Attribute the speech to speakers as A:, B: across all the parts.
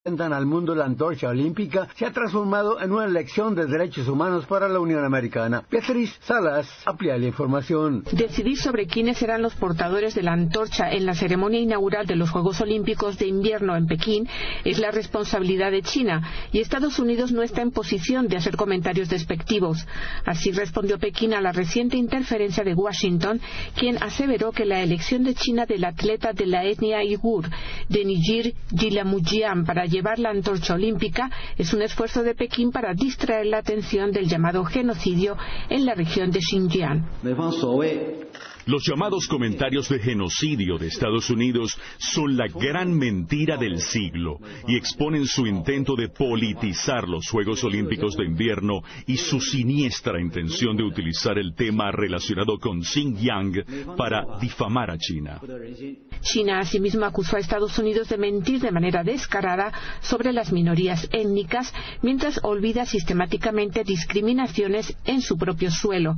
A: presentan al mundo la antorcha olímpica se ha transformado en una lección de derechos humanos para la Unión Americana. Beatriz Salas amplía la información.
B: Decidir sobre quiénes serán los portadores de la antorcha en la ceremonia inaugural de los Juegos Olímpicos de Invierno en Pekín es la responsabilidad de China, y Estados Unidos no está en posición de hacer comentarios despectivos. Así respondió Pekín a la reciente interferencia de Washington, quien aseveró que la elección de China del atleta de la etnia uigur, Denijir Yilamujian, para llevar la antorcha olímpica es un esfuerzo de Pekín para distraer la atención del llamado genocidio en la región de Xinjiang.
C: Los llamados comentarios de genocidio de Estados Unidos son la gran mentira del siglo y exponen su intento de politizar los Juegos Olímpicos de Invierno y su siniestra intención de utilizar el tema relacionado con Xinjiang para difamar a China.
B: China asimismo acusó a Estados Unidos de mentir de manera descarada sobre las minorías étnicas, mientras olvida sistemáticamente discriminaciones en su propio suelo.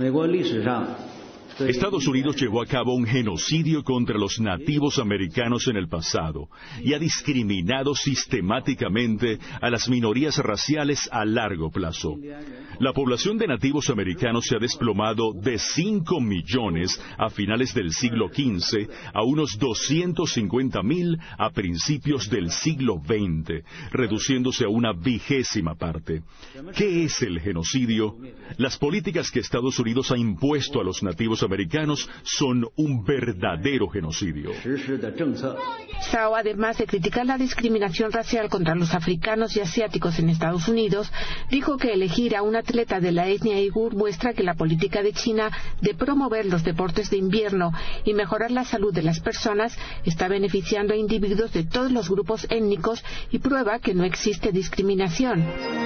C: Estados Unidos llevó a cabo un genocidio contra los nativos americanos en el pasado y ha discriminado sistemáticamente a las minorías raciales a largo plazo. La población de nativos americanos se ha desplomado de 5 millones a finales del siglo XV a unos 250,000 a principios del siglo XX, reduciéndose a una 20ª parte. ¿Qué es el genocidio? Las políticas que Estados Unidos ha impuesto a los nativos americanos son un verdadero genocidio.
B: Zhao, además de criticar la discriminación racial contra los africanos y asiáticos en Estados Unidos, dijo que elegir a un atleta de la etnia uigur muestra que la política de China de promover los deportes de invierno y mejorar la salud de las personas está beneficiando a individuos de todos los grupos étnicos y prueba que no existe discriminación.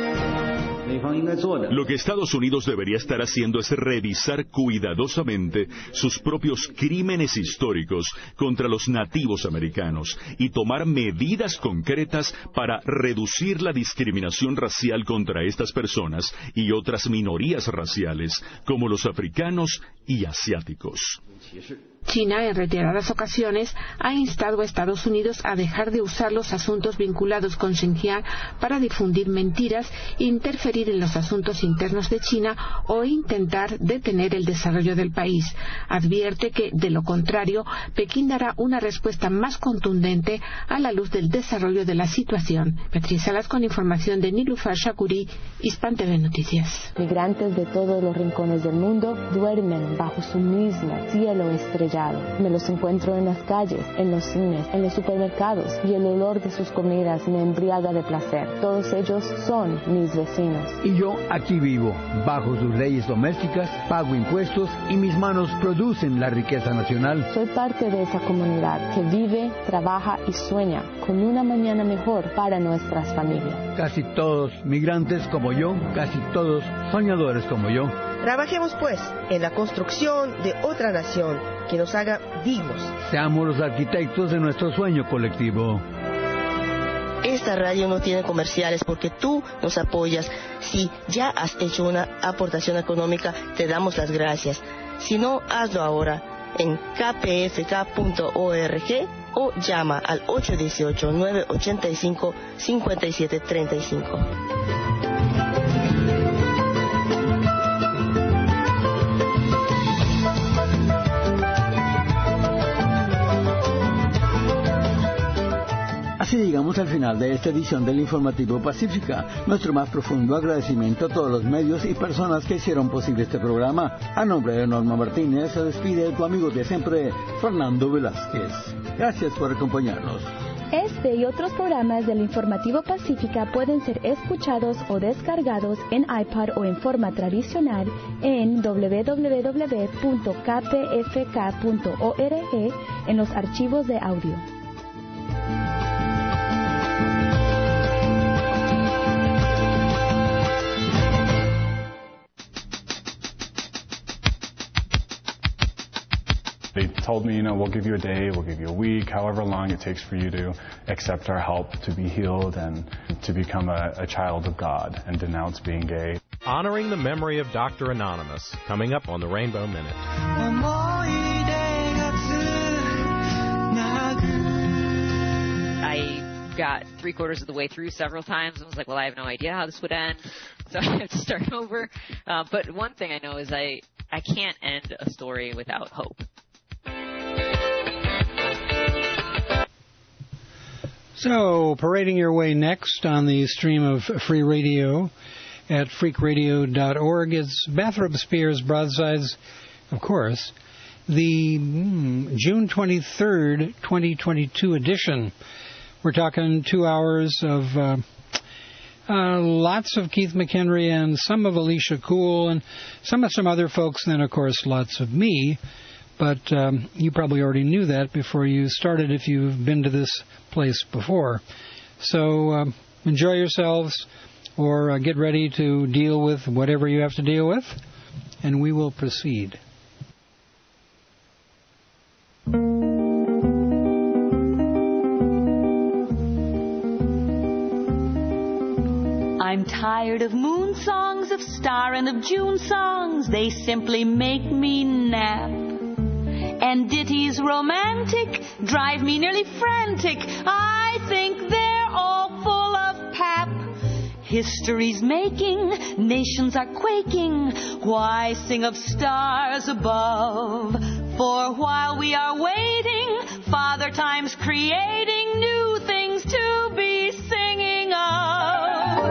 C: Lo que Estados Unidos debería estar haciendo es revisar cuidadosamente sus propios crímenes históricos contra los nativos americanos y tomar medidas concretas para reducir la discriminación racial contra estas personas y otras minorías raciales, como los africanos y asiáticos.
B: China, en reiteradas ocasiones, ha instado a Estados Unidos a dejar de usar los asuntos vinculados con Xinjiang para difundir mentiras, interferir en los asuntos internos de China o intentar detener el desarrollo del país. Advierte que, de lo contrario, Pekín dará una respuesta más contundente a la luz del desarrollo de la situación. Beatriz Salas con información de Nilufar Shakuri, Hispan TV Noticias.
D: Migrantes de todos los rincones del mundo duermen bajo su mismo cielo estrellado. Me los encuentro en las calles, en los cines, en los supermercados, y el olor de sus comidas me embriaga de placer. Todos ellos son mis vecinos.
A: Y yo aquí vivo, bajo sus leyes domésticas, pago impuestos y mis manos producen la riqueza nacional.
D: Soy parte de esa comunidad que vive, trabaja y sueña con una mañana mejor para nuestras familias.
A: Casi todos migrantes como yo, casi todos soñadores como yo.
E: Trabajemos pues en la construcción de otra nación que nos haga dignos.
A: Seamos los arquitectos de nuestro sueño colectivo.
E: Esta radio no tiene comerciales porque tú nos apoyas. Si ya has hecho una aportación económica, te damos las gracias. Si no, hazlo ahora en kpfk.org o llama al 818-985-5735.
A: Así llegamos al final de esta edición del Informativo Pacífica. Nuestro más profundo agradecimiento a todos los medios y personas que hicieron posible este programa. A nombre de Norma Martínez se despide tu amigo de siempre, Fernando Velázquez. Gracias por acompañarnos.
F: Este y otros programas del Informativo Pacífica pueden ser escuchados o descargados en iPad o en forma tradicional en www.kpfk.org en los archivos de audio.
G: They told me, we'll give you a day, we'll give you a week, however long it takes for you to accept our help, to be healed, and to become a child of God and denounce being gay.
H: Honoring the memory of Dr. Anonymous, coming up on the Rainbow Minute.
I: I got 3/4 of the way through several times and was like, well, I have no idea how this would end, so I have to start over. But one thing I know is I can't end a story without hope.
J: So, parading your way next on the stream of free radio at freakradio.org is Bathrop Spears Broadsides, of course, the June 23rd, 2022 edition. We're talking 2 hours of lots of Keith McHenry and some of Alicia Cool and some other folks, and then, of course, lots of me. But you probably already knew that before you started if you've been to this place before. So enjoy yourselves or get ready to deal with whatever you have to deal with, and we will proceed.
K: I'm tired of moon songs, of star and of June songs. They simply make me nap. And ditties romantic drive me nearly frantic. I think they're all full of pap. History's making, nations are quaking. Why sing of stars above? For while we are waiting, Father Time's creating new things to be singing of.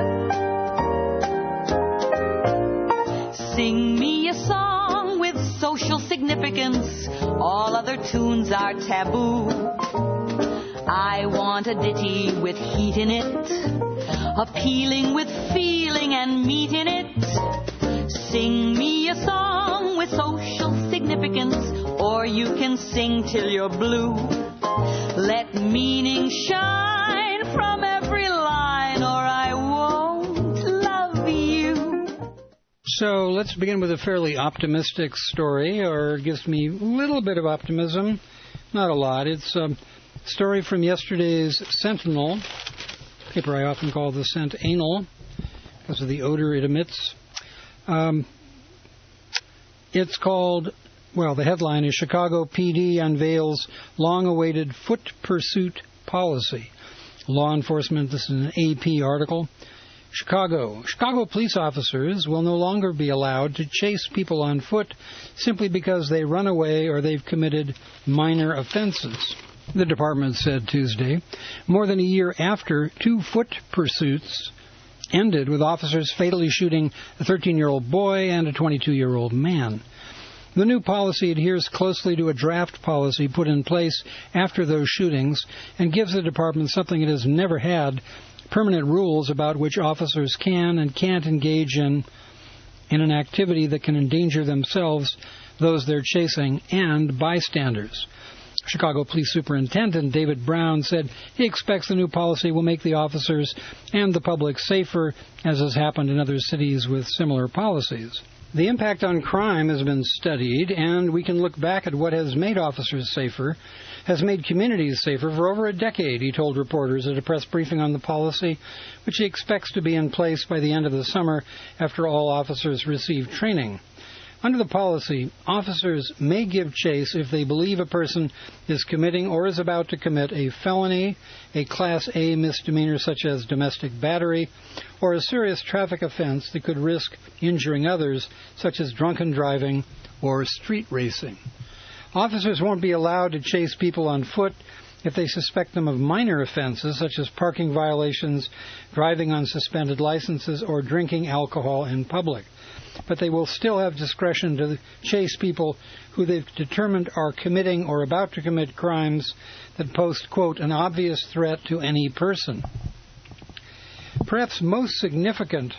K: Sing me a song with social significance. All other tunes are taboo. I want a ditty with heat in it, appealing with feeling and meat in it. Sing me a song with social significance, or you can sing till you're blue. Let meaning shine from every line, or I won't love you.
J: So let's begin with a fairly optimistic story, or it gives me a little bit of optimism. Not a lot. It's a story from yesterday's Sentinel, paper I often call the Sentinel because of the odor it emits. It's called, well, the headline is Chicago PD unveils long-awaited foot pursuit policy. Law enforcement, this is an AP article. Chicago police officers will no longer be allowed to chase people on foot simply because they run away or they've committed minor offenses, the department said Tuesday, more than a year after 2 foot pursuits ended with officers fatally shooting a 13-year-old boy and a 22-year-old man. The new policy adheres closely to a draft policy put in place after those shootings and gives the department something it has never had, permanent rules about which officers can and can't engage in an activity that can endanger themselves, those they're chasing, and bystanders. Chicago Police Superintendent David Brown said he expects the new policy will make the officers and the public safer, as has happened in other cities with similar policies. The impact on crime has been studied, and we can look back at what has made officers safer, has made communities safer for over a decade, he told reporters at a press briefing on the policy, which he expects to be in place by the end of the summer after all officers receive training. Under the policy, officers may give chase if they believe a person is committing or is about to commit a felony, a Class A misdemeanor such as domestic battery, or a serious traffic offense that could risk injuring others, such as drunken driving or street racing. Officers won't be allowed to chase people on foot if they suspect them of minor offenses, such as parking violations, driving on suspended licenses, or drinking alcohol in public. But they will still have discretion to chase people who they've determined are committing or about to commit crimes that pose, quote, an obvious threat to any person. Perhaps most significant,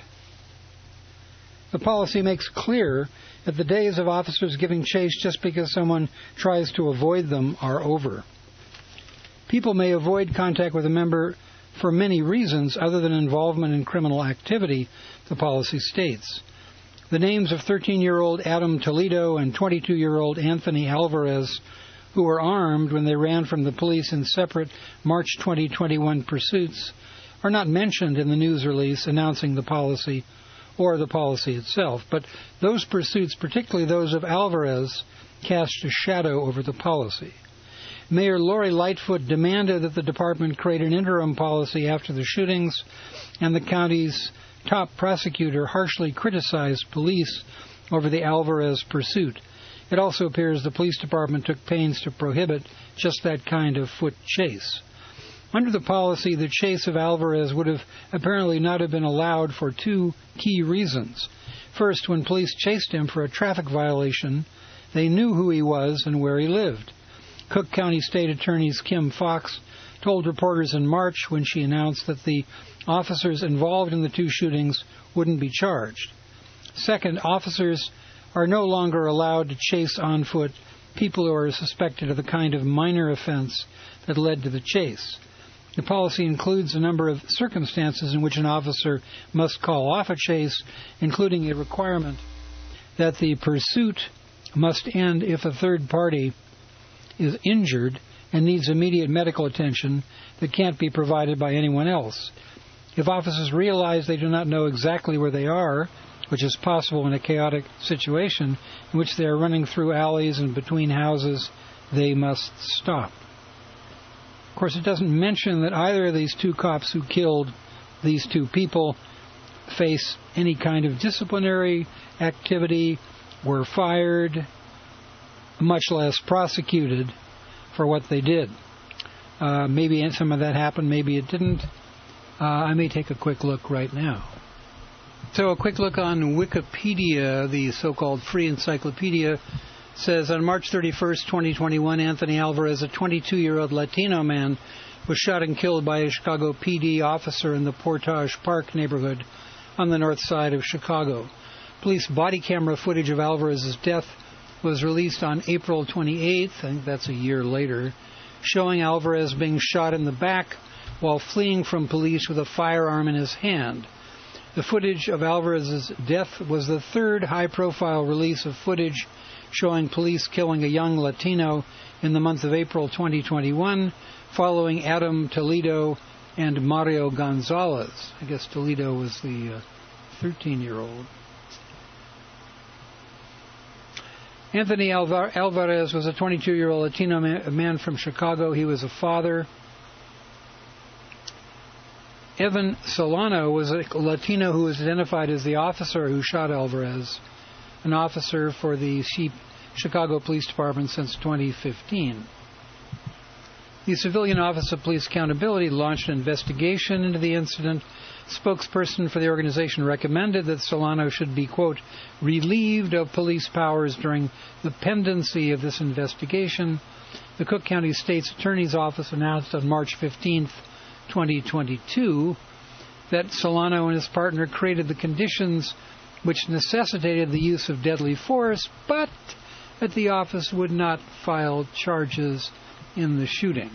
J: the policy makes clear that the days of officers giving chase just because someone tries to avoid them are over. People may avoid contact with a member for many reasons other than involvement in criminal activity, the policy states. The names of 13-year-old Adam Toledo and 22-year-old Anthony Alvarez, who were armed when they ran from the police in separate March 2021 pursuits, are not mentioned in the news release announcing the policy or the policy itself, but those pursuits, particularly those of Alvarez, cast a shadow over the policy. Mayor Lori Lightfoot demanded that the department create an interim policy after the shootings, and the county's top prosecutor harshly criticized police over the Alvarez pursuit. It also appears the police department took pains to prohibit just that kind of foot chase. Under the policy, the chase of Alvarez would have apparently not have been allowed for two key reasons. First, when police chased him for a traffic violation, they knew who he was and where he lived. Cook County State Attorney Kim Fox told reporters in March when she announced that the officers involved in the two shootings wouldn't be charged. Second, officers are no longer allowed to chase on foot people who are suspected of the kind of minor offense that led to the chase. The policy includes a number of circumstances in which an officer must call off a chase, including a requirement that the pursuit must end if a third party is injured and needs immediate medical attention that can't be provided by anyone else. If officers realize they do not know exactly where they are, which is possible in a chaotic situation in which they are running through alleys and between houses, they must stop. Of course, it doesn't mention that either of these two cops who killed these two people face any kind of disciplinary activity, were fired, much less prosecuted for what they did. Maybe some of that happened, maybe it didn't. I may take a quick look right now. So a quick look on Wikipedia, the so-called free encyclopedia, says on March 31st, 2021, Anthony Alvarez, a 22-year-old Latino man, was shot and killed by a Chicago PD officer in the Portage Park neighborhood on the north side of Chicago. Police body camera footage of Alvarez's death was released on April 28th, I think that's a year later, showing Alvarez being shot in the back while fleeing from police with a firearm in his hand. The footage of Alvarez's death was the third high-profile release of footage showing police killing a young Latino in the month of April 2021, following Adam Toledo and Mario Gonzalez. I guess Toledo was the 13-year-old. Anthony Alvarez was a 22-year-old Latino man from Chicago. He was a father. Evan Solano was a Latino who was identified as the officer who shot Alvarez, an officer for the Chicago Police Department since 2015. The Civilian Office of Police Accountability launched an investigation into the incident. Spokesperson for the organization recommended that Solano should be, quote, relieved of police powers during the pendency of this investigation. The Cook County State's Attorney's Office announced on March 15th, 2022, that Solano and his partner created the conditions which necessitated the use of deadly force, but that the office would not file charges in the shooting.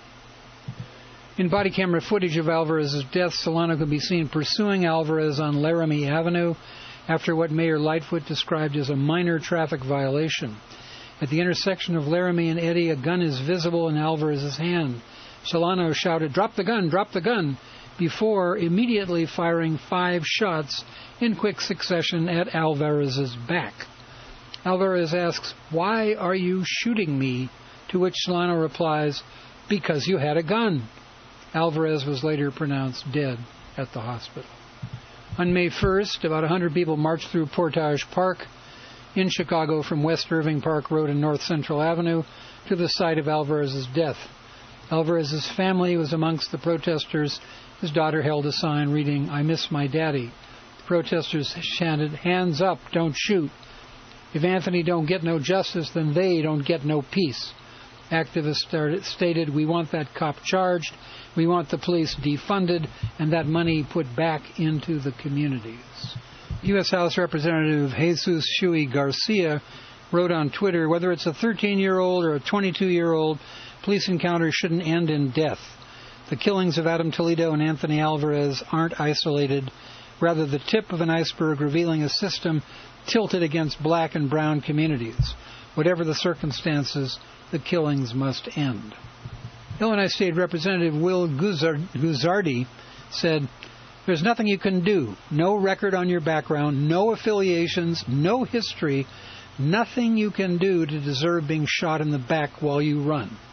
J: In body camera footage of Alvarez's death, Solano could be seen pursuing Alvarez on Laramie Avenue after what Mayor Lightfoot described as a minor traffic violation. At the intersection of Laramie and Eddy, a gun is visible in Alvarez's hand. Solano shouted, "Drop the gun," before immediately firing 5 shots in quick succession at Alvarez's back. Alvarez asks, "Why are you shooting me?" To which Solano replies, "Because you had a gun." Alvarez was later pronounced dead at the hospital. On May 1st, about 100 people marched through Portage Park in Chicago from West Irving Park Road and North Central Avenue to the site of Alvarez's death. Alvarez's family was amongst the protesters. His daughter held a sign reading, "I miss my daddy." The protesters chanted, "Hands up, don't shoot. If Anthony don't get no justice, then they don't get no peace." Activists stated, "We want that cop charged, we want the police defunded, and that money put back into the communities." U.S. House Representative Jesus Shui Garcia wrote on Twitter, "Whether it's a 13-year-old or a 22-year-old, police encounters shouldn't end in death. The killings of Adam Toledo and Anthony Alvarez aren't isolated, rather the tip of an iceberg revealing a system tilted against black and brown communities. Whatever the circumstances, the killings must end." Illinois State Representative Will Guzzardi said, "There's nothing you can do. No record on your background, no affiliations, no history, nothing you can do to deserve being shot in the back while you run.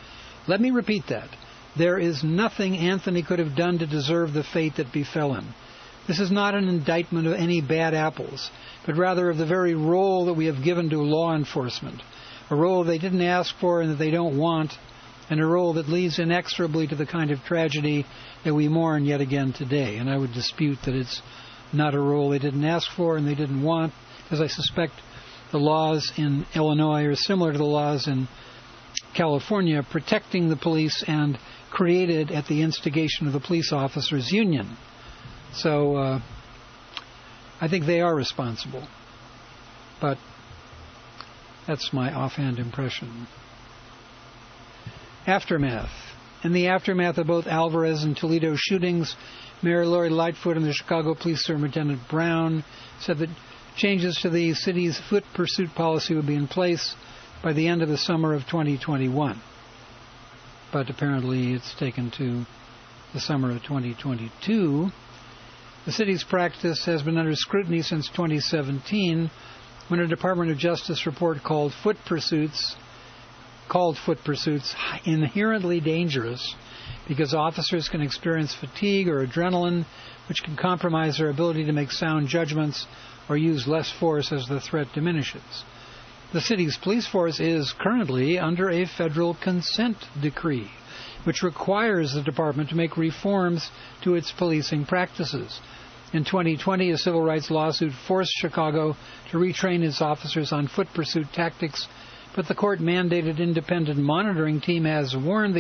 J: Let me repeat that. There is nothing Anthony could have done to deserve the fate that befell him. This is not an indictment of any bad apples, but rather of the very role that we have given to law enforcement, a role they didn't ask for and that they don't want, and a role that leads inexorably to the kind of tragedy that we mourn yet again today. And I would dispute that it's not a role they didn't ask for and they didn't want, because I suspect the laws in Illinois are similar to the laws in California protecting the police and created at the instigation of the police officers' union. So I think they are responsible. But that's my offhand impression. Aftermath. In the aftermath of both Alvarez and Toledo shootings, Mayor Lori Lightfoot and the Chicago Police Superintendent Brown said that changes to the city's foot pursuit policy would be in place by the end of the summer of 2021. But apparently it's taken to the summer of 2022. The city's practice has been under scrutiny since 2017, when a Department of Justice report called foot pursuits inherently dangerous because officers can experience fatigue or adrenaline, which can compromise their ability to make sound judgments or use less force as the threat diminishes. The city's police force is currently under a federal consent decree, which requires the department to make reforms to its policing practices. In 2020, a civil rights lawsuit forced Chicago to retrain its officers on foot pursuit tactics, but the court-mandated independent monitoring team has warned that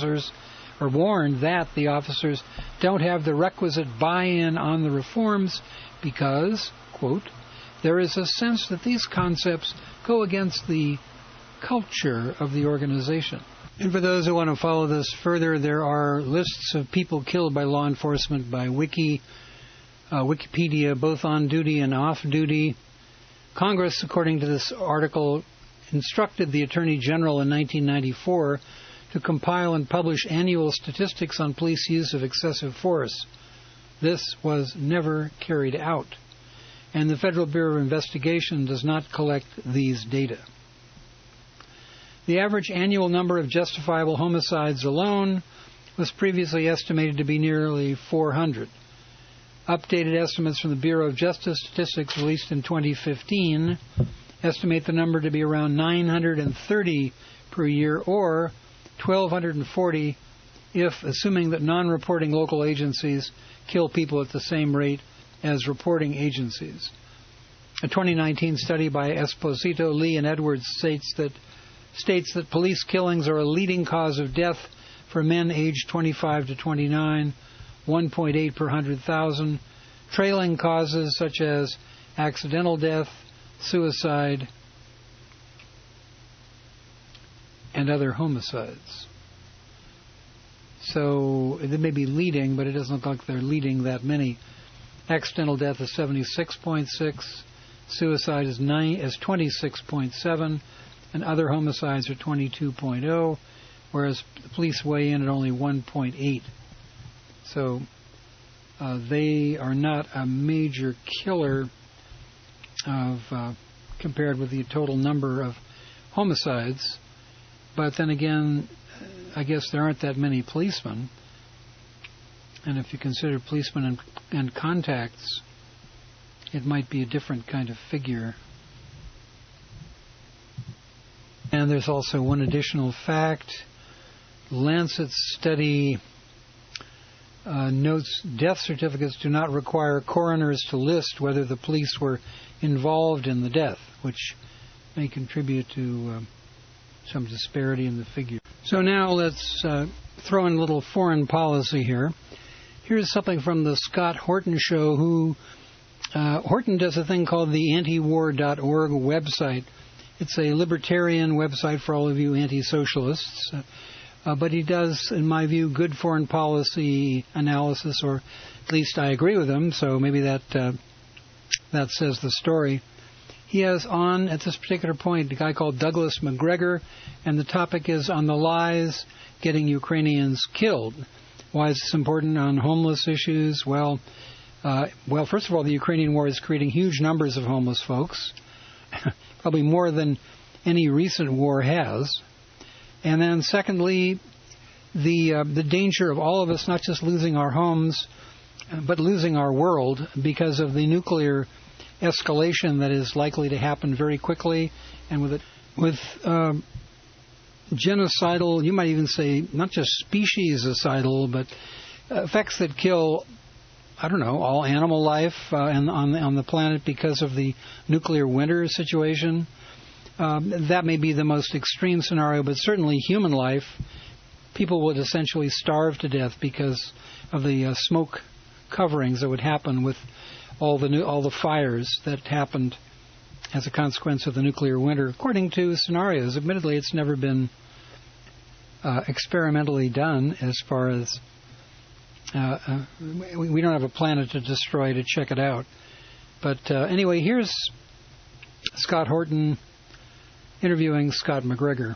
J: the officers don't have the requisite buy-in on the reforms because, quote, there is a sense that these concepts go against the culture of the organization. And for those who want to follow this further, there are lists of people killed by law enforcement by Wikipedia, both on duty and off duty. Congress, according to this article, instructed the Attorney General in 1994 to compile and publish annual statistics on police use of excessive force. This was never carried out, and the Federal Bureau of Investigation does not collect these data. The average annual number of justifiable homicides alone was previously estimated to be nearly 400. Updated estimates from the Bureau of Justice Statistics released in 2015 estimate the number to be around 930 per year, or 1,240 if, assuming that non-reporting local agencies kill people at the same rate as reporting agencies. A 2019 study by Esposito, Lee, and Edwards states that police killings are a leading cause of death for men aged 25 to 29, 1.8 per 100,000, trailing causes such as accidental death, suicide, and other homicides. So they may be leading, but it doesn't look like they're leading that many. Accidental death is 76.6, suicide is 26.7, and other homicides are 22.0, whereas the police weigh in at only 1.8. So they are not a major killer compared with the total number of homicides. But then again, I guess there aren't that many policemen. And if you consider policemen and contacts, it might be a different kind of figure. And there's also one additional fact. Lancet's study notes death certificates do not require coroners to list whether the police were involved in the death, which may contribute to some disparity in the figure. So now let's throw in a little foreign policy here. Here's something from the Scott Horton Show, who Horton does a thing called the antiwar.org website. It's a libertarian website for all of you anti-socialists. But he does, in my view, good foreign policy analysis, or at least I agree with him, so maybe that says the story. He has on, at this particular point, a guy called Douglas McGregor, and the topic is on the lies getting Ukrainians killed. Why is this important on homeless issues? Well, first of all, the Ukrainian war is creating huge numbers of homeless folks, probably more than any recent war has. And then secondly, the danger of all of us not just losing our homes, but losing our world because of the nuclear escalation that is likely to happen very quickly, and with genocidal, you might even say not just speciecidal, but effects that kill, I don't know, all animal life on the planet because of the nuclear winter situation. That may be the most extreme scenario, but certainly human life. People would essentially starve to death because of the smoke coverings that would happen with all the fires that happened as a consequence of the nuclear winter, according to scenarios. Admittedly, it's never been experimentally done as far as we don't have a planet to destroy to check it out. But anyway, here's Scott Horton interviewing Scott McGregor.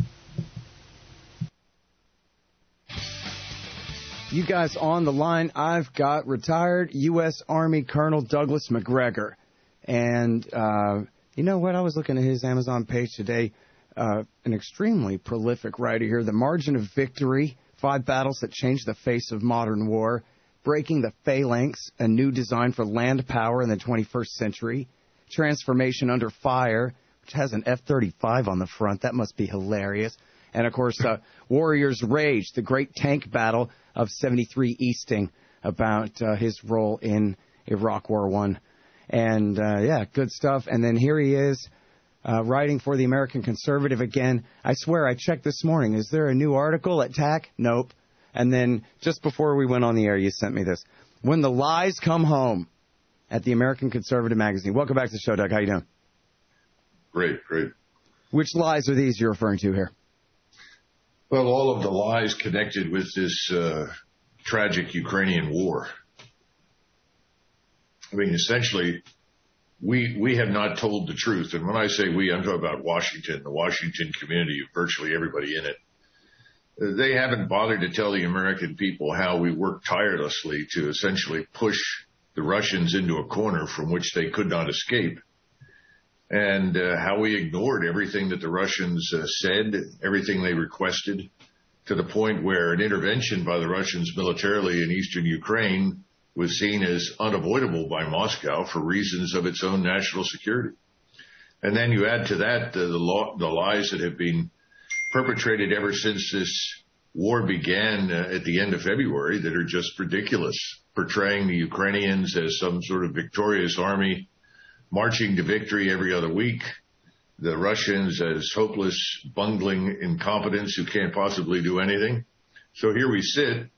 L: You guys on the line, I've got retired U.S. Army Colonel Douglas McGregor. And you know what? I was looking at his Amazon page today. An extremely prolific writer here. The Margin of Victory, 5 battles that changed the face of modern war. Breaking the Phalanx, a new design for land power in the 21st century. Transformation Under Fire, which has an F-35 on the front. That must be hilarious. And, of course, Warrior's Rage, the great tank battle of 73 Easting, about his role in Iraq War I. And, yeah, good stuff. And then here he is writing for the American Conservative again. I swear, I checked this morning. Is there a new article at TAC? Nope. And then just before we went on the air, you sent me this. When the Lies Come Home at the American Conservative magazine. Welcome back to the show, Doug. How you doing?
M: Great.
L: Which lies are these you're referring to here?
M: Well, all of the lies connected with this tragic Ukrainian war. I mean, essentially, we have not told the truth. And when I say we, I'm talking about Washington, the Washington community, virtually everybody in it. They haven't bothered to tell the American people how we worked tirelessly to essentially push the Russians into a corner from which they could not escape. And how we ignored everything that the Russians said, everything they requested, to the point where an intervention by the Russians militarily in eastern Ukraine was seen as unavoidable by Moscow for reasons of its own national security. And then you add to that the lies that have been perpetrated ever since this war began at the end of February that are just ridiculous, portraying the Ukrainians as some sort of victorious army marching to victory every other week, the Russians as hopeless, bungling incompetents who can't possibly do anything. So here we sit.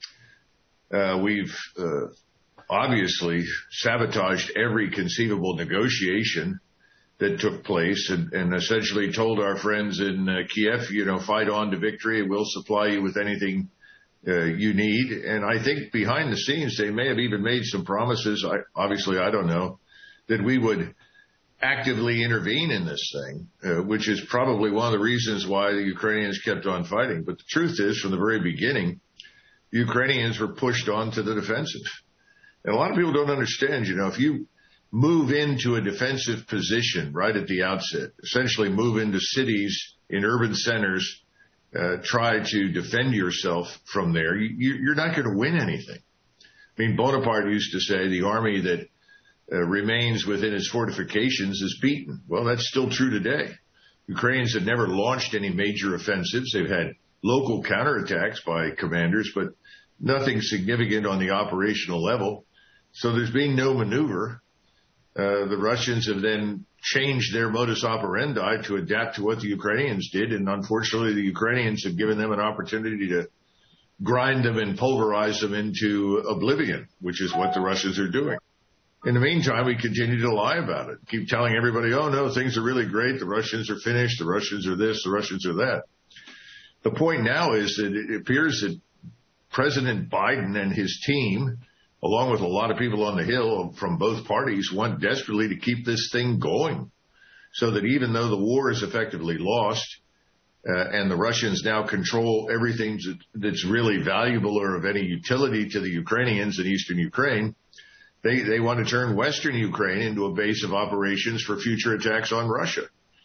M: We've obviously sabotaged every conceivable negotiation that took place and essentially told our friends in Kiev, fight on to victory. We'll supply you with anything you need. And I think behind the scenes, they may have even made some promises. Obviously, I don't know, that we would actively intervene in this thing, which is probably one of the reasons why the Ukrainians kept on fighting. But the truth is, from the very beginning, the Ukrainians were pushed on to the defensive. And a lot of people don't understand, if you move into a defensive position right at the outset, essentially move into cities in urban centers, try to defend yourself from there, you're not going to win anything. I mean, Bonaparte used to say the army that remains within its fortifications is beaten. Well, that's still true today. Ukrainians have never launched any major offensives. They've had local counterattacks by commanders, but nothing significant on the operational level. So there's been no maneuver. The Russians have then changed their modus operandi to adapt to what the Ukrainians did, and unfortunately the Ukrainians have given them an opportunity to grind them and pulverize them into oblivion, which is what the Russians are doing. In the meantime, we continue to lie about it. Keep telling everybody, oh, no, things are really great. The Russians are finished. The Russians are this. The Russians are that. The point now is that it appears that President Biden and his team, along with a lot of people on the Hill from both parties, want desperately to keep this thing going so that even though the war is effectively lost and the Russians now control everything that's really valuable or of any utility to the Ukrainians in eastern Ukraine, they want to turn western Ukraine into a base of operations for future attacks on Russia.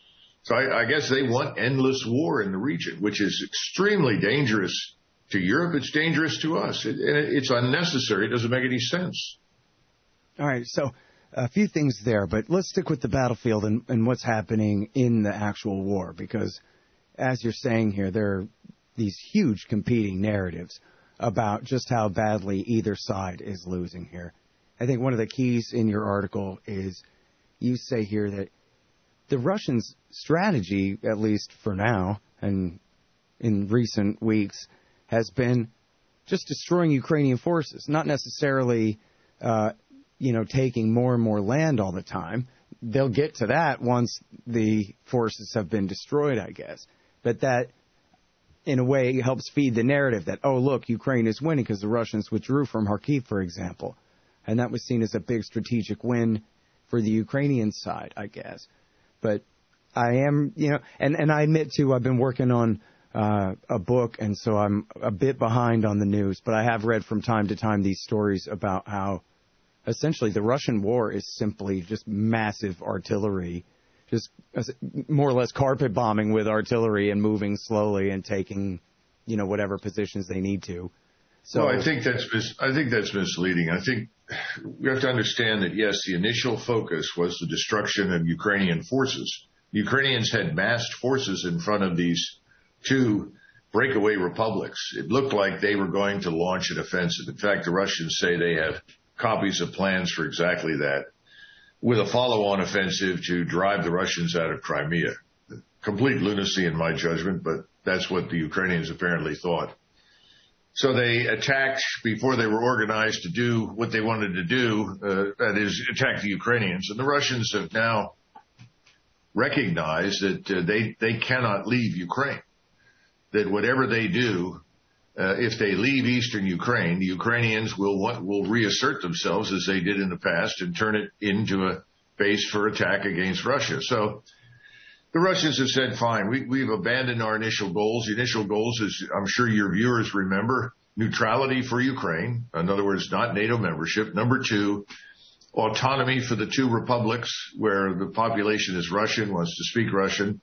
M: So I guess they want endless war in the region, which is extremely dangerous to Europe. It's dangerous to us. It's unnecessary. It doesn't make any sense.
L: All right, so a few things there, but let's stick with the battlefield and what's happening in the actual war, because as you're saying here, there are these huge competing narratives about just how badly either side is losing here. I think one of the keys in your article is you say here that the Russians' strategy, at least for now and in recent weeks, has been just destroying Ukrainian forces, not necessarily taking more and more land all the time. They'll get to that once the forces have been destroyed, I guess. But that, in a way, helps feed the narrative that, oh, look, Ukraine is winning because the Russians withdrew from Kharkiv, for example. And that was seen as a big strategic win for the Ukrainian side, I guess. But I am, and I admit, too, I've been working on a book, and so I'm a bit behind on the news. But I have read from time to time these stories about how essentially the Russian war is simply just massive artillery, just more or less carpet bombing with artillery and moving slowly and taking, whatever positions they need to. So
M: I think that's misleading. I think we have to understand that, yes, the initial focus was the destruction of Ukrainian forces. The Ukrainians had massed forces in front of these two breakaway republics. It looked like they were going to launch an offensive. In fact, the Russians say they have copies of plans for exactly that, with a follow-on offensive to drive the Russians out of Crimea. Complete lunacy in my judgment, but that's what the Ukrainians apparently thought. So they attacked before they were organized to do what they wanted to do, that is, attack the Ukrainians. And the Russians have now recognized that they cannot leave Ukraine, that whatever they do, if they leave eastern Ukraine, the Ukrainians will reassert themselves as they did in the past and turn it into a base for attack against Russia. So the Russians have said, fine, we've abandoned our initial goals. The initial goals, as I'm sure your viewers remember, neutrality for Ukraine. In other words, not NATO membership. Number two, autonomy for the two republics where the population is Russian, wants to speak Russian.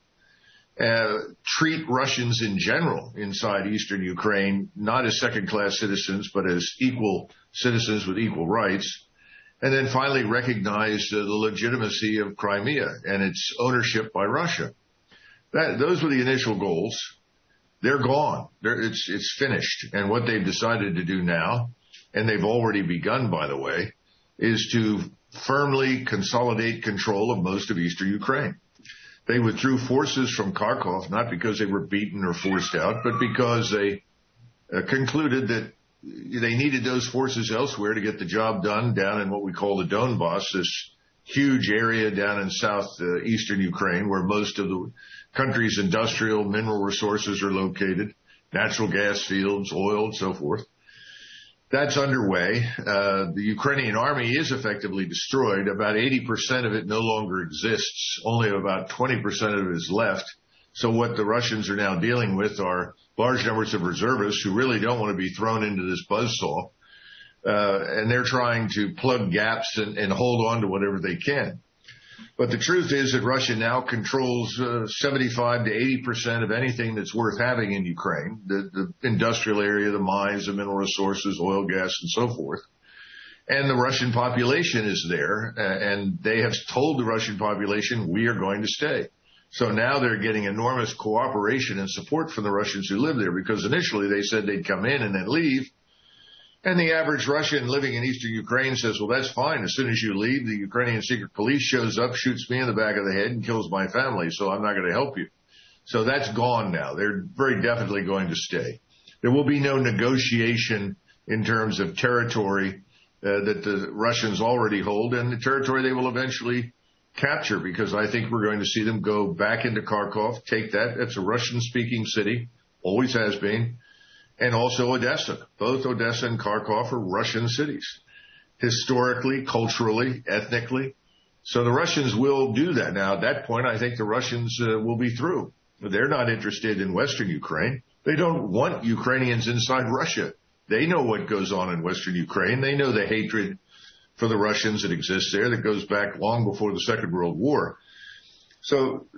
M: Treat Russians in general inside eastern Ukraine not as second-class citizens, but as equal citizens with equal rights. And then finally recognize the legitimacy of Crimea and its ownership by Russia. Those were the initial goals. They're gone. It's finished. And what they've decided to do now, and they've already begun, by the way, is to firmly consolidate control of most of eastern Ukraine. They withdrew forces from Kharkov, not because they were beaten or forced out, but because they concluded that they needed those forces elsewhere to get the job done down in what we call the Donbass, this huge area down in southeastern Ukraine where most of the country's industrial mineral resources are located, natural gas fields, oil, and so forth. That's underway. The Ukrainian army is effectively destroyed. About 80% of it no longer exists. Only about 20% of it is left. So what the Russians are now dealing with are large numbers of reservists who really don't want to be thrown into this buzzsaw. And they're trying to plug gaps and hold on to whatever they can. But the truth is that Russia now controls 75 to 80% of anything that's worth having in Ukraine, the industrial area, the mines, the mineral resources, oil, gas, and so forth. And the Russian population is there, and they have told the Russian population, we are going to stay. So now they're getting enormous cooperation and support from the Russians who live there, because initially they said they'd come in and then leave. And the average Russian living in eastern Ukraine says, well, that's fine. As soon as you leave, the Ukrainian secret police shows up, shoots me in the back of the head, and kills my family, so I'm not going to help you. So that's gone now. They're very definitely going to stay. There will be no negotiation in terms of territory that the Russians already hold, and the territory they will eventually capture, because I think we're going to see them go back into Kharkov, take that. That's a Russian-speaking city, always has been. And also Odessa. Both Odessa and Kharkov are Russian cities, historically, culturally, ethnically. So the Russians will do that. Now, at that point, I think the Russians will be through. They're not interested in Western Ukraine. They don't want Ukrainians inside Russia. They know what goes on in Western Ukraine. They know the hatred for the Russians that exists there that goes back long before the Second World War. So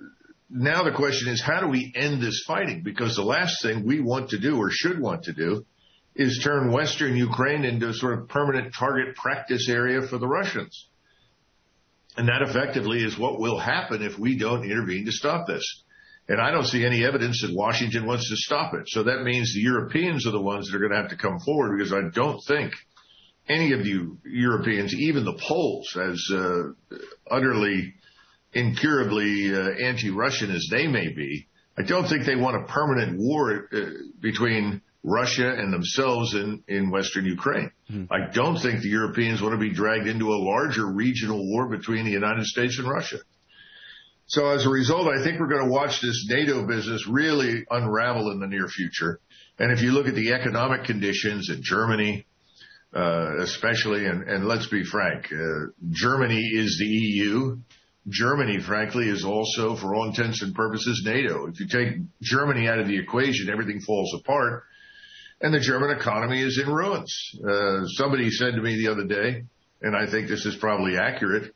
M: now the question is, how do we end this fighting? Because the last thing we want to do or should want to do is turn Western Ukraine into a sort of permanent target practice area for the Russians. And that effectively is what will happen if we don't intervene to stop this. And I don't see any evidence that Washington wants to stop it. So that means the Europeans are the ones that are going to have to come forward, because I don't think any of you Europeans, even the Poles, as utterly, incurably anti-Russian as they may be, I don't think they want a permanent war between Russia and themselves in Western Ukraine. I don't think the Europeans want to be dragged into a larger regional war between the United States and Russia. So as a result, I think we're going to watch this NATO business really unravel in the near future. And if you look at the economic conditions in Germany, especially, and let's be frank, Germany is the EU. Germany, frankly, is also, for all intents and purposes, NATO. If you take Germany out of the equation, everything falls apart, and the German economy is in ruins. Somebody said to me the other day, and I think this is probably accurate,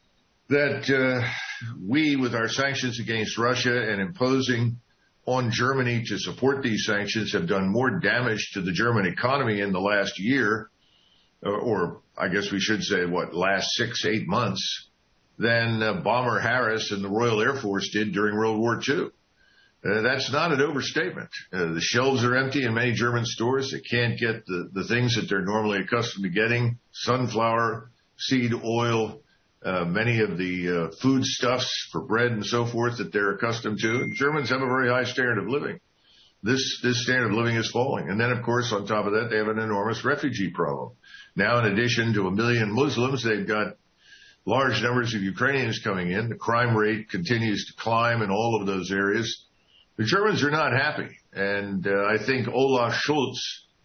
M: that we, with our sanctions against Russia and imposing on Germany to support these sanctions, have done more damage to the German economy in the last year, or I guess we should say, last 6-8 months, than Bomber Harris and the Royal Air Force did during World War II. That's not an overstatement. The shelves are empty in many German stores. They can't get the things that they're normally accustomed to getting: sunflower, seed oil, many of the foodstuffs for bread and so forth that they're accustomed to. And Germans have a very high standard of living. This standard of living is falling. And then, of course, on top of that, they have an enormous refugee problem. Now, in addition to 1 million Muslims, they've got large numbers of Ukrainians coming in. The crime rate continues to climb in all of those areas. The Germans are not happy. And I think Olaf Scholz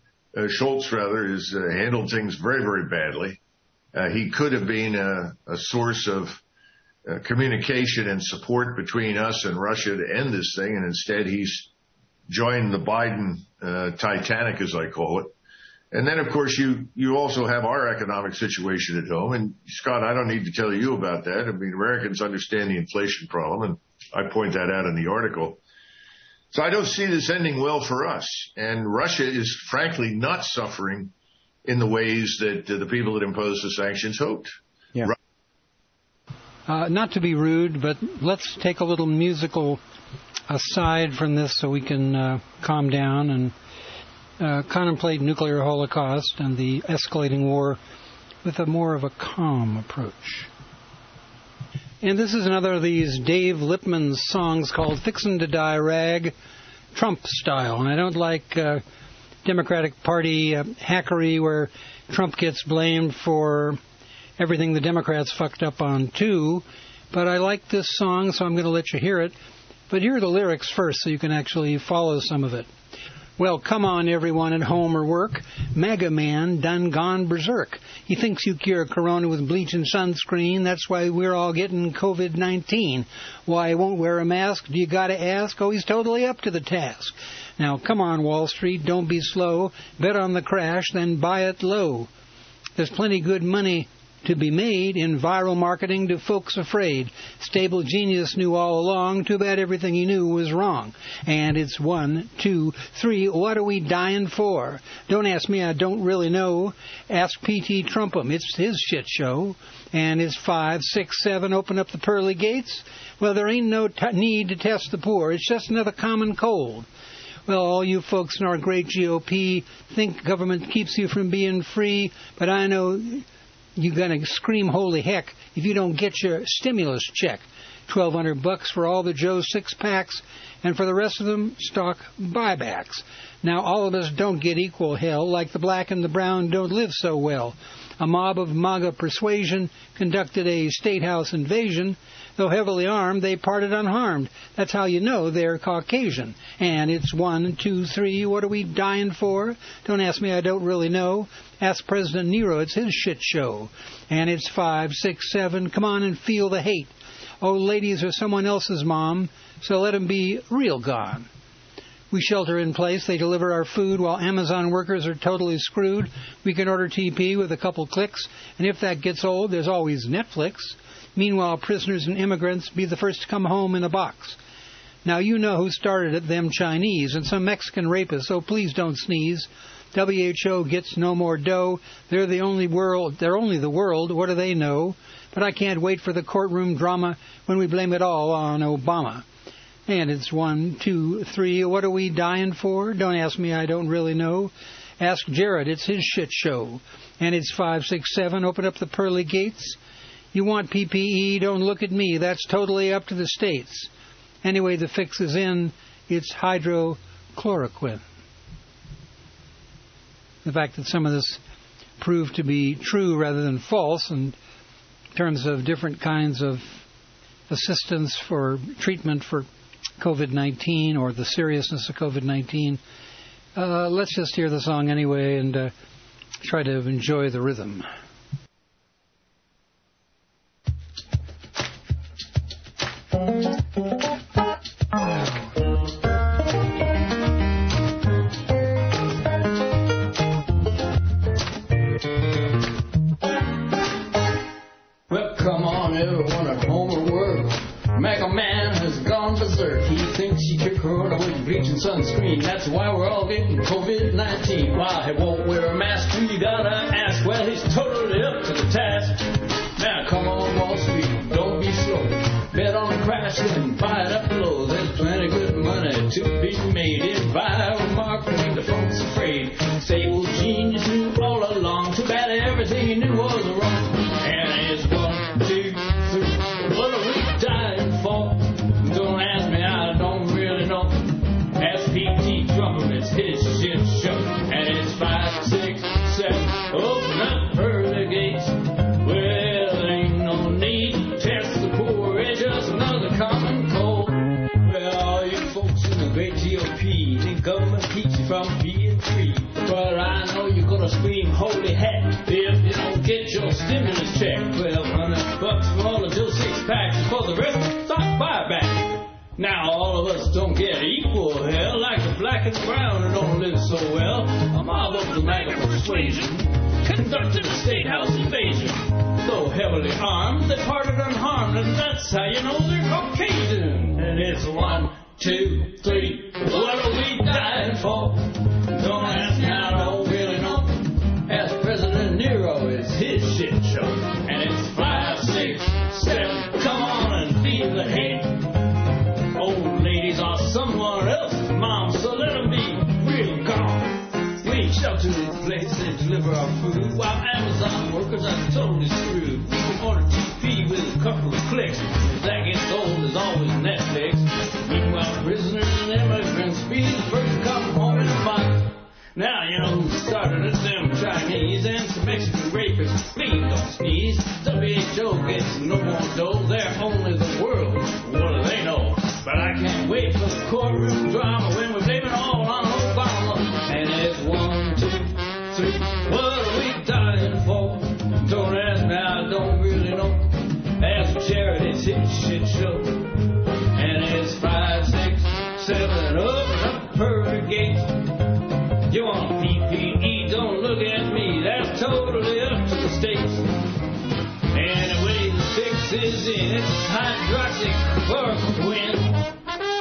M: has handled things very, very badly. He could have been a source of communication and support between us and Russia to end this thing, and instead he's joined the Biden Titanic, as I call it. And then, of course, you also have our economic situation at home. And, Scott, I don't need to tell you about that. I mean, Americans understand the inflation problem, and I point that out in the article. So I don't see this ending well for us. And Russia is, frankly, not suffering in the ways that the people that imposed the sanctions hoped.
J: Yeah. Not to be rude, but let's take a little musical aside from this so we can calm down and contemplate nuclear holocaust and the escalating war with a more of a calm approach. And this is another of these Dave Lippman songs called Fixin' to Die Rag, Trump style. And I don't like Democratic Party hackery where Trump gets blamed for everything the Democrats fucked up on too. But I like this song, so I'm going to let you hear it. But here are the lyrics first so you can actually follow some of it. Well, come on, everyone at home or work. MAGA man done gone berserk. He thinks you cure corona with bleach and sunscreen. That's why we're all getting COVID-19. Why he won't wear a mask? Do you got to ask? Oh, he's totally up to the task. Now, come on, Wall Street, don't be slow. Bet on the crash, then buy it low. There's plenty good money to be made in viral marketing to folks afraid. Stable genius knew all along. Too bad everything he knew was wrong. And it's 1, 2, 3. What are we dying for? Don't ask me. I don't really know. Ask P.T. Trumpum. It's his shit show. And it's 5, 6, 7. Open up the pearly gates. Well, there ain't no need to test the poor. It's just another common cold. Well, all you folks in our great GOP think government keeps you from being free, but I know you're going to scream holy heck if you don't get your stimulus check. $1,200 for all the Joe six-packs, and for the rest of them, stock buybacks. Now, all of us don't get equal hell, like the black and the brown don't live so well. A mob of MAGA persuasion conducted a State House invasion. Though heavily armed, they parted unharmed. That's how you know they're Caucasian. And it's 1, 2, 3. What are we dying for? Don't ask me. I don't really know. Ask President Nero. It's his shit show. And it's 5, 6, 7. Come on and feel the hate. Old ladies are someone else's mom, so let them be real gone. We shelter in place. They deliver our food while Amazon workers are totally screwed. We can order TP with a couple clicks. And if that gets old, there's always Netflix. Meanwhile, prisoners and immigrants be the first to come home in a box. Now you know who started it, them Chinese, and some Mexican rapists, so please don't sneeze. WHO gets no more dough. They're only the world. What do they know? But I can't wait for the courtroom drama when we blame it all on Obama. And it's 1, 2, 3. What are we dying for? Don't ask me. I don't really know. Ask Jared. It's his shit show. And it's 5, 6, 7. Open up the pearly gates. You want PPE? Don't look at me. That's totally up to the states. Anyway, the fix is in. It's hydrochloroquine. The fact that some of this proved to be true rather than false in terms of different kinds of assistance for treatment for COVID-19 or the seriousness of COVID-19. Let's just hear the song anyway and try to enjoy the rhythm.
N: Well, come on, everyone at home or work. Mega Man has gone berserk. He thinks he took corona with bleach and sunscreen. That's why we're all getting COVID-19. Why he won't wear a mask, you gotta ask. Well, he's totally up to the task. Now, come on, Wall Street, don't be slow. Bet on the crash and buy it up low. There's plenty good money to be made in viral marketing. The folks afraid. Stable genius knew all along. Too bad everything he knew was wrong. And it's 1, 2, 3. What are we dying for? Don't ask me, I don't really know. Ask P.T. Trump, it's his shit show. And it's 5, 6, 7. Open up early gates. Well, there ain't no need to test the poor. It's just another common cold. Well, all you folks in the great GOP think government keeps you from being free. But I know you're gonna scream holy heck if you don't get your stimulus check. $1,200 for all of your 6-packs, and for the rest, stock buyback. Now all of us don't get equal hell, like the black and brown who don't live so well. A mob of the MAGA persuasion conducted a state house invasion. Though heavily armed, they parted unharmed, and that's how you know they're Caucasian. And it's 1, 2, 3. What are we dying for? Don't ask me, I don't really know. Ask President Nero, it's his shit show. And it's 5, 6, 7. Come on and feel the hate. Old ladies are someone else's mom, so let them be real gone. We ain't shelter in place and deliver our food, while Amazon workers are totally screwed. We can order TP with a couple of clicks. If that gets old, there's always Netflix. Meanwhile, prisoners and immigrants be the first to come home in a box. Now you know who started it, them Chinese and some Mexican rapists. Please don't sneeze. WHO gets no more dough. They're only the world. What do they know? But I can't wait for the courtroom drama when we blame it all on Obama. And it's 1, 2, 3. What are we dying for? Don't ask me, I don't really know. Ask Jared, it's his shit show. And it's 5, 6, 7. Open up pearly gates. You want PPE? Don't look at me. That's totally up to the states. Anyway, the fix is in. It's hydroxychloroquine.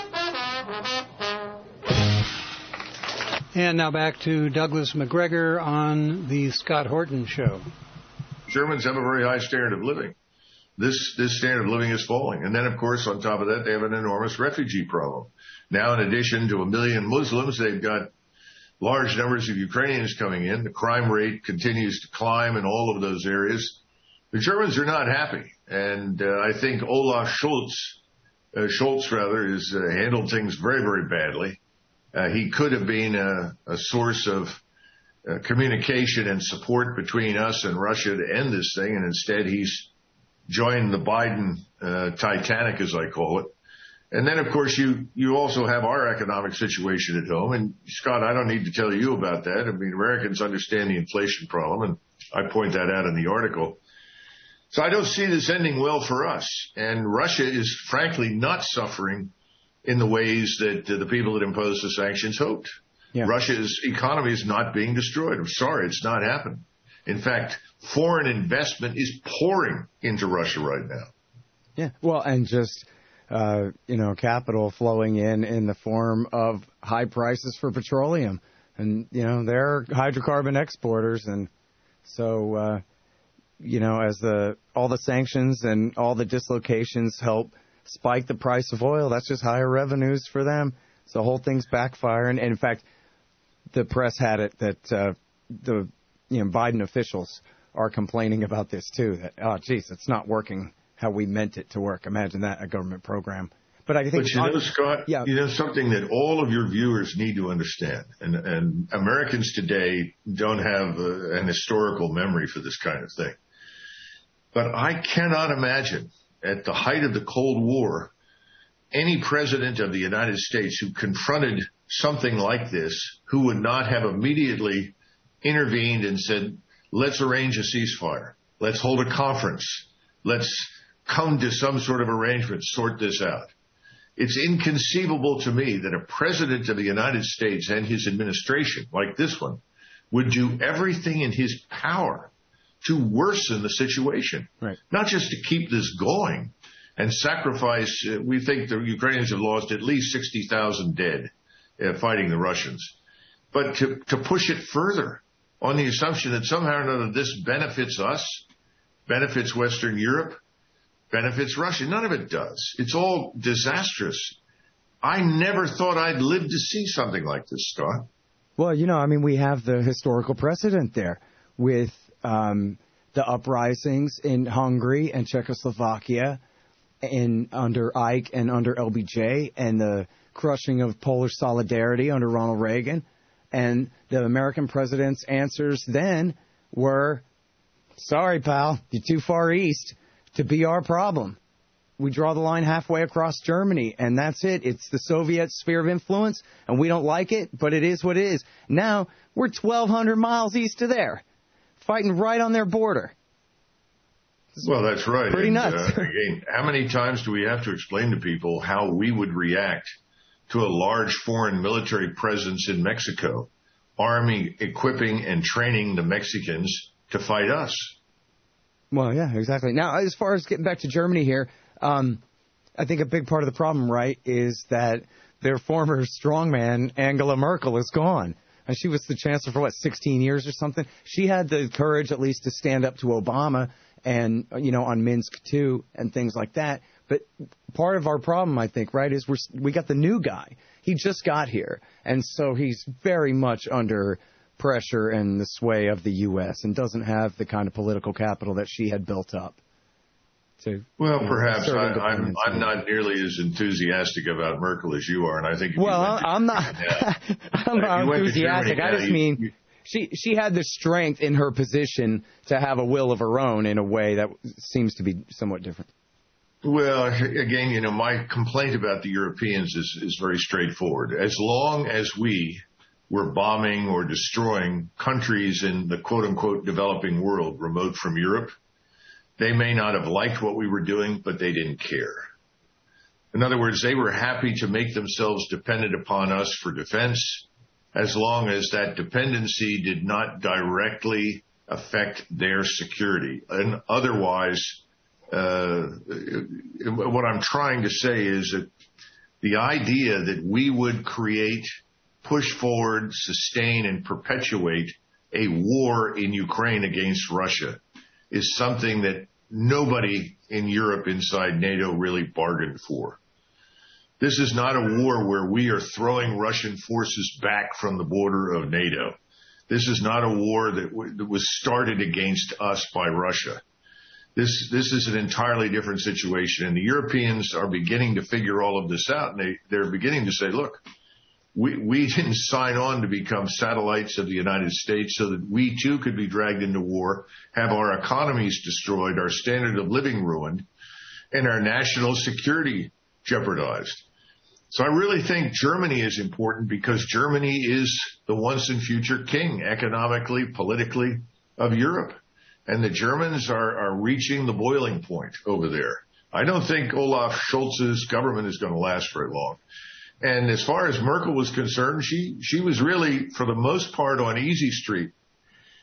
J: And now back to Douglas McGregor on the Scott Horton Show.
M: Germans have a very high standard of living. This standard of living is falling. And then, of course, on top of that, they have an enormous refugee problem. Now, in addition to 1 million Muslims, they've got large numbers of Ukrainians coming in. The crime rate continues to climb in all of those areas. The Germans are not happy. And I think Olaf Scholz has handled things very, very badly. He could have been a source of communication and support between us and Russia to end this thing, and instead he's joined the Biden Titanic, as I call it. And then, of course, you also have our economic situation at home. And, Scott, I don't need to tell you about that. I mean, Americans understand the inflation problem, and I point that out in the article. So I don't see this ending well for us. And Russia is, frankly, not suffering in the ways that the people that imposed the sanctions hoped. Yeah. Russia's economy is not being destroyed. I'm sorry, it's not happening. In fact, foreign investment is pouring into Russia right now.
L: Yeah, well, and just capital flowing in the form of high prices for petroleum. And, they're hydrocarbon exporters. And so, as all the sanctions and all the dislocations help spike the price of oil, that's just higher revenues for them. So the whole thing's backfiring. And in fact, the press had it that the Biden officials are complaining about this too. That it's not working how we meant it to work. Imagine that, a government program. But I think,
M: Scott, something that all of your viewers need to understand, and Americans today don't have an historical memory for this kind of thing. But I cannot imagine, at the height of the Cold War, any president of the United States who confronted something like this who would not have immediately intervened and said, let's arrange a ceasefire. Let's hold a conference. Let's come to some sort of arrangement, sort this out. It's inconceivable to me that a president of the United States and his administration, like this one, would do everything in his power to worsen the situation.
L: Right. Not
M: just to keep this going and sacrifice. We think the Ukrainians have lost at least 60,000 dead fighting the Russians. But to push it further on the assumption that somehow or another this benefits us, benefits Western Europe, benefits Russia. None of it does. It's all disastrous. I never thought I'd live to see something like this, Scott.
L: Well, we have the historical precedent there with the uprisings in Hungary and Czechoslovakia under Ike and under LBJ, and the crushing of Polish solidarity under Ronald Reagan. And the American president's answers then were, sorry, pal, you're too far east to be our problem. We draw the line halfway across Germany, and that's it. It's the Soviet sphere of influence, and we don't like it, but it is what it is. Now, we're 1,200 miles east of there, fighting right on their border.
M: Well, that's right.
L: Pretty nuts.
M: Again, how many times do we have to explain to people how we would react to a large foreign military presence in Mexico, arming, equipping, and training the Mexicans to fight us?
L: Well, yeah, exactly. Now, as far as getting back to Germany here, I think a big part of the problem, right, is that their former strongman, Angela Merkel, is gone. And she was the chancellor for, 16 years or something? She had the courage, at least, to stand up to Obama and, on Minsk II and things like that. But part of our problem, I think, right, is we got the new guy. He just got here. And so he's very much under pressure and the sway of the U.S. and doesn't have the kind of political capital that she had built up.
M: Perhaps I'm not nearly as enthusiastic about Merkel as you are, and I think.
L: I'm not. I'm not enthusiastic. I just mean she had the strength in her position to have a will of her own in a way that seems to be somewhat different.
M: Well, again, my complaint about the Europeans is very straightforward. As long as we were bombing or destroying countries in the quote-unquote developing world remote from Europe, they may not have liked what we were doing, but they didn't care. In other words, they were happy to make themselves dependent upon us for defense as long as that dependency did not directly affect their security. And otherwise, what I'm trying to say is that the idea that we would create, push forward, sustain, and perpetuate a war in Ukraine against Russia is something that nobody in Europe inside NATO really bargained for. This is not a war where we are throwing Russian forces back from the border of NATO. This is not a war that was started against us by Russia. This is an entirely different situation, and the Europeans are beginning to figure all of this out, and they're beginning to say, look, we didn't sign on to become satellites of the United States so that we too could be dragged into war, have our economies destroyed, our standard of living ruined, and our national security jeopardized. So I really think Germany is important because Germany is the once and future king economically, politically of Europe. And the Germans are reaching the boiling point over there. I don't think Olaf Scholz's government is going to last very long. And as far as Merkel was concerned, she was really, for the most part, on easy street.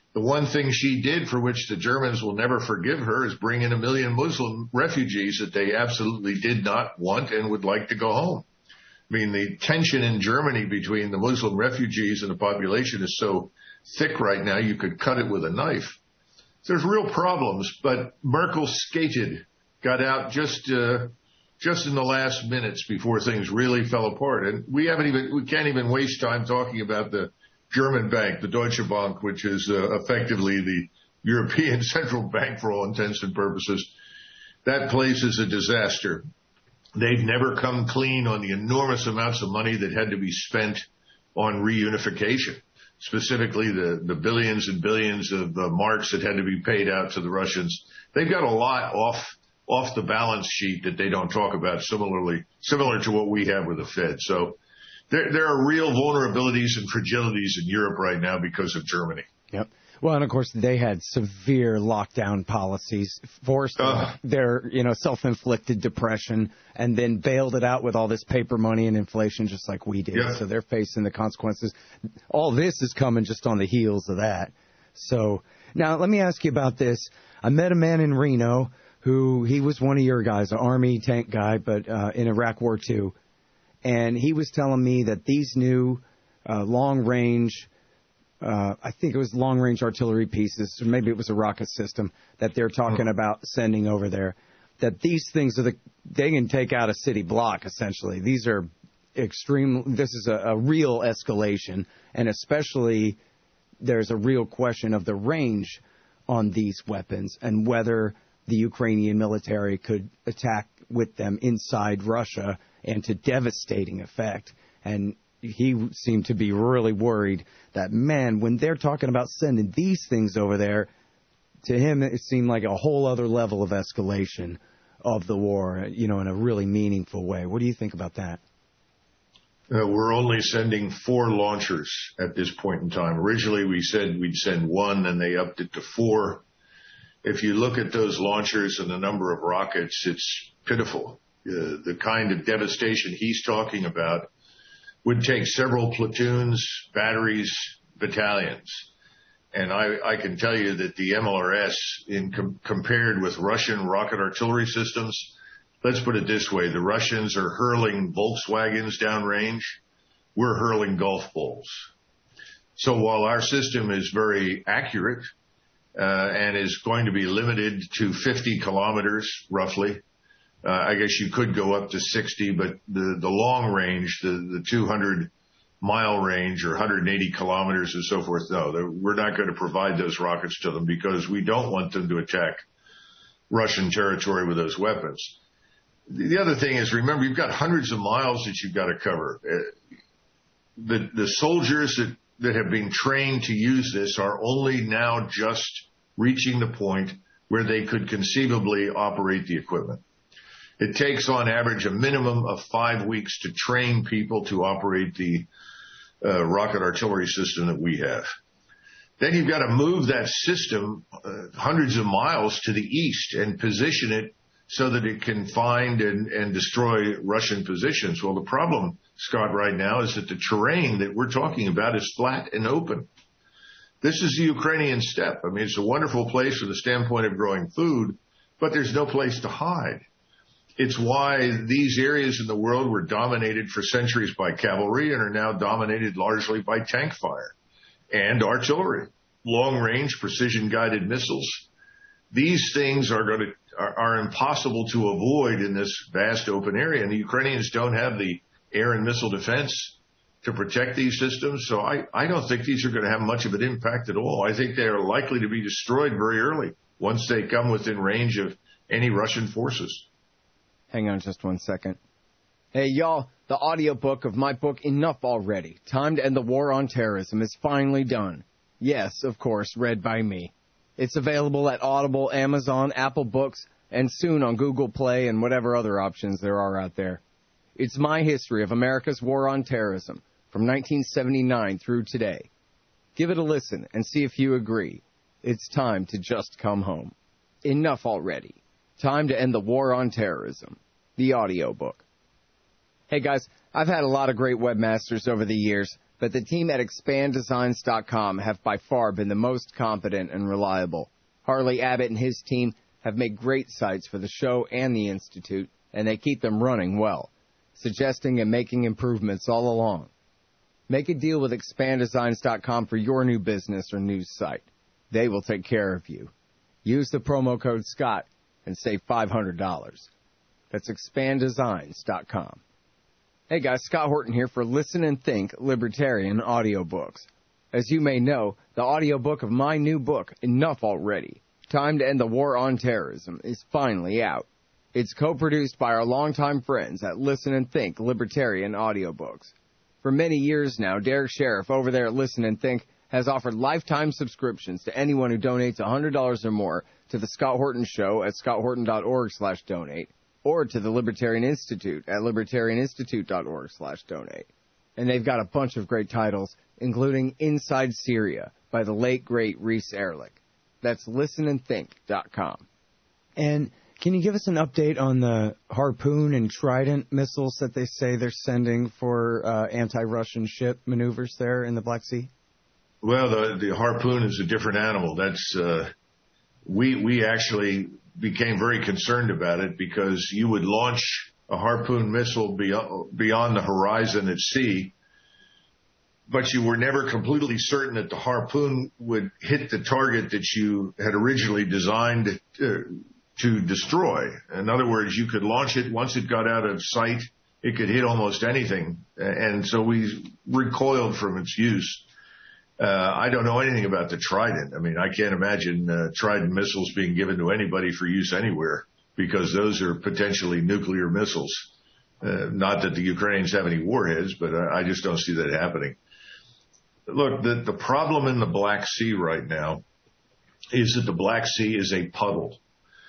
M: The one thing she did for which the Germans will never forgive her is bring in 1 million Muslim refugees that they absolutely did not want and would like to go home. I mean, the tension in Germany between the Muslim refugees and the population is so thick right now, you could cut it with a knife. There's real problems, but Merkel skated, got out just in the last minutes before things really fell apart. And we can't even waste time talking about the German bank, the Deutsche Bank, which is effectively the European central bank for all intents and purposes. That place is a disaster. They've never come clean on the enormous amounts of money that had to be spent on reunification, specifically the billions and billions of marks that had to be paid out to the Russians. They've got a lot off the balance sheet that they don't talk about, similar to what we have with the Fed. So there are real vulnerabilities and fragilities in Europe right now because of Germany.
L: Yep. Well, and of course, they had severe lockdown policies, forced their, self-inflicted depression, and then bailed it out with all this paper money and inflation, just like we did. Yeah. So they're facing the consequences. All this is coming just on the heels of that. So now let me ask you about this. I met a man in Reno he was one of your guys, an Army tank guy, but in Iraq War II. And he was telling me that these new long-range I think it was long-range artillery pieces, or maybe it was a rocket system that they're talking about sending over there, that these things they can take out a city block, essentially. These are this is a real escalation, and especially there's a real question of the range on these weapons and whether the Ukrainian military could attack with them inside Russia and to devastating effect. And he seemed to be really worried that, man, when they're talking about sending these things over there, to him it seemed like a whole other level of escalation of the war, in a really meaningful way. What do you think about that?
M: We're only sending 4 launchers at this point in time. Originally, we said we'd send 1, and they upped it to 4. If you look at those launchers and the number of rockets, it's pitiful. The kind of devastation he's talking about would take several platoons, batteries, battalions. And I can tell you that the MLRS, compared with Russian rocket artillery systems, let's put it this way, the Russians are hurling Volkswagens downrange, we're hurling golf balls. So while our system is very accurate and is going to be limited to 50 kilometers, roughly, I guess you could go up to 60, but the long range, the 200-mile range or 180 kilometers and so forth, no, we're not going to provide those rockets to them because we don't want them to attack Russian territory with those weapons. The other thing is, remember, you've got hundreds of miles that you've got to cover. The soldiers that have been trained to use this are only now just reaching the point where they could conceivably operate the equipment. It takes, on average, a minimum of 5 weeks to train people to operate the rocket artillery system that we have. Then you've got to move that system hundreds of miles to the east and position it so that it can find and destroy Russian positions. Well, the problem, Scott, right now is that the terrain that we're talking about is flat and open. This is the Ukrainian steppe. I mean, it's a wonderful place from the standpoint of growing food, but there's no place to hide. It's why these areas in the world were dominated for centuries by cavalry and are now dominated largely by tank fire and artillery, long-range precision-guided missiles. These things are impossible to avoid in this vast open area, and the Ukrainians don't have the air and missile defense to protect these systems, so I don't think these are going to have much of an impact at all. I think they are likely to be destroyed very early once they come within range of any Russian forces.
L: Hang on just 1 second. Hey, y'all, the audiobook of my book, Enough Already, Time to End the War on Terrorism, is finally done. Yes, of course, read by me. It's available at Audible, Amazon, Apple Books, and soon on Google Play and whatever other options there are out there. It's my history of America's war on terrorism from 1979 through today. Give it a listen and see if you agree. It's time to just come home. Enough already. Time to End the War on Terrorism, the audiobook. Hey guys, I've had a lot of great webmasters over the years, but the team at expanddesigns.com have by far been the most competent and reliable. Harley Abbott and his team have made great sites for the show and the Institute, and they keep them running well, suggesting and making improvements all along. Make a deal with expanddesigns.com for your new business or news site. They will take care of you. Use the promo code SCOTT and save $500. That's expanddesigns.com. Hey guys, Scott Horton here for Listen and Think Libertarian Audiobooks. As you may know, the audiobook of my new book, Enough Already, Time to End the War on Terrorism, is finally out. It's co-produced by our longtime friends at Listen and Think Libertarian Audiobooks. For many years now, Derek Sheriff over there at Listen and Think has offered lifetime subscriptions to anyone who donates $100 or more to The Scott Horton Show at scotthorton.org/donate, or to the Libertarian Institute at libertarianinstitute.org/donate. And they've got a bunch of great titles, including Inside Syria by the late, great Reese Erlich. That's listenandthink.com. And can you give us an update on the Harpoon and Trident missiles that they say they're sending for anti-Russian ship maneuvers there in the Black Sea?
M: Well, the Harpoon is a different animal. That's we actually became very concerned about it because you would launch a Harpoon missile beyond the horizon at sea, but you were never completely certain that the Harpoon would hit the target that you had originally designed to destroy. In other words, you could launch it. Once it got out of sight, it could hit almost anything. And so we recoiled from its use. I don't know anything about the Trident. I mean, I can't imagine Trident missiles being given to anybody for use anywhere because those are potentially nuclear missiles. Not that the Ukrainians have any warheads, but I just don't see that happening. Look, the problem in the Black Sea right now is that the Black Sea is a puddle.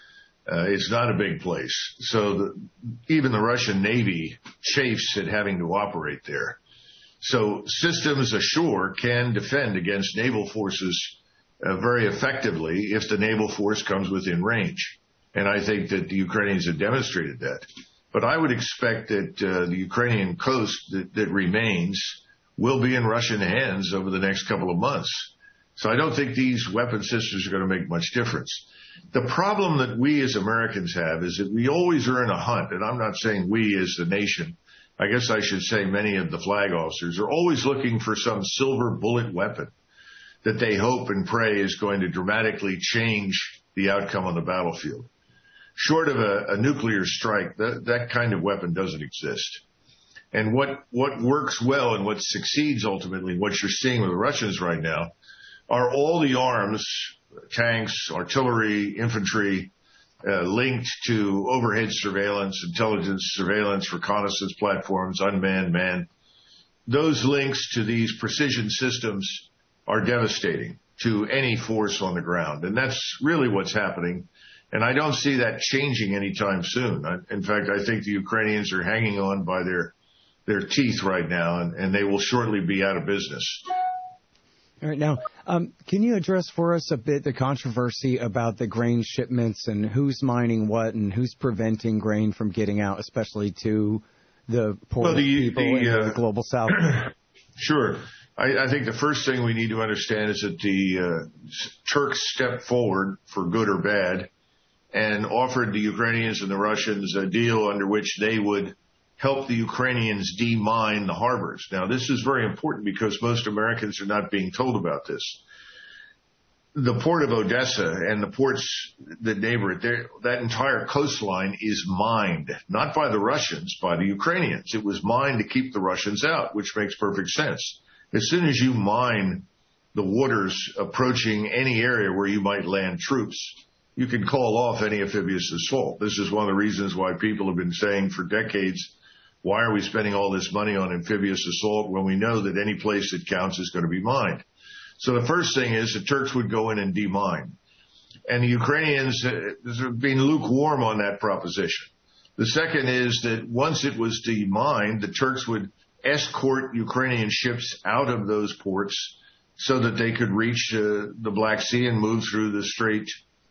M: It's not a big place. So even the Russian Navy chafes at having to operate there. So systems ashore can defend against naval forces very effectively if the naval force comes within range. And I think that the Ukrainians have demonstrated that. But I would expect that the Ukrainian coast that remains will be in Russian hands over the next couple of months. So I don't think these weapon systems are going to make much difference. The problem that we as Americans have is that we always are in a hunt, and I'm not saying we as the nation, I guess I should say many of the flag officers are always looking for some silver bullet weapon that they hope and pray is going to dramatically change the outcome on the battlefield. Short of a nuclear strike, that kind of weapon doesn't exist. And what works well and what succeeds ultimately, what you're seeing with the Russians right now, are all the arms, tanks, artillery, infantry, linked to overhead surveillance, intelligence, surveillance, reconnaissance platforms, unmanned, manned. Those links to these precision systems are devastating to any force on the ground. And that's really what's happening. And I don't see that changing anytime soon. In fact, I think the Ukrainians are hanging on by their teeth right now, and they will shortly be out of business.
L: All right. Now, can you address for us a bit the controversy about the grain shipments and who's mining what and who's preventing grain from getting out, especially to the poor people in the global south?
M: Sure. I think the first thing we need to understand is that the Turks stepped forward, for good or bad, and offered the Ukrainians and the Russians a deal under which they would help the Ukrainians demine the harbors. Now, this is very important because most Americans are not being told about this. The port of Odessa and the ports that neighbor it, that entire coastline is mined, not by the Russians, by the Ukrainians. It was mined to keep the Russians out, which makes perfect sense. As soon as you mine the waters approaching any area where you might land troops, you can call off any amphibious assault. This is one of the reasons why people have been saying for decades, why are we spending all this money on amphibious assault when we know that any place that counts is going to be mined? So the first thing is the Turks would go in and demine. And the Ukrainians have been lukewarm on that proposition. The second is that once it was demined, the Turks would escort Ukrainian ships out of those ports so that they could reach the Black Sea and move through the strait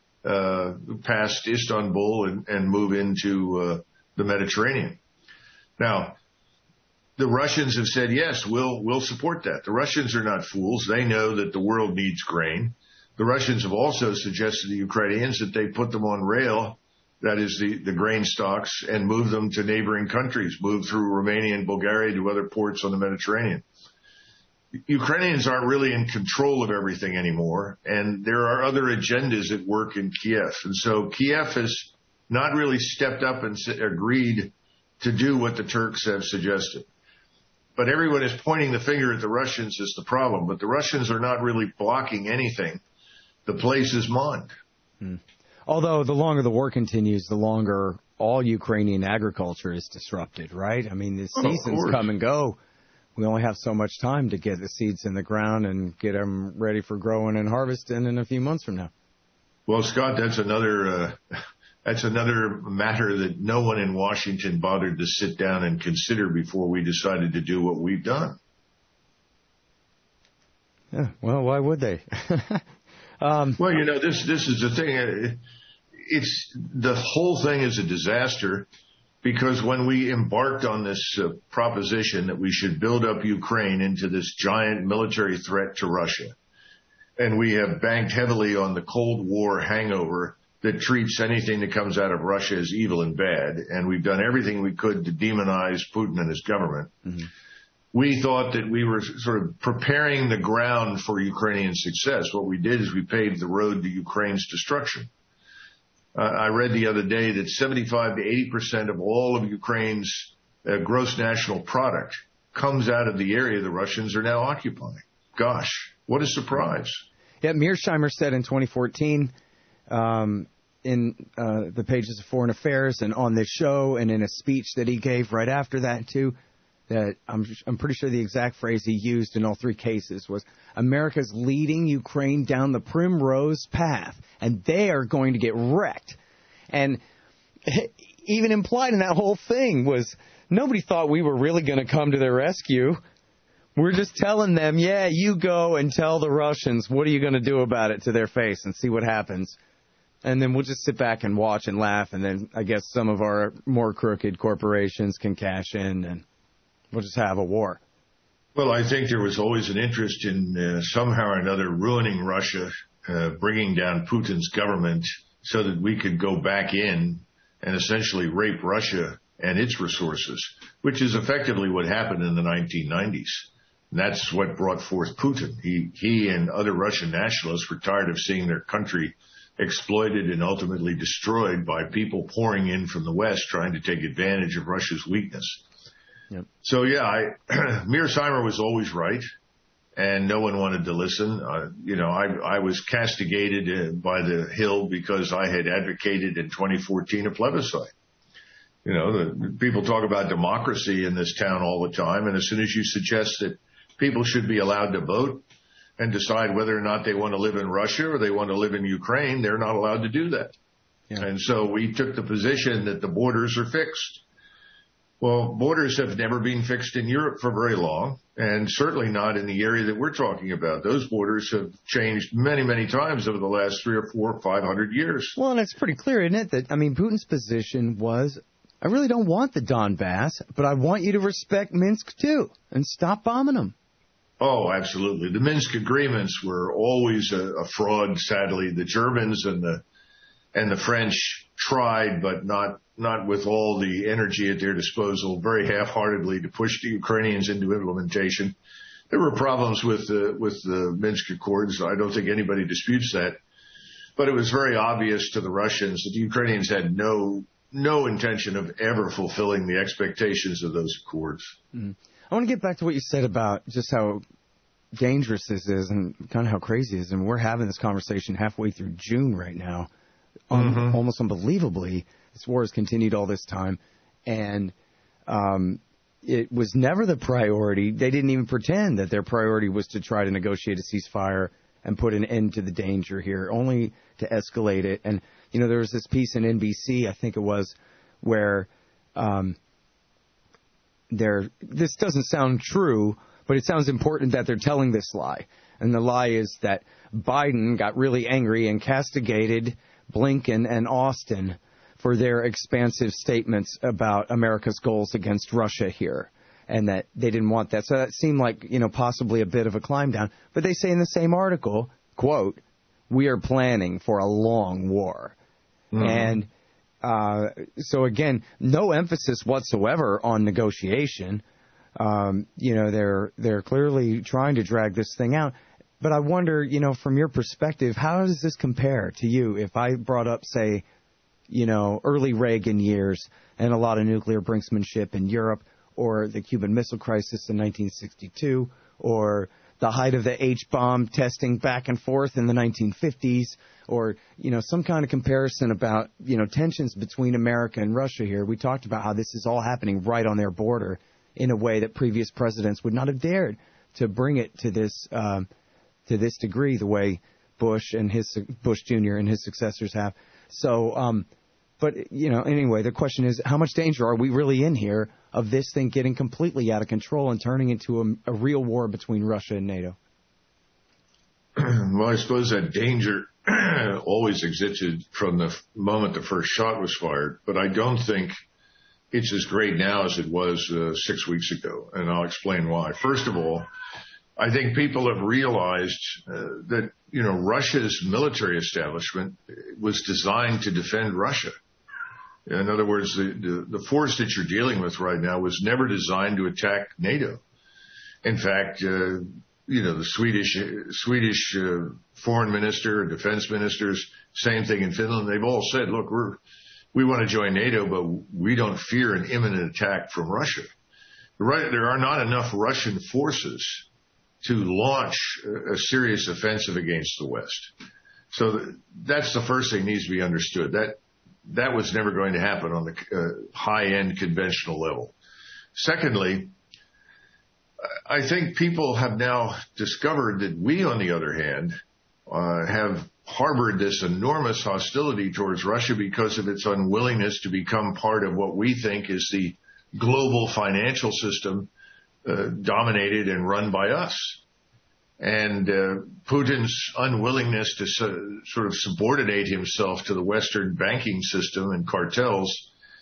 M: past Istanbul and move into the Mediterranean. Now, the Russians have said, yes, we'll support that. The Russians are not fools. They know that the world needs grain. The Russians have also suggested to the Ukrainians that they put them on rail, that is the grain stocks, and move them to neighboring countries, move through Romania and Bulgaria to other ports on the Mediterranean. Ukrainians aren't really in control of everything anymore, and there are other agendas at work in Kiev. And so Kiev has not really stepped up and agreed to do what the Turks have suggested. But everyone is pointing the finger at the Russians as the problem. But the Russians are not really blocking anything. The place is mined.
L: Although the longer the war continues, the longer all Ukrainian agriculture is disrupted, right? I mean, the seasons come and go. We only have so much time to get the seeds in the ground and get them ready for growing and harvesting in a few months from now.
M: Well, Scott, that's another matter that no one in Washington bothered to sit down and consider before we decided to do what we've done.
L: Yeah, well, why would they?
M: Well, this is the thing. It's the whole thing is a disaster because when we embarked on this proposition that we should build up Ukraine into this giant military threat to Russia, and we have banked heavily on the Cold War hangover that treats anything that comes out of Russia as evil and bad, and we've done everything we could to demonize Putin and his government. Mm-hmm. We thought that we were sort of preparing the ground for Ukrainian success. What we did is we paved the road to Ukraine's destruction. I read the other day that 75 to 80% of all of Ukraine's gross national product comes out of the area the Russians are now occupying. Gosh, what a surprise.
L: Yeah, Mearsheimer said in 2014 in the pages of Foreign Affairs and on this show and in a speech that he gave right after that, too, that I'm pretty sure the exact phrase he used in all three cases was, America's leading Ukraine down the primrose path, and they are going to get wrecked. And even implied in that whole thing was nobody thought we were really going to come to their rescue. We're just telling them, yeah, you go and tell the Russians, what are you going to do about it to their face and see what happens. And then we'll just sit back and watch and laugh, and then I guess some of our more crooked corporations can cash in and we'll just have a war.
M: Well, I think there was always an interest in somehow or another ruining Russia, bringing down Putin's government so that we could go back in and essentially rape Russia and its resources, which is effectively what happened in the 1990s. And that's what brought forth Putin. He and other Russian nationalists were tired of seeing their country exploited and ultimately destroyed by people pouring in from the West trying to take advantage of Russia's weakness. Yep. So, yeah, Mearsheimer was always right, and no one wanted to listen. I was castigated by the Hill because I had advocated in 2014 a plebiscite. People talk about democracy in this town all the time, and as soon as you suggest that people should be allowed to vote and decide whether or not they want to live in Russia or they want to live in Ukraine, they're not allowed to do that. Yeah. And so we took the position that the borders are fixed. Well, borders have never been fixed in Europe for very long, and certainly not in the area that we're talking about. Those borders have changed many, many times over the last 300 or 400 or 500 years.
L: Well, and it's pretty clear, isn't it, that, Putin's position was, I really don't want the Donbass, but I want you to respect Minsk, too, and stop bombing them.
M: Oh, absolutely. The Minsk agreements were always a fraud, sadly. The Germans and the French tried, but not with all the energy at their disposal, very half-heartedly to push the Ukrainians into implementation. There were problems with the Minsk Accords. I don't think anybody disputes that. But it was very obvious to the Russians that the Ukrainians had no intention of ever fulfilling the expectations of those accords.
L: Mm. I want to get back to what you said about just how dangerous this is and kind of how crazy it is. And we're having this conversation halfway through June right now. Almost unbelievably, this war has continued all this time, and it was never the priority. They didn't even pretend that their priority was to try to negotiate a ceasefire and put an end to the danger here, only to escalate it. And, there was this piece in NBC, I think it was, where this doesn't sound true, but it sounds important that they're telling this lie. And the lie is that Biden got really angry and castigated Blinken and Austin for their expansive statements about America's goals against Russia here. and that they didn't want that. So that seemed like, possibly a bit of a climb down. But they say in the same article, quote, "We are planning for a long war." Mm-hmm. And so, again, no emphasis whatsoever on negotiation. They're clearly trying to drag this thing out. But I wonder, from your perspective, how does this compare to you? If I brought up, say, early Reagan years and a lot of nuclear brinksmanship in Europe, or the Cuban Missile Crisis in 1962, or the height of the H-bomb testing back and forth in the 1950s, or, some kind of comparison about, tensions between America and Russia here. We talked about how this is all happening right on their border in a way that previous presidents would not have dared to bring it to this degree, the way Bush Jr. and his successors have. So, but, anyway, the question is, how much danger are we really in here of this thing getting completely out of control and turning into a real war between Russia and NATO?
M: Well, I suppose that danger always existed from the moment the first shot was fired, but I don't think it's as great now as it was 6 weeks ago, and I'll explain why. First of all, I think people have realized that, Russia's military establishment was designed to defend Russia. In other words, the force that you're dealing with right now was never designed to attack NATO. In fact, the Swedish foreign minister, defense ministers, same thing in Finland. They've all said, look, we want to join NATO, but we don't fear an imminent attack from Russia. There are not enough Russian forces to launch a serious offensive against the West. So that's the first thing needs to be understood. That was never going to happen on the high-end conventional level. Secondly, I think people have now discovered that we, on the other hand, have harbored this enormous hostility towards Russia because of its unwillingness to become part of what we think is the global financial system dominated and run by us. And Putin's unwillingness to sort of subordinate himself to the Western banking system and cartels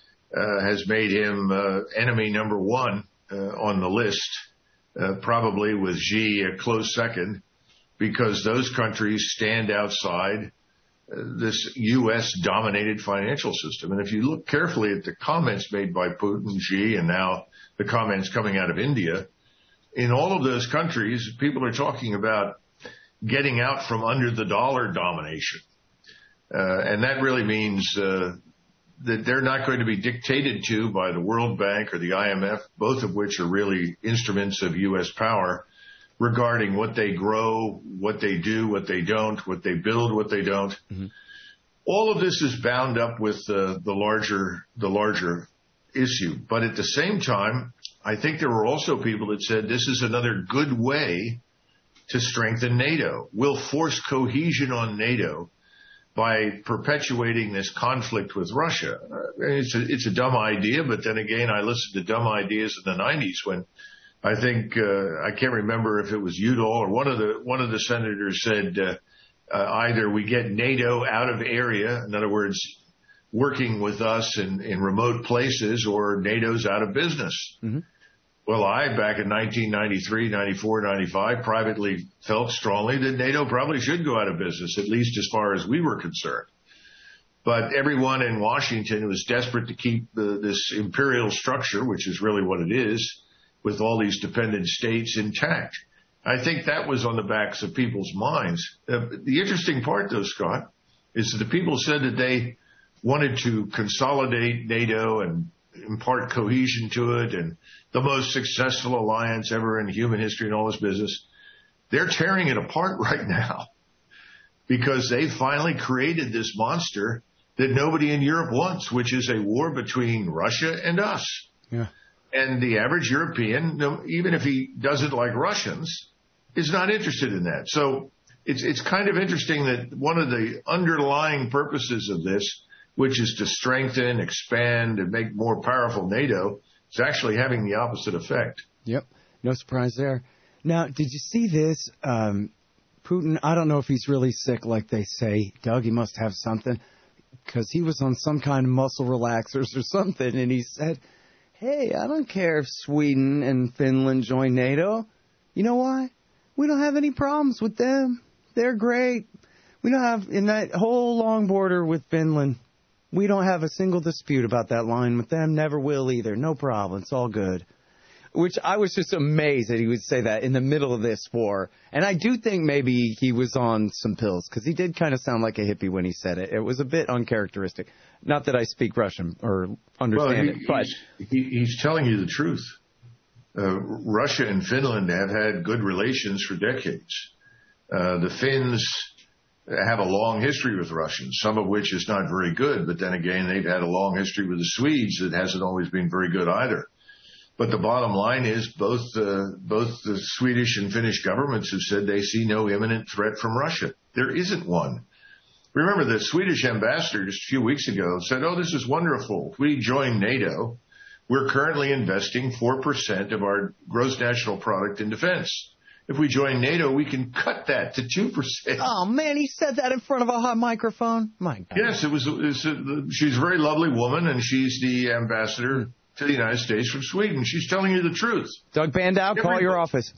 M: has made him enemy number one on the list, probably with Xi a close second, because those countries stand outside this U.S.-dominated financial system. And if you look carefully at the comments made by Putin, Xi, and now the comments coming out of India, in all of those countries, people are talking about getting out from under the dollar domination. And that really means that they're not going to be dictated to by the World Bank or the IMF, both of which are really instruments of U.S. power regarding what they grow, what they do, what they don't, what they build, what they don't. Mm-hmm. All of this is bound up with the larger issue. But at the same time, I think there were also people that said this is another good way to strengthen NATO. We'll force cohesion on NATO by perpetuating this conflict with Russia. It's a dumb idea, but then again, I listened to dumb ideas in the 90s when I think I can't remember if it was Udall or one of the senators said either we get NATO out of area, in other words, working with us in remote places, or NATO's out of business. Mm-hmm. Well, back in 1993, 94, 95, privately felt strongly that NATO probably should go out of business, at least as far as we were concerned. But everyone in Washington was desperate to keep this imperial structure, which is really what it is, with all these dependent states intact. I think that was on the backs of people's minds. The interesting part, though, Scott, is that the people said that they wanted to consolidate NATO and impart cohesion to it, and the most successful alliance ever in human history and all this business. They're tearing it apart right now because they finally created this monster that nobody in Europe wants, which is a war between Russia and us. Yeah. And the average European, even if he doesn't like Russians, is not interested in that. So it's kind of interesting that one of the underlying purposes of this, which is to strengthen, expand, and make more powerful NATO, is actually having the opposite effect.
L: Yep. No surprise there. Now, did you see this? Putin, I don't know if he's really sick like they say. Doug, he must have something, because he was on some kind of muscle relaxers or something, and he said hey, I don't care if Sweden and Finland join NATO. You know why? We don't have any problems with them. They're great. We don't have, in that whole long border with Finland, we don't have a single dispute about that line with them. Never will either. No problem. It's all good. Which I was just amazed that he would say that in the middle of this war. And I do think maybe he was on some pills, because he did kind of sound like a hippie when he said it. It was a bit uncharacteristic. Not that I speak Russian or understand it, but
M: he's telling you the truth. Russia and Finland have had good relations for decades. The Finns have a long history with Russians, some of which is not very good. But then again, they've had a long history with the Swedes that hasn't always been very good either. But the bottom line is both the Swedish and Finnish governments have said they see no imminent threat from Russia. There isn't one. Remember, the Swedish ambassador just a few weeks ago said, oh, this is wonderful. If we join NATO, we're currently investing 4% of our gross national product in defense. If we join NATO, we can cut that to 2%.
L: Oh, man, he said that in front of a hot microphone? My God.
M: Yes, she's a very lovely woman, and she's the ambassador to the United States from Sweden. She's telling you the truth.
L: Doug Bandow, call your office.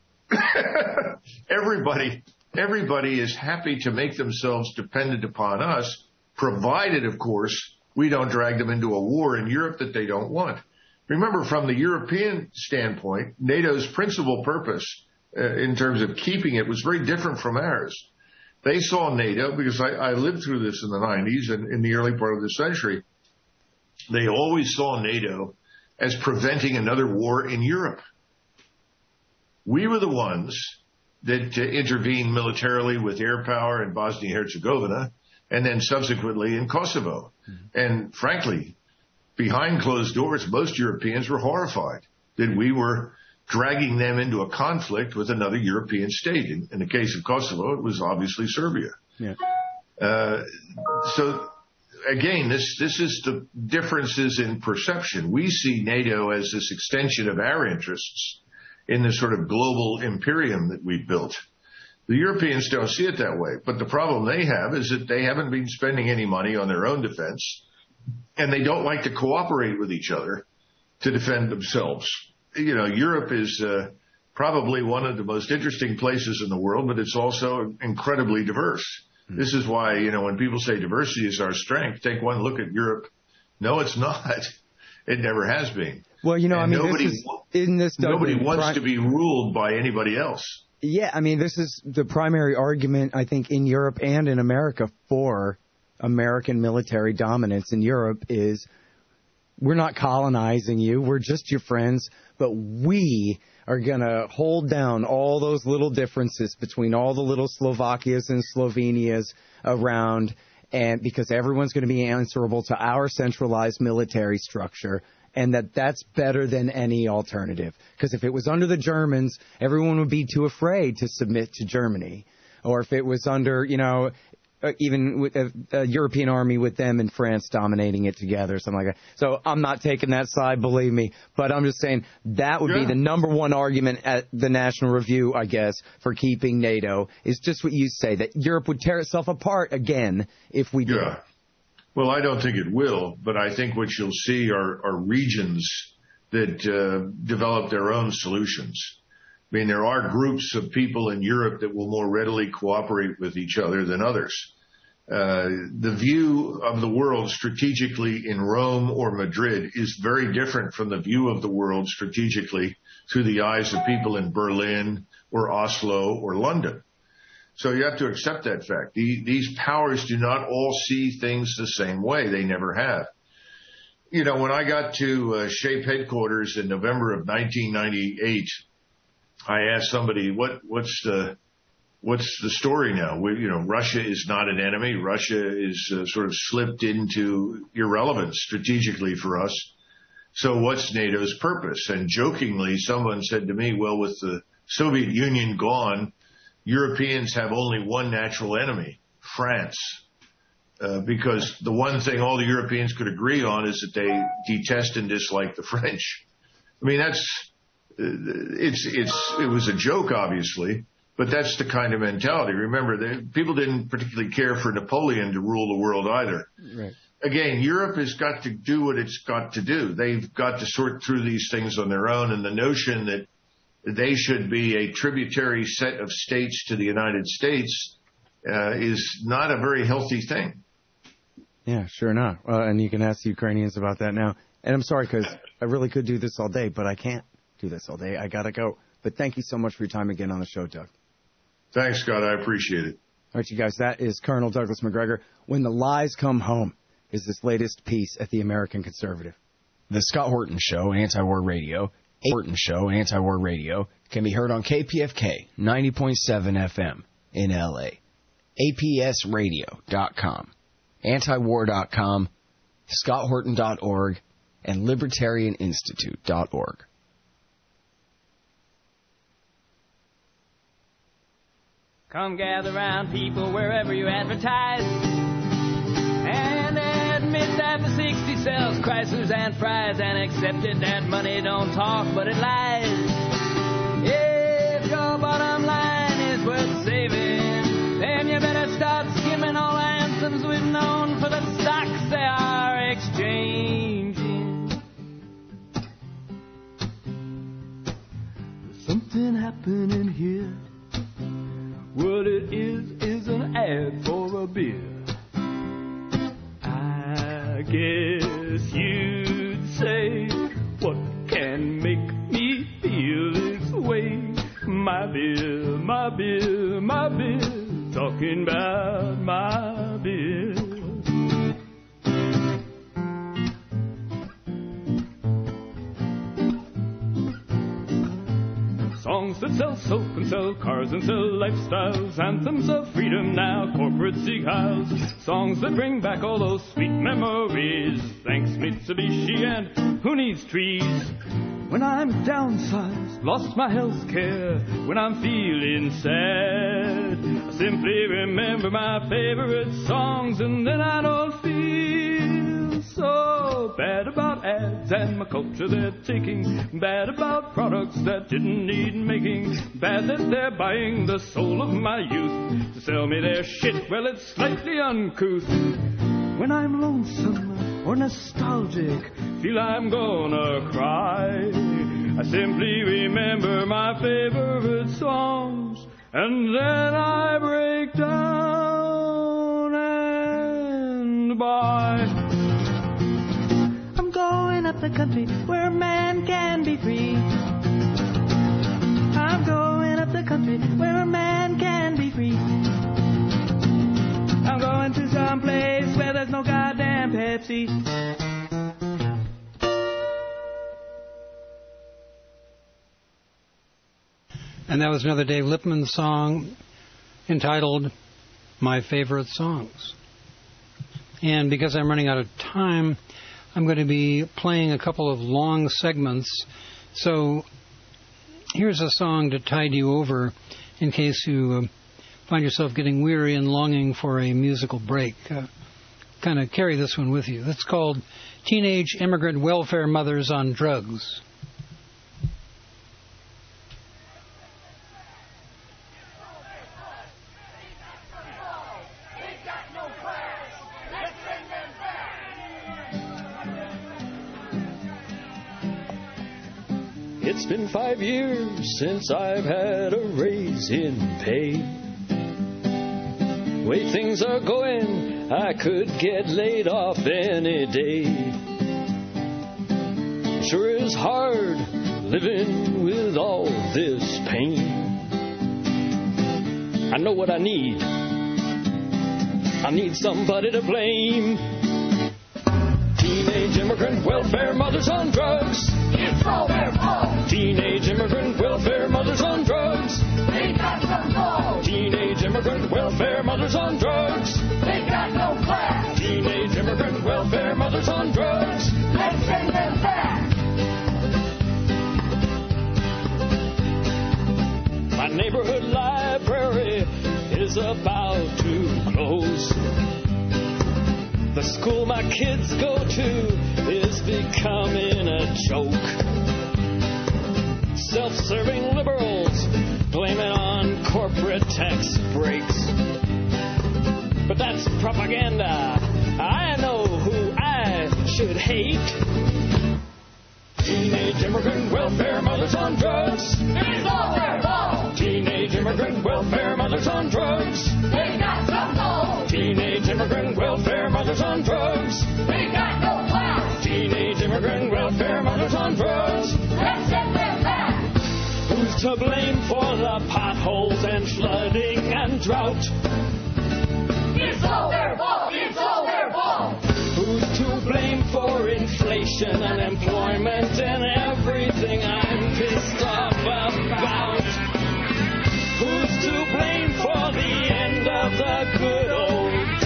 M: Everybody is happy to make themselves dependent upon us, provided, of course, we don't drag them into a war in Europe that they don't want. Remember, from the European standpoint, NATO's principal purpose in terms of keeping it was very different from ours. They saw NATO, because I lived through this in the 90s and in the early part of the century, they always saw NATO as preventing another war in Europe. We were the ones that intervened militarily with air power in Bosnia-Herzegovina and then subsequently in Kosovo. Mm-hmm. And frankly, behind closed doors, most Europeans were horrified that we were dragging them into a conflict with another European state. In the case of Kosovo, it was obviously Serbia.
L: Yeah.
M: So again, this is the differences in perception. We see NATO as this extension of our interests in this sort of global imperium that we built. The Europeans don't see it that way. But the problem they have is that they haven't been spending any money on their own defense, and they don't like to cooperate with each other to defend themselves. You know, Europe is probably one of the most interesting places in the world, but it's also incredibly diverse. Mm-hmm. This is why, you know, when people say diversity is our strength, take one look at Europe. No, it's not. It never has been.
L: Well, you know, and I mean,
M: nobody wants to be ruled by anybody else.
L: Yeah, I mean, this is the primary argument, I think, in Europe and in America for American military dominance in Europe is we're not colonizing you. We're just your friends, but we are going to hold down all those little differences between all the little Slovakias and Slovenias around, and because everyone's going to be answerable to our centralized military structure. And that's better than any alternative. Because if it was under the Germans, everyone would be too afraid to submit to Germany. Or if it was under, you know, even with a European army with them and France dominating it together, something like that. So I'm not taking that side, believe me. But I'm just saying that would be the number one argument at the National Review, I guess, for keeping NATO, is just what you say, that Europe would tear itself apart again if we did.
M: Yeah. Well, I don't think it will, but I think what you'll see are regions that develop their own solutions. I mean, there are groups of people in Europe that will more readily cooperate with each other than others. The view of the world strategically in Rome or Madrid is very different from the view of the world strategically through the eyes of people in Berlin or Oslo or London. So you have to accept that fact. These powers do not all see things the same way. They never have. You know, when I got to SHAPE headquarters in November of 1998, I asked somebody, what's the story now? Russia is not an enemy. Russia is sort of slipped into irrelevance strategically for us. So what's NATO's purpose? And jokingly, someone said to me, well, with the Soviet Union gone, Europeans have only one natural enemy, France, because the one thing all the Europeans could agree on is that they detest and dislike the French. I mean, it was a joke, obviously, but that's the kind of mentality. Remember, people didn't particularly care for Napoleon to rule the world either.
L: Right.
M: again, Europe has got to do what it's got to do. They've got to sort through these things on their own, and the notion that they should be a tributary set of states to the United States is not a very healthy thing.
L: Yeah, sure not. And you can ask the Ukrainians about that now. And I'm sorry, because I really could do this all day, but I can't do this all day. I got to go. But thank you so much for your time again on the show, Doug.
M: Thanks, Scott. I appreciate it.
L: All right, you guys, that is Colonel Douglas Macgregor. When the Lies Come Home is this latest piece at the American Conservative.
O: The Scott Horton Show, Anti-War Radio, can be heard on KPFK 90.7 FM in L.A., APSradio.com, antiwar.com, scotthorton.org, and libertarianinstitute.org.
N: Come gather round, people, wherever you advertise, and admit that the 60 sells Chryslers and fries, and accepted that money don't talk, but it lies. If your bottom line is worth saving, then you better start skimming all anthems we've known for the stocks they are exchanging. There's something happening here. What it is an ad for a beer. I guess you'd say, what can make me feel this way? My beer, my beer, my beer, talking about my beer. Songs that sell soap and sell cars and sell lifestyles, anthems of freedom now, corporate sieg-heils, songs that bring back all those sweet memories. Thanks Mitsubishi and who needs trees? When I'm downsized, lost my health care, when I'm feeling sad, I simply remember my favorite songs, and then I don't feel so bad about ads and my culture they're taking, bad about products that didn't need making, bad that they're buying the soul of my youth to sell me their shit. Well, it's slightly uncouth. When I'm lonesome or nostalgic, feel I'm gonna cry, I simply remember my favorite songs, and then I break down and buy. I'm going up the country where a man can be free. I'm going up the country where a man can be free. I'm going to some place where there's no goddamn Pepsi.
J: And that was another Dave Lippman song entitled My Favorite Songs. And because I'm running out of time, I'm going to be playing a couple of long segments. So here's a song to tide you over in case you find yourself getting weary and longing for a musical break. Kind of carry this one with you. It's called Teenage Immigrant Welfare Mothers on Drugs.
N: It's been 5 years since I've had a raise in pay. Way things are going, I could get laid off any day. Sure is hard living with all this pain. I know what I need. I need somebody to blame. Teenage immigrant welfare mothers on drugs. It's all their fault. Teenage immigrant welfare mothers on drugs. They got some balls. Teenage immigrant welfare mothers on drugs. They got no class. Teenage immigrant welfare mothers on drugs. Let's send them back. My neighborhood library is about to close. The school my kids go to is becoming a joke. Self-serving liberals blame it on corporate tax breaks. But that's propaganda. I know who state. Teenage immigrant welfare mothers on drugs. It's all their fault. Teenage immigrant welfare mothers on drugs. They got some gold. Teenage immigrant welfare mothers on drugs. They got no class. Teenage immigrant welfare mothers on drugs. Let's set them back. Who's to blame for the potholes and flooding and drought? It's all their fault. It's all their fault. Who's to blame for inflation, unemployment, and everything I'm pissed off about? Who's to blame for the end of the good old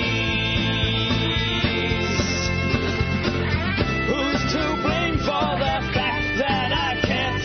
N: days? Who's to blame for the fact that I can't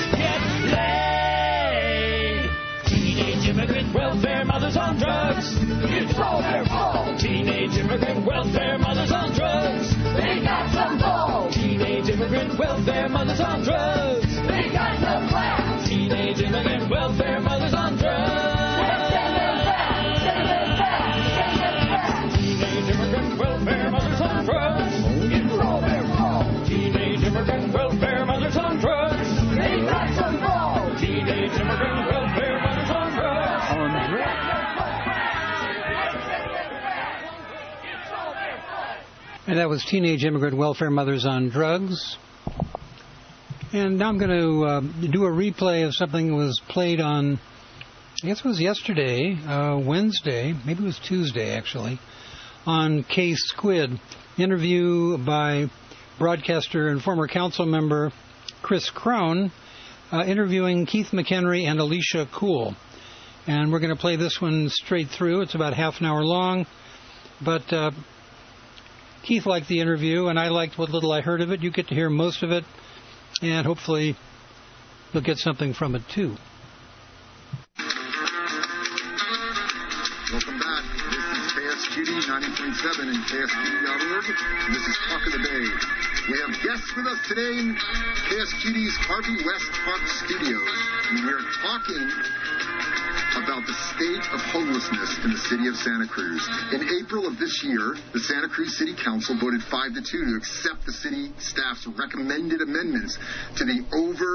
N: get laid? Teenage immigrant welfare mothers on drugs. It's all their fault. Teenage immigrant welfare mothers on drugs. They got some gold. Teenage immigrant welfare mothers on drugs. They got no class. Teenage immigrant welfare mothers on drugs. Send them back. Send them back. Send them back. Teenage immigrant welfare mothers on drugs. It's all their fault. Teenage immigrant welfare mothers on drugs. They got some gold. Teenage immigrant welfare mothers on drugs.
J: And that was Teenage Immigrant Welfare Mothers on Drugs. And now I'm going to do a replay of something that was played on, I guess it was yesterday, Wednesday, maybe it was Tuesday actually, on K-Squid. Interview by broadcaster and former council member Chris Crone, interviewing Keith McHenry and Alicia Kuhl. And we're going to play this one straight through. It's about half an hour long, but Keith liked the interview, and I liked what little I heard of it. You get to hear most of it, and hopefully you'll get something from it, too.
P: Welcome back. This is KSQD 90.7 and KSQD.org, and this is Talk of the Bay. We have guests with us today in KSQD's Harvey West Park Studios, and we're talking about the state of homelessness in the city of Santa Cruz. In April of this year, the Santa Cruz City Council voted 5-2 to accept the city staff's recommended amendments to the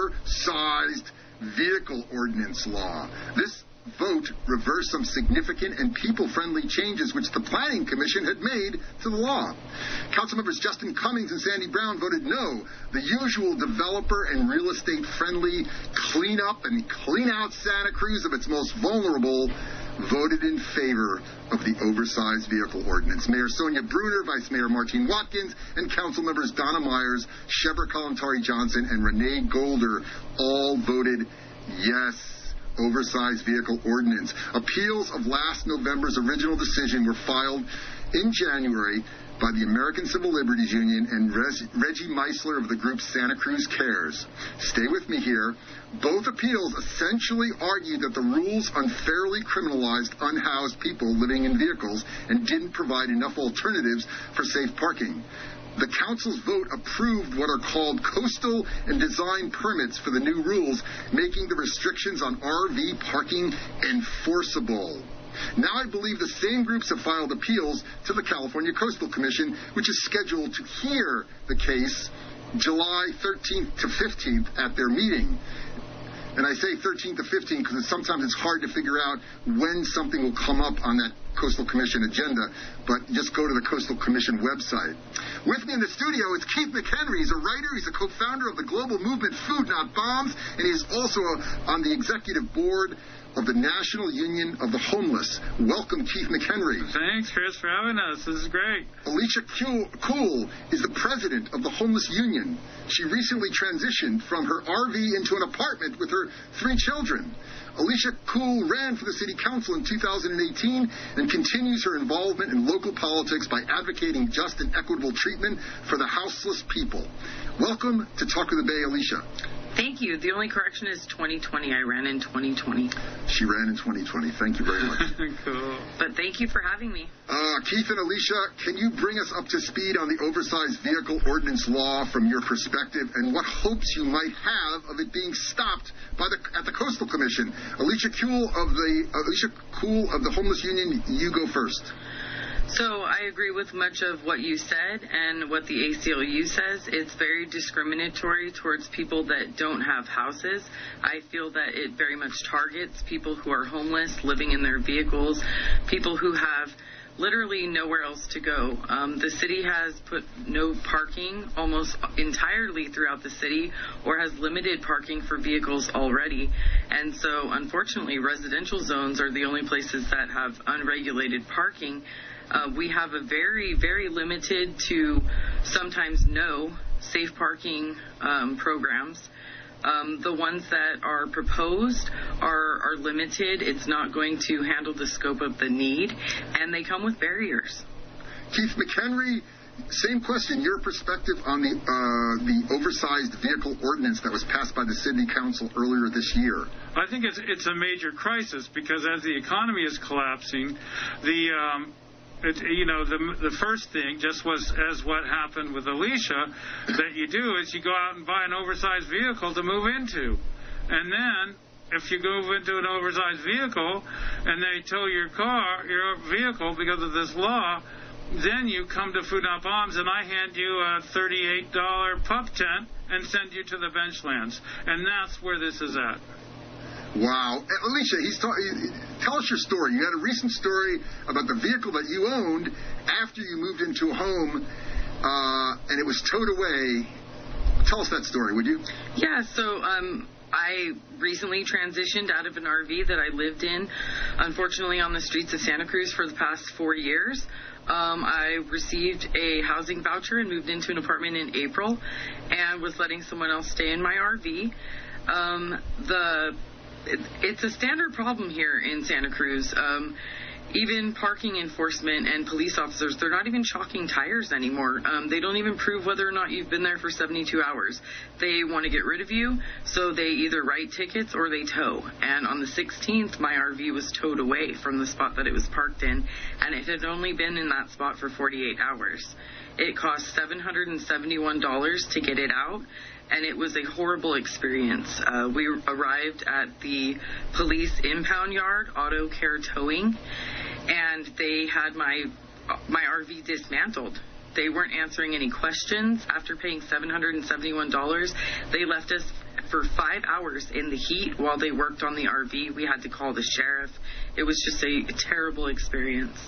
P: oversized vehicle ordinance law. This vote reversed some significant and people-friendly changes which the Planning Commission had made to the law. Councilmembers Justin Cummings and Sandy Brown voted no. The usual developer and real estate-friendly clean up and clean out Santa Cruz of its most vulnerable voted in favor of the oversized vehicle ordinance. Mayor Sonia Bruner, Vice Mayor Martine Watkins, and Councilmembers Donna Myers, Shebra Kalantari Johnson, and Renee Golder all voted yes. Oversized vehicle ordinance. Appeals of last November's original decision were filed in January by the American Civil Liberties Union and Reggie Meisler of the group Santa Cruz Cares. Stay with me here. Both appeals essentially argued that the rules unfairly criminalized unhoused people living in vehicles and didn't provide enough alternatives for safe parking. The council's vote approved what are called coastal and design permits for the new rules, making the restrictions on RV parking enforceable. Now I believe the same groups have filed appeals to the California Coastal Commission, which is scheduled to hear the case July 13th to 15th at their meeting. And I say 13th to 15th because sometimes it's hard to figure out when something will come up on that Coastal Commission agenda, but just go to the Coastal Commission website. With me in the studio is Keith McHenry. He's a writer. He's a co-founder of the global movement Food Not Bombs, and he's also on the executive board of the National Union of the Homeless. Welcome, Keith McHenry.
Q: Thanks, Chris, for having us. This is great.
P: Alicia Kuhl is the president of the Homeless Union. She recently transitioned from her RV into an apartment with her 3 children. Alicia Kuhl ran for the city council in 2018 and continues her involvement in local politics by advocating just and equitable treatment for the houseless people. Welcome to Talk of the Bay, Alicia.
Q: Thank you. The only correction is 2020. I ran in 2020.
P: She ran in 2020. Thank you very much.
Q: Cool. But thank you for having me.
P: Keith and Alicia, can you bring us up to speed on the oversized vehicle ordinance law from your perspective and what hopes you might have of it being stopped at the Coastal Commission? Alicia Kuhl of the Homeless Union, you go first.
Q: So I agree with much of what you said and what the ACLU says. It's very discriminatory towards people that don't have houses. I feel that it very much targets people who are homeless, living in their vehicles, people who have literally nowhere else to go. The city has put no parking almost entirely throughout the city, or has limited parking for vehicles already. And so, unfortunately, residential zones are the only places that have unregulated parking. We have a very, very limited to sometimes no safe parking programs. The ones that are proposed are limited. It's not going to handle the scope of the need, and they come with barriers.
P: Keith McHenry, same question. Your perspective on the oversized vehicle ordinance that was passed by the City Council earlier this year.
R: I think it's a major crisis because as the economy is collapsing, the first thing just was as what happened with Alicia that you do is you go out and buy an oversized vehicle to move into. And then if you move into an oversized vehicle and they tow your vehicle because of this law, then you come to Food Not Bombs and I hand you a $38 pup tent and send you to the benchlands. And that's where this is at.
P: Wow. Alicia, tell us your story. You had a recent story about the vehicle that you owned after you moved into a home, and it was towed away. Tell us that story, would you?
Q: Yeah, so I recently transitioned out of an RV that I lived in, unfortunately, on the streets of Santa Cruz for the past 4 years. I received a housing voucher and moved into an apartment in April and was letting someone else stay in my RV. It's a standard problem here in Santa Cruz. Even parking enforcement and police officers, they're not even chalking tires anymore. They don't even prove whether or not you've been there for 72 hours. They want to get rid of you, so they either write tickets or they tow. And on the 16th, my RV was towed away from the spot that it was parked in, and it had only been in that spot for 48 hours. It cost $771 to get it out, and it was a horrible experience. We arrived at the police impound yard, Auto Care Towing, and they had my RV dismantled. They weren't answering any questions. After paying $771, they left us for 5 hours in the heat while they worked on the RV. We had to call the sheriff. It was just a terrible experience.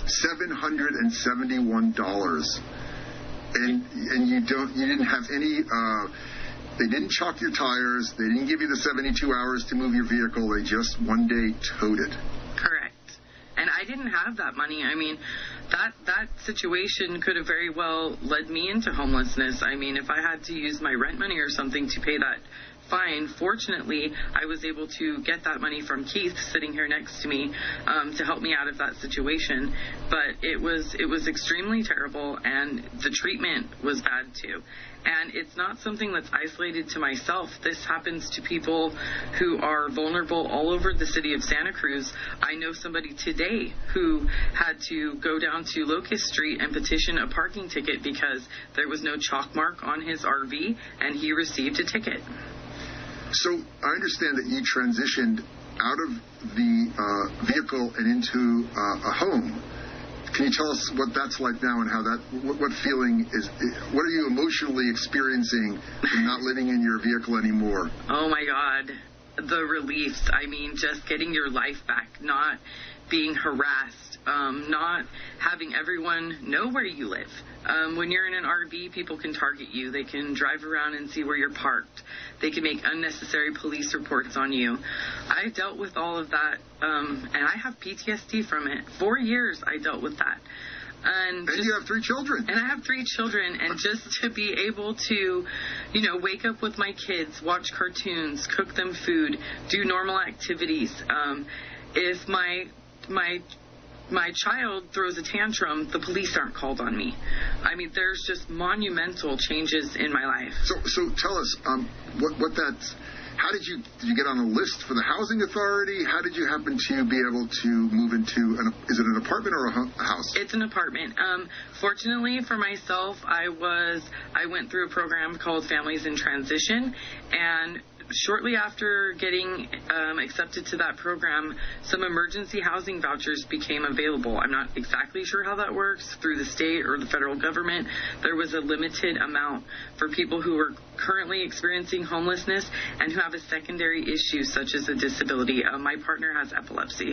P: $771. And you didn't have any they didn't chalk your tires. They didn't give you the 72 hours to move your vehicle. They just one day towed it.
Q: Correct. And I didn't have that money. I mean, that situation could have very well led me into homelessness. I mean, if I had to use my rent money or something to pay that fine, fortunately, I was able to get that money from Keith, sitting here next to me, to help me out of that situation. But it was extremely terrible, and the treatment was bad too. And it's not something that's isolated to myself. This happens to people who are vulnerable all over the city of Santa Cruz. I know somebody today who had to go down to Locust Street and petition a parking ticket because there was no chalk mark on his RV, and he received a ticket.
P: So I understand that you transitioned out of the vehicle and into a home. Can you tell us what that's like now and how what feeling is, what are you emotionally experiencing in not living in your vehicle anymore?
Q: Oh my God, the reliefs. I mean, just getting your life back, not being harassed, not having everyone know where you live. When you're in an RV, people can target you. They can drive around and see where you're parked. They can make unnecessary police reports on you. I dealt with all of that, and I have PTSD from it. 4 years I dealt with that. And
P: you have 3 children.
Q: And I have 3 children, and just to be able to, wake up with my kids, watch cartoons, cook them food, do normal activities. If my child throws a tantrum, the police aren't called on me. I mean, there's just monumental changes in my life.
P: So tell us, how did you get on a list for the housing authority? How did you happen to be able to move into is it an apartment or a house?
Q: It's an apartment. Fortunately for myself, I went through a program called Families in Transition, and shortly after getting accepted to that program, some emergency housing vouchers became available. I'm not exactly sure how that works through the state or the federal government. There was a limited amount for people who are currently experiencing homelessness and who have a secondary issue such as a disability. My partner has epilepsy.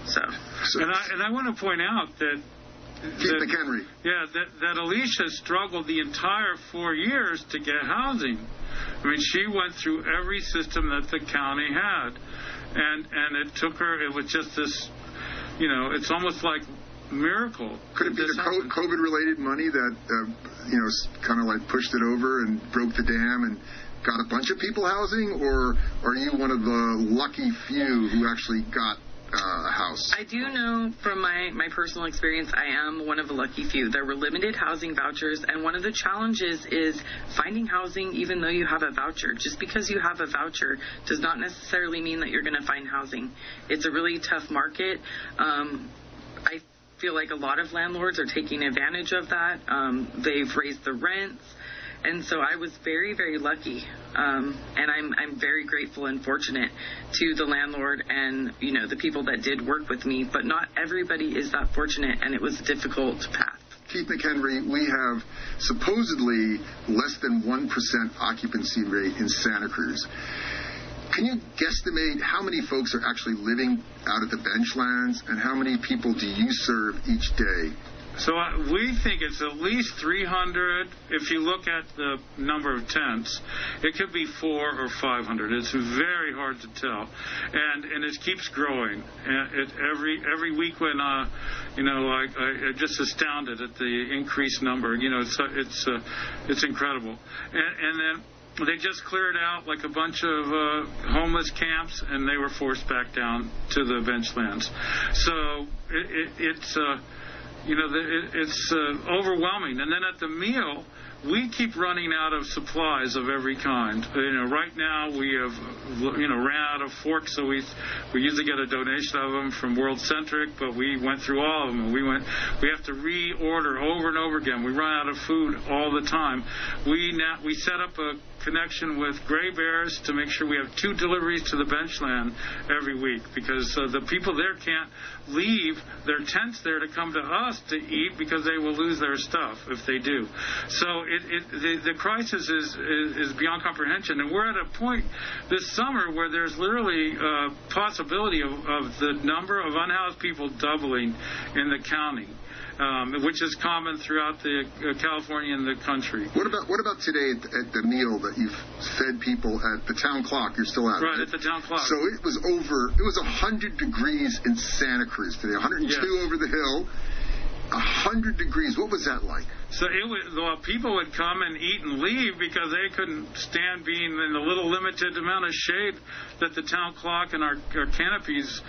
R: And I want to point out that
P: Keith McHenry.
R: Yeah, that Alicia struggled the entire 4 years to get housing. I mean, she went through every system that the county had, and it took her. It was just this, it's almost like miracle.
P: Could it be the COVID-related money that kind of like pushed it over and broke the dam and got a bunch of people housing, or are you one of the lucky few who actually got a house?
Q: I do know from my personal experience, I am one of the lucky few. There were limited housing vouchers, and one of the challenges is finding housing even though you have a voucher. Just because you have a voucher does not necessarily mean that you're going to find housing. It's a really tough market. I feel like a lot of landlords are taking advantage of that. They've raised the rents. And so I was very, very lucky, and I'm very grateful and fortunate to the landlord and, the people that did work with me. But not everybody is that fortunate, and it was a difficult path.
P: Keith McHenry, we have supposedly less than 1% occupancy rate in Santa Cruz. Can you guesstimate how many folks are actually living out at the benchlands, and how many people do you serve each day?
R: So we think it's at least 300. If you look at the number of tents, it could be 400 or 500. It's very hard to tell, and it keeps growing. And every week when I'm just astounded at the increased number. It's incredible, and then they just cleared out like a bunch of homeless camps, and they were forced back down to the benchlands. So it's overwhelming. And then at the meal, we keep running out of supplies of every kind. Right now we have, ran out of forks, so we usually get a donation of them from World Centric, but we went through all of them. We have to reorder over and over again. We run out of food all the time. We set up a connection with Gray Bears to make sure we have 2 deliveries to the benchland every week, because the people there can't leave their tents there to come to us to eat, because they will lose their stuff if they do. So the crisis is beyond comprehension, and we're at a point this summer where there's literally a possibility of the number of unhoused people doubling in the county. Which is common throughout the California and the country.
P: What about today at the meal that you've fed people at the town clock? You're still at,
R: right? At the town clock.
P: So it was 100 degrees in Santa Cruz today. 102 yes. Over the hill. 100 degrees. What was that like?
R: So people would come and eat and leave because they couldn't stand being in the little limited amount of shade that the town clock and our canopies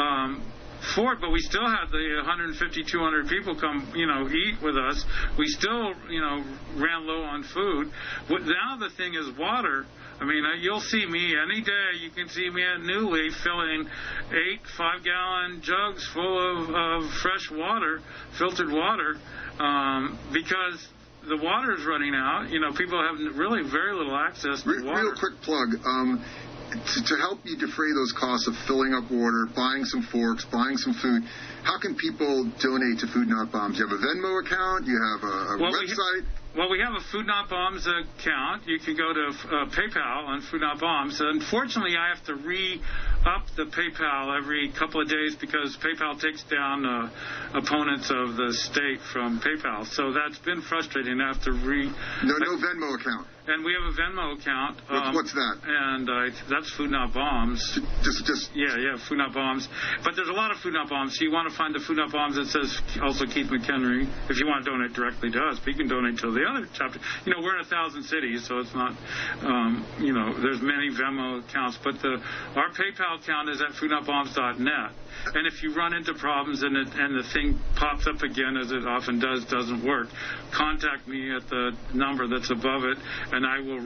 R: for it, but we still had the 150, 200 people come, eat with us. We still, ran low on food. Now the thing is water. I mean, you'll see me any day. You can see me at New Leaf filling 8 5-gallon jugs full of fresh water, filtered water, because the water is running out. People have really very little access to water.
P: Real quick plug. To help you defray those costs of filling up water, buying some forks, buying some food, how can people donate to Food Not Bombs? You have a Venmo account? You have a website?
R: We have a Food Not Bombs account. You can go to PayPal on Food Not Bombs. Unfortunately, I have to re-up the PayPal every couple of days because PayPal takes down opponents of the state from PayPal. So that's been frustrating. I have to
P: No Venmo account.
R: And we have a Venmo account.
P: What's that?
R: And that's Food Not Bombs.
P: Just.
R: Yeah, Food Not Bombs. But there's a lot of Food Not Bombs. So you want to find the Food Not Bombs that says also Keith McHenry. If you want to donate directly to us, but you can donate to the other chapter. We're in 1,000 cities, so it's not. There's many Venmo accounts, but our PayPal account is at foodnotbombs.net. And if you run into problems and the thing pops up again, as it often doesn't work, contact me at the number that's above it, and I will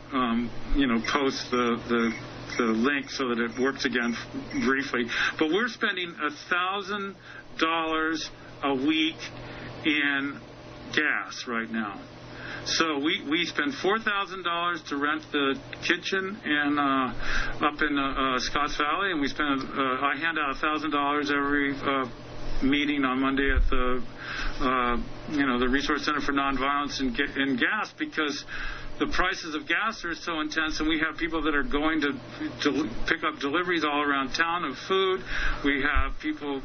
R: post the link so that it works again briefly. But we're spending $1,000 a week in gas right now. So we spent $4,000 to rent the kitchen up in Scotts Valley, and I hand out $1,000 every meeting on Monday at the the Resource Center for Nonviolence in gas, because the prices of gas are so intense, and we have people that are going to pick up deliveries all around town of food. We have people,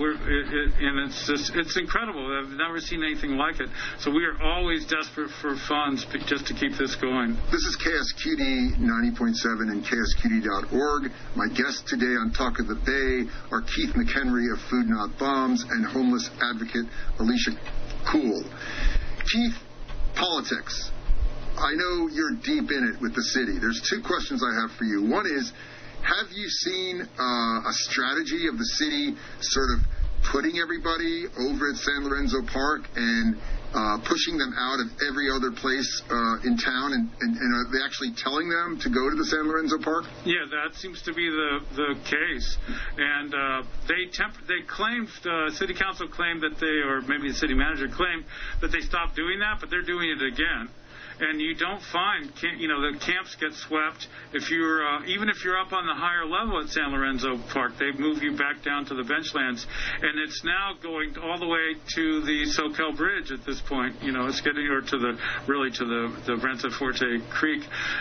R: and it's incredible. I've never seen anything like it. So we are always desperate for funds just to keep this going.
P: This is KSQD 90.7 and KSQD.org. My guests today on Talk of the Bay are Keith McHenry of Food Not Bombs and homeless advocate Alicia Cool. Keith, politics. I know you're deep in it with the city. There's two questions I have for you. One is, have you seen a strategy of the city sort of putting everybody over at San Lorenzo Park and pushing them out of every other place in town, and are they actually telling them to go to the San Lorenzo Park?
R: Yeah, that seems to be the case. And they claimed, city council claimed that or maybe the city manager claimed that they stopped doing that, but they're doing it again. And you don't find, the camps get swept. Even if you're up on the higher level at San Lorenzo Park, they move you back down to the benchlands, and it's now going all the way to the Soquel Bridge at this point. It's getting to the Branciforte Creek,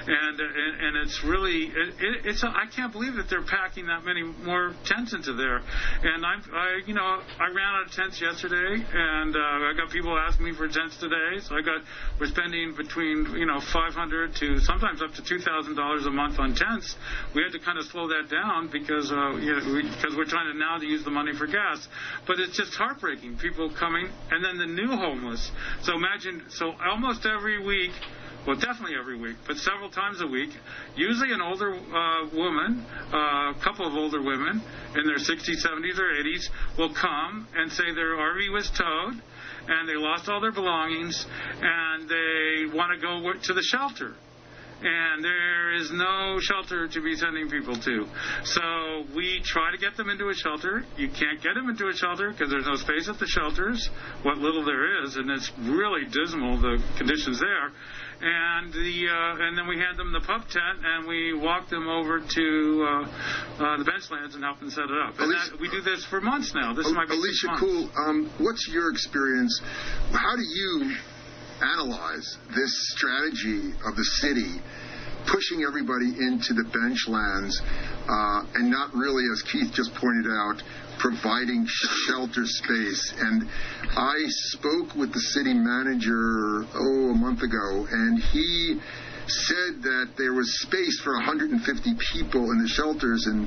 R: and it's really I can't believe that they're packing that many more tents into there. And I ran out of tents yesterday, and I got people asking me for tents today. So we're spending between $500 to sometimes up to $2,000 a month on tents. We had to kind of slow that down because we're trying to now use the money for gas. But it's just heartbreaking. People coming, and then the new homeless. So imagine, almost every week, well, definitely every week, but several times a week, usually an older woman, a couple of older women in their 60s, 70s, or 80s will come and say their RV was towed, and they lost all their belongings, and they want to go to the shelter. And there is no shelter to be sending people to. So we try to get them into a shelter. You can't get them into a shelter because there's no space at the shelters, what little there is, and it's really dismal, the conditions there. And then we hand them the pup tent, and we walk them over to the benchlands and help them set it up. And we do this for months now. This might be
P: Alicia Cool, what's your experience? How do you analyze this strategy of the city pushing everybody into the benchlands and not really, as Keith just pointed out, providing shelter space? And I spoke with the city manager a month ago, and he said that there was space for 150 people in the shelters, and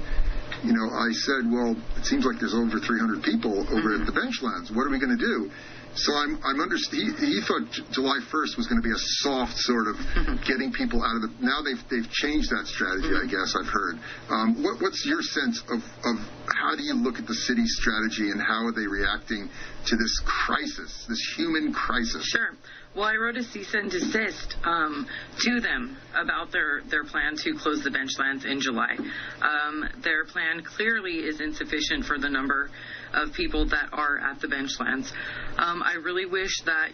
P: I said, well, it seems like there's over 300 people over at the benchlands. What are we going to do? So he thought July 1st was going to be a soft sort of getting people out of the. Now they've changed that strategy. I guess I've heard. What's your sense of how do you look at the city's strategy, and how are they reacting to this crisis, this human crisis?
Q: Sure. Well, I wrote a cease and desist to them about their plan to close the benchlands in July. Their plan clearly is insufficient for the number of people that are at the benchlands. I really wish that,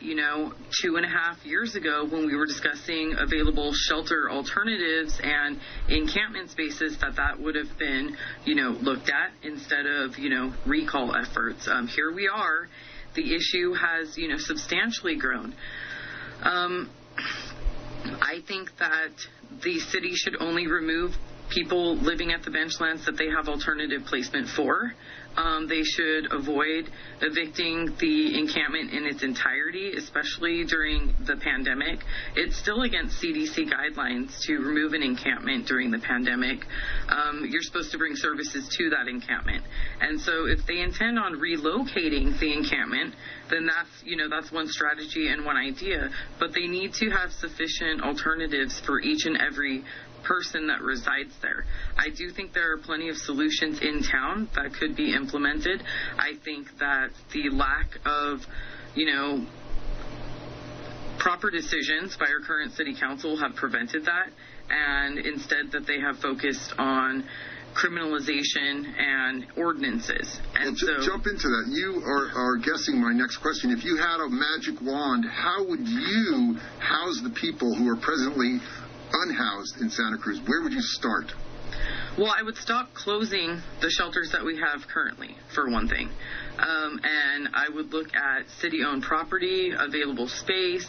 Q: 2.5 years ago, when we were discussing available shelter alternatives and encampment spaces, that would have been, looked at instead of, recall efforts. Here we are. The issue has, substantially grown. I think that the city should only remove people living at the benchlands that they have alternative placement for. They should avoid evicting the encampment in its entirety, especially during the pandemic. It's still against CDC guidelines to remove an encampment during the pandemic. You're supposed to bring services to that encampment. And so if they intend on relocating the encampment, then that's one strategy and one idea. But they need to have sufficient alternatives for each and every person that resides there. I do think there are plenty of solutions in town that could be implemented. I think that the lack of, proper decisions by our current city council have prevented that, and instead that they have focused on criminalization and ordinances. And so,
P: jump into that. You are guessing my next question. If you had a magic wand, how would you house the people who are presently unhoused in Santa Cruz? Where would you start?
Q: Well, I would stop closing the shelters that we have currently, for one thing. And I would look at city-owned property, available space.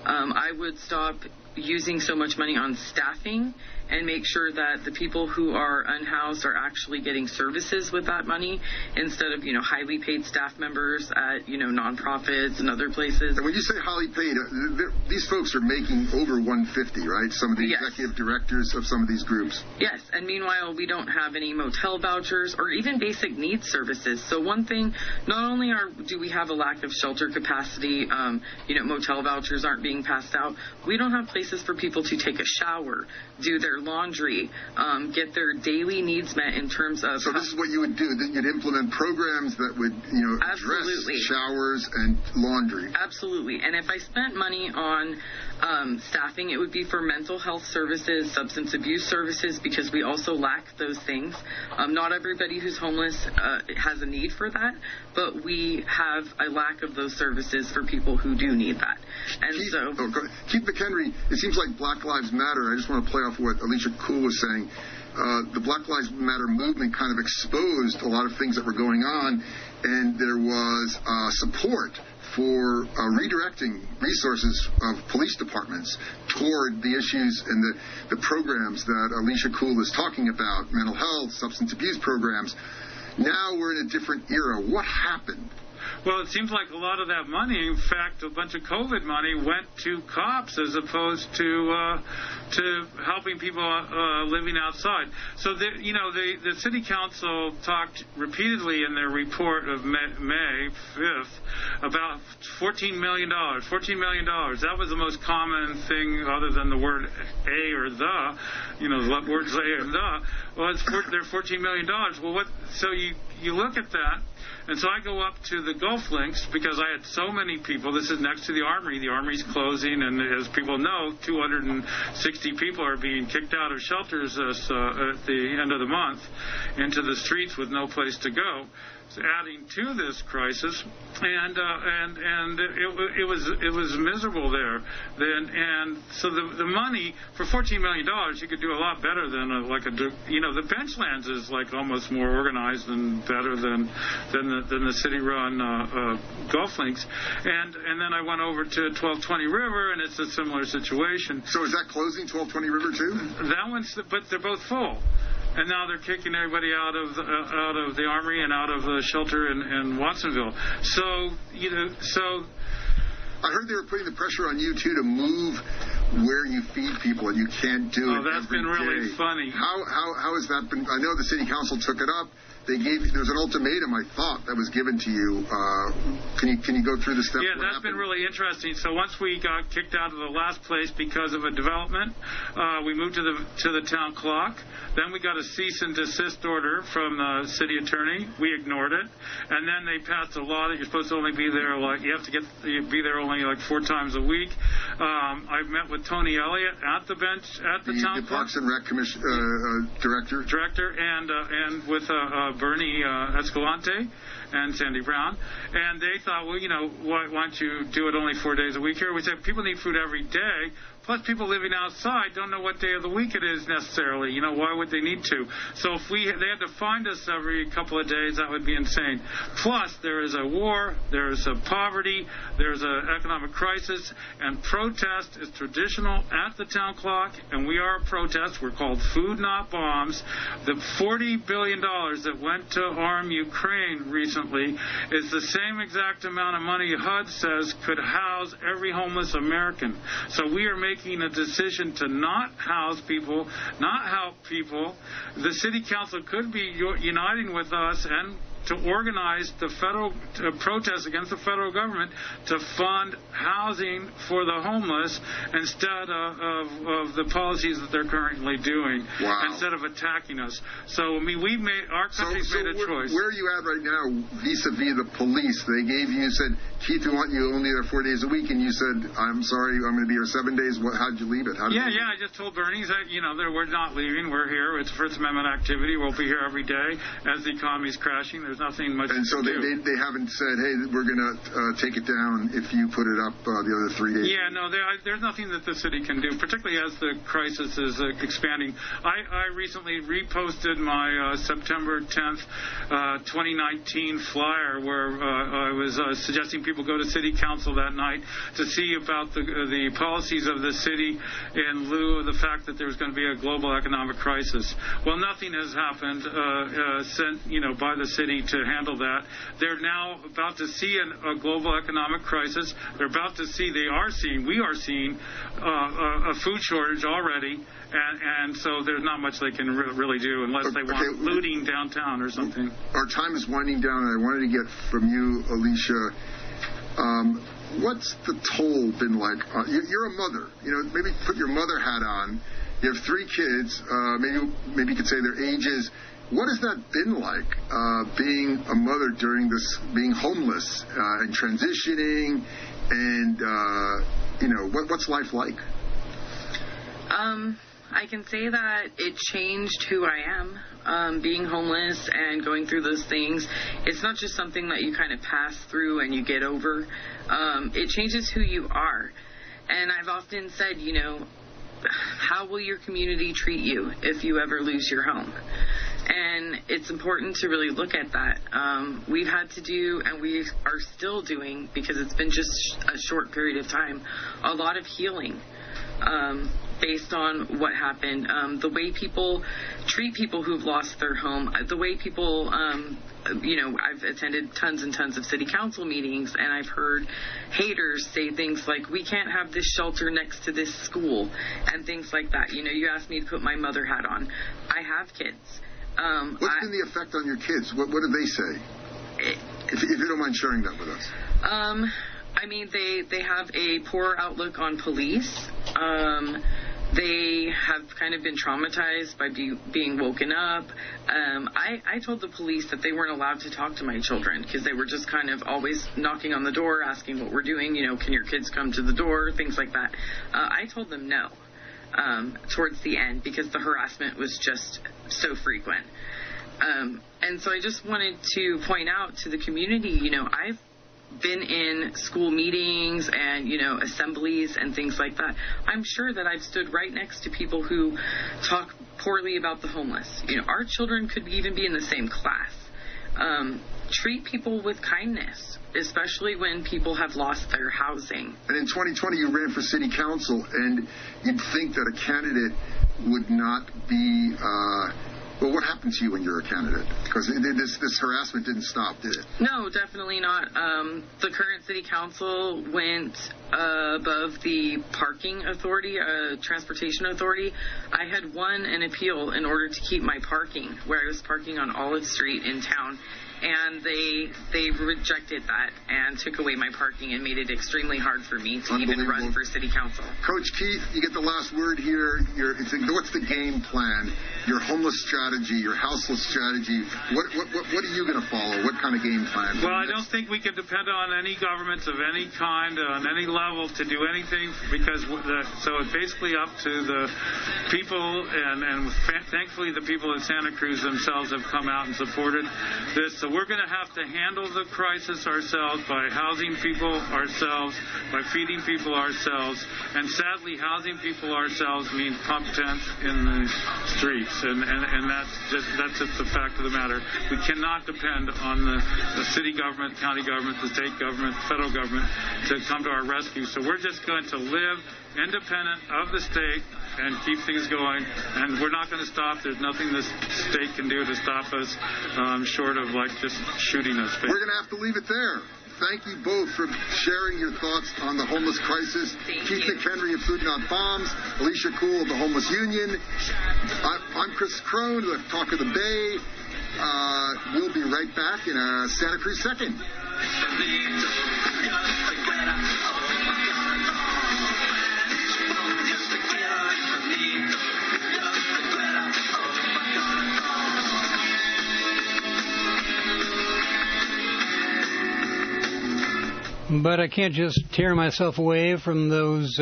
Q: I would stop using so much money on staffing and make sure that the people who are unhoused are actually getting services with that money instead of, highly paid staff members at, nonprofits and other places.
P: And when you say highly paid, these folks are making over $150, right? Some of the executive directors of some of these groups.
Q: Yes, and meanwhile, we don't have any motel vouchers or even basic needs services. So one thing, not only do we have a lack of shelter capacity, motel vouchers aren't being passed out, we don't have places for people to take a shower, do their laundry, get their daily needs met in terms of...
P: So this is what you would do, that you'd implement programs that would, address showers and laundry.
Q: Absolutely. And if I spent money on staffing, it would be for mental health services, substance abuse services, because we also lack those things. Not everybody who's homeless has a need for that, but we have a lack of those services for people who do need that. And
P: Keith McHenry, it seems like Black Lives Matter. I just want to play off what Alicia Kuhl was saying. The Black Lives Matter movement kind of exposed a lot of things that were going on, and there was support for redirecting resources of police departments toward the issues and the programs that Alicia Kuhl is talking about, mental health, substance abuse programs. Now we're in a different era. What happened?
R: Well, it seems like a lot of that money, in fact, a bunch of COVID money went to cops as opposed to helping people living outside. So, the city council talked repeatedly in their report of May 5th about $14 million. $14 million. That was the most common thing other than the word a or the, the words a or the. Well, they're $14 million. Well, so you look at that. And so I go up to the Gulf Links because I had so many people. This is next to the Armory. The Armory's closing, and as people know, 260 people are being kicked out of shelters at the end of the month into the streets with no place to go. Adding to this crisis, and it was miserable there. And so the money for $14 million, you could do a lot better than the Benchlands is like almost more organized and better than the city-run Gulf Links. And then I went over to 1220 River, and it's a similar situation.
P: So is that closing 1220 River too?
R: That one's, but they're both full. And now they're kicking everybody out of the Armory and out of the shelter in Watsonville. So
P: I heard they were putting the pressure on you too to move where you feed people, and you can't do it.
R: Oh, that's been really funny.
P: How has that been? I know the city council took it up. There's an ultimatum, I thought, that was given to you. Can you go through the steps?
R: Yeah, that's been really interesting. So once we got kicked out of the last place because of a development, we moved to the town clock. Then we got a cease and desist order from the city attorney. We ignored it, and then they passed a law that you're supposed to only be there you have to be there only 4 times a week. I met with Tony Elliott at the bench at the town clock.
P: The Parks and Rec Commission director,
R: and with Bernie Escalante and Sandy Brown, and they thought, why don't you do it only 4 days a week here? We said people need food every day. Plus, people living outside don't know what day of the week it is necessarily. Why would they need to? So if they had to find us every couple of days, that would be insane. Plus, there is a war, there is a poverty, there's an economic crisis, and protest is traditional at the town clock, and we are a protest. We're called Food Not Bombs. The $40 billion that went to arm Ukraine recently is the same exact amount of money HUD says could house every homeless American. So we are making a decision to not house people, not help people. The city council could be uniting with us and to organize the federal protests against the federal government to fund housing for the homeless instead of the policies that they're currently doing.
P: Wow.
R: Instead of attacking us. So, I mean, our country's made a choice.
P: Where are you at right now vis-a-vis the police? They gave you said, Keith, we want you only there 4 days a week, and you said, I'm sorry, I'm going to be here 7 days. How'd you leave it? I
R: just told Bernie that, we're not leaving. We're here. It's First Amendment activity. We'll be here every day as the economy's crashing. There's nothing much to do.
P: And so they haven't said, hey, we're going to take it down if you put it up the other 3 days.
R: Yeah, no, there's nothing that the city can do, particularly as the crisis is expanding. I recently reposted my September 10th, 2019 flyer where I was suggesting people go to City Council that night to see about the policies of the city in lieu of the fact that there was going to be a global economic crisis. Well, nothing has happened sent by the city to handle that. They're now about to see a global economic crisis. We are seeing a food shortage already, and so there's not much they can really do unless they want looting downtown or something.
P: Our time is winding down, and I wanted to get from you, Alicia, what's the toll been like? You're a mother. Maybe put your mother hat on. You have 3 kids. Maybe you could say their ages. What has that been like, being a mother during this, being homeless and transitioning, and what's life like?
Q: I can say that it changed who I am. Being homeless and going through those things, it's not just something that you kind of pass through and you get over. It changes who you are. And I've often said, how will your community treat you if you ever lose your home? And it's important to really look at that. We've had to do, and we are still doing, because it's been just a short period of time, a lot of healing based on what happened. The way people treat people who've lost their home, the way people, I've attended tons and tons of city council meetings, and I've heard haters say things like, we can't have this shelter next to this school, and things like that. You asked me to put my mother hat on. I have kids.
P: What's been the effect on your kids? What do they say? If you don't mind sharing that with us.
Q: They have a poor outlook on police. They have kind of been traumatized by being woken up. I told the police that they weren't allowed to talk to my children because they were just kind of always knocking on the door, asking what we're doing. Can your kids come to the door? Things like that. I told them no. Towards the end, because the harassment was just so frequent. And so I just wanted to point out to the community, I've been in school meetings and, assemblies and things like that. I'm sure that I've stood right next to people who talk poorly about the homeless. Our children could even be in the same class. Treat people with kindness, especially when people have lost their housing.
P: And in 2020, you ran for city council, and you'd think that a candidate would not be... what happened to you when you're a candidate? Because this harassment didn't stop, did it?
Q: No, definitely not. The current city council went above the parking authority, transportation authority. I had won an appeal in order to keep my parking, where I was parking on Olive Street in town. And they rejected that and took away my parking and made it extremely hard for me to even run for city council.
P: Coach Keith, you get the last word here. What's the game plan? Your homeless strategy, your houseless strategy. What are you going to follow? What kind of game plan?
R: Well, I don't think we can depend on any governments of any kind, on any level, to do anything, because so it's basically up to the people, and thankfully the people in Santa Cruz themselves have come out and supported this. So we're going to have to handle the crisis ourselves by housing people ourselves, by feeding people ourselves, and sadly, housing people ourselves means pump tents in the streets, and that's just the fact of the matter. We cannot depend on the city government, county government, the state government, federal government to come to our rescue. So we're just going to live independent of the state and keep things going, and we're not going to stop. There's nothing this state can do to stop us, short of just shooting us.
P: We're going to have to leave it there. Thank you both for sharing your thoughts on the homeless crisis. Keith McHenry of Food Not Bombs, Alicia Kuhl of the Homeless Union. I'm Chris Crone, the Talk of the Bay. We'll be right back in a Santa Cruz second.
J: But I can't just tear myself away from those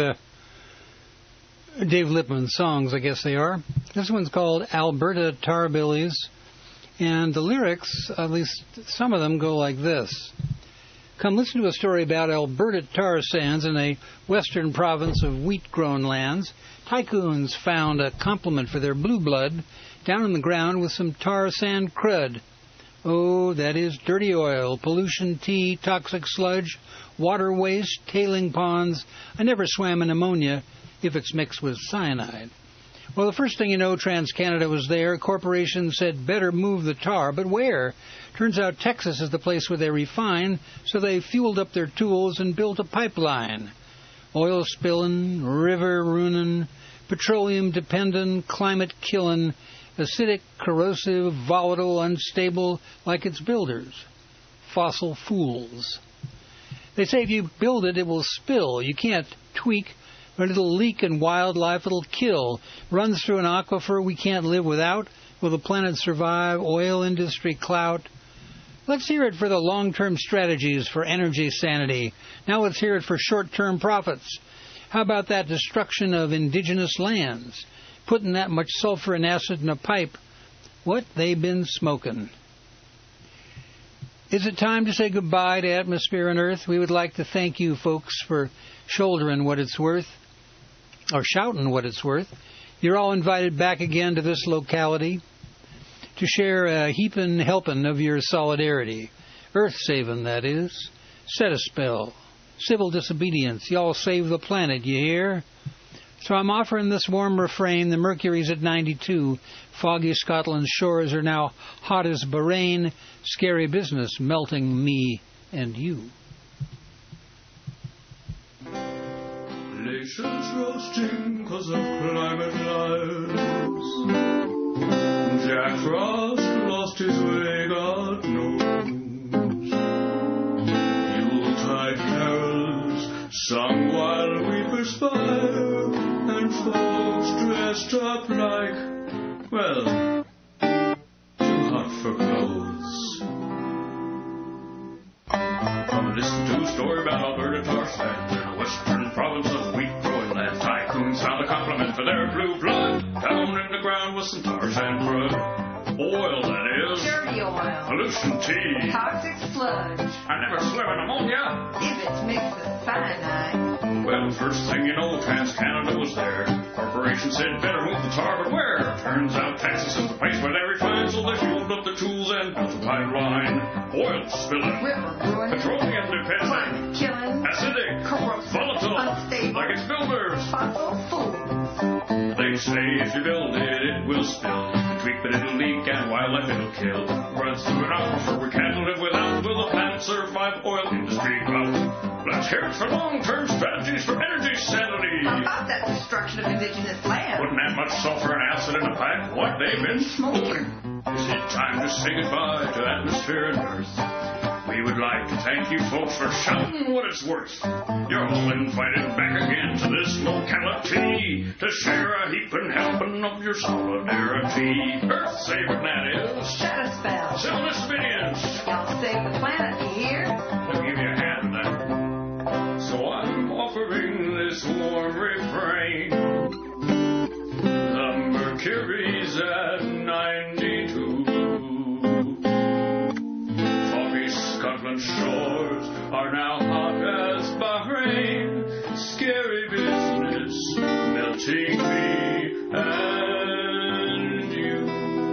J: Dave Lippman songs, I guess they are. This one's called Alberta Tarbillies, and the lyrics, at least some of them, go like this. Come listen to a story about Alberta tar sands in a western province of wheat-grown lands. Tycoons found a complement for their blue blood down in the ground with some tar sand crud. Oh, that is dirty oil, pollution, tea, toxic sludge, water waste, tailing ponds. I never swam in ammonia if it's mixed with cyanide. Well, the first thing you know, TransCanada was there. Corporations said better move the tar, but where? Turns out Texas is the place where they refine, so they fueled up their tools and built a pipeline. Oil spilling, river ruining, petroleum dependent, climate killing, acidic, corrosive, volatile, unstable, like its builders. Fossil fools. They say if you build it, it will spill. You can't tweak, but it'll leak and wildlife it'll kill. Runs through an aquifer we can't live without. Will the planet survive? Oil industry clout. Let's hear it for the long-term strategies for energy sanity. Now let's hear it for short-term profits. How about that destruction of indigenous lands? Putting that much sulfur and acid in a pipe. What they been smoking. Is it time to say goodbye to atmosphere and earth? We would like to thank you folks for shouldering what it's worth, or shouting what it's worth. You're all invited back again to this locality to share a heapin' helpin' of your solidarity. Earth-saving, that is. Set a spell. Civil disobedience. Y'all save the planet, you hear? So I'm offering this warm refrain. The mercury's at 92. Foggy Scotland's shores are now hot as Bahrain. Scary business melting me and you.
S: Nations roasting 'cause of climate lies. Jack Frost lost his way, God knows. Yuletide carols sung while we perspire, and folks dressed up like, well, too hot for clothes. Listen to a story about Alberta tar sands in a western province of wheat-growing land. Tycoons found a complement for their blue blood down in the ground with some tar sand crud. Oil, that is.
K: Dirty oil.
S: Pollution, tea.
K: Toxic sludge.
S: I never swim in ammonia.
K: If it's mixed with cyanide.
S: Well, first thing you know, TransCanada was there. Corporation said better move the tar, but where? Turns out Texas is the place where they refine, so they fueled up the tools and built a pipeline. Oil spilling.
K: River ruining.
S: Petroleum dependent.
K: Climate killing.
S: Acidic.
K: Corrosive.
S: Volatile.
K: Unstable.
S: Like its builders.
K: Fossil fools.
S: They say if you build it, it will spill. You tweak, but it'll leak, and wildlife it'll kill. Runs through an aquifer we can't live without. Will the planet survive oil industry clout? Let's hear it for long-term strategies for energy sanity.
K: How about that destruction of indigenous land?
S: Putting that much sulfur and acid in a pipe, what they've been smoking. Is it time to say goodbye to atmosphere and earth? We would like to thank you folks for shouting what it's worth. You're all invited back again to this locality to share a heapin' helpin' of your solidarity. Earth-saving, that is.
K: Set a spell.
S: Civil disobedience.
K: Y'all save the planet, you hear?
S: Let me give you a hand in that. So I'm offering this warm refrain. The mercury's at 92. Scotland's shores are now hot as Bahrain. Scary business melting me and you.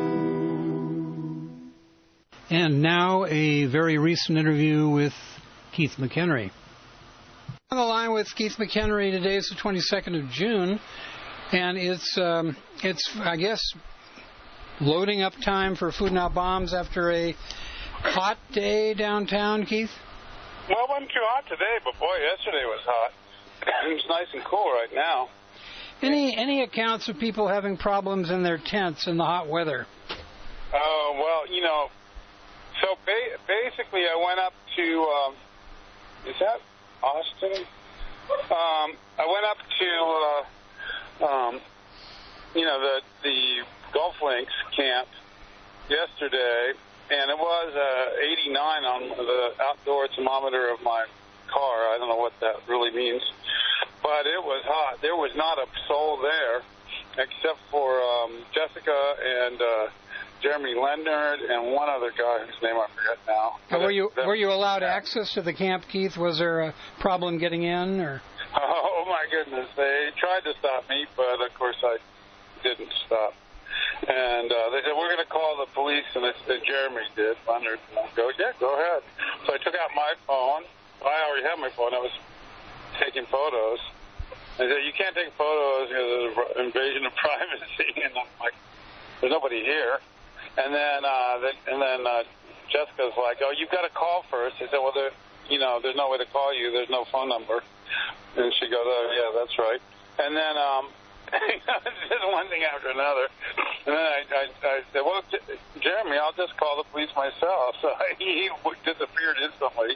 J: And now a very recent interview with Keith McHenry. On the line with Keith McHenry today is the 22nd of June, and it's I guess loading up time for Food Not Bombs after a hot day downtown, Keith?
T: Well, it wasn't too hot today, but boy, yesterday was hot. It's nice and cool right now.
J: Any accounts of people having problems in their tents in the hot weather?
T: Oh, well, so basically I went up to, is that Austin? I went up to, the Golf Links camp yesterday, and it was 89 on the outdoor thermometer of my car. I don't know what that really means, but it was hot. There was not a soul there except for Jessica and Jeremy Leonard and one other guy whose name I forget now.
J: Were you allowed access to the camp, Keith? Was there a problem getting in? Or?
T: Oh, my goodness. They tried to stop me, but, of course, I didn't stop. And they said, we're going to call the police, and Jeremy did. Leonard, and I go, yeah, go ahead. So I took out my phone. I already had my phone. I was taking photos. They said, you can't take photos because there's an invasion of privacy. And I'm like, there's nobody here. And then Jessica's like, oh, you've got to call first. They said, well, there's no way to call you. There's no phone number. And she goes, oh, yeah, that's right. And then just one thing after another. And then I said, well, Jeremy, I'll just call the police myself. So he disappeared instantly.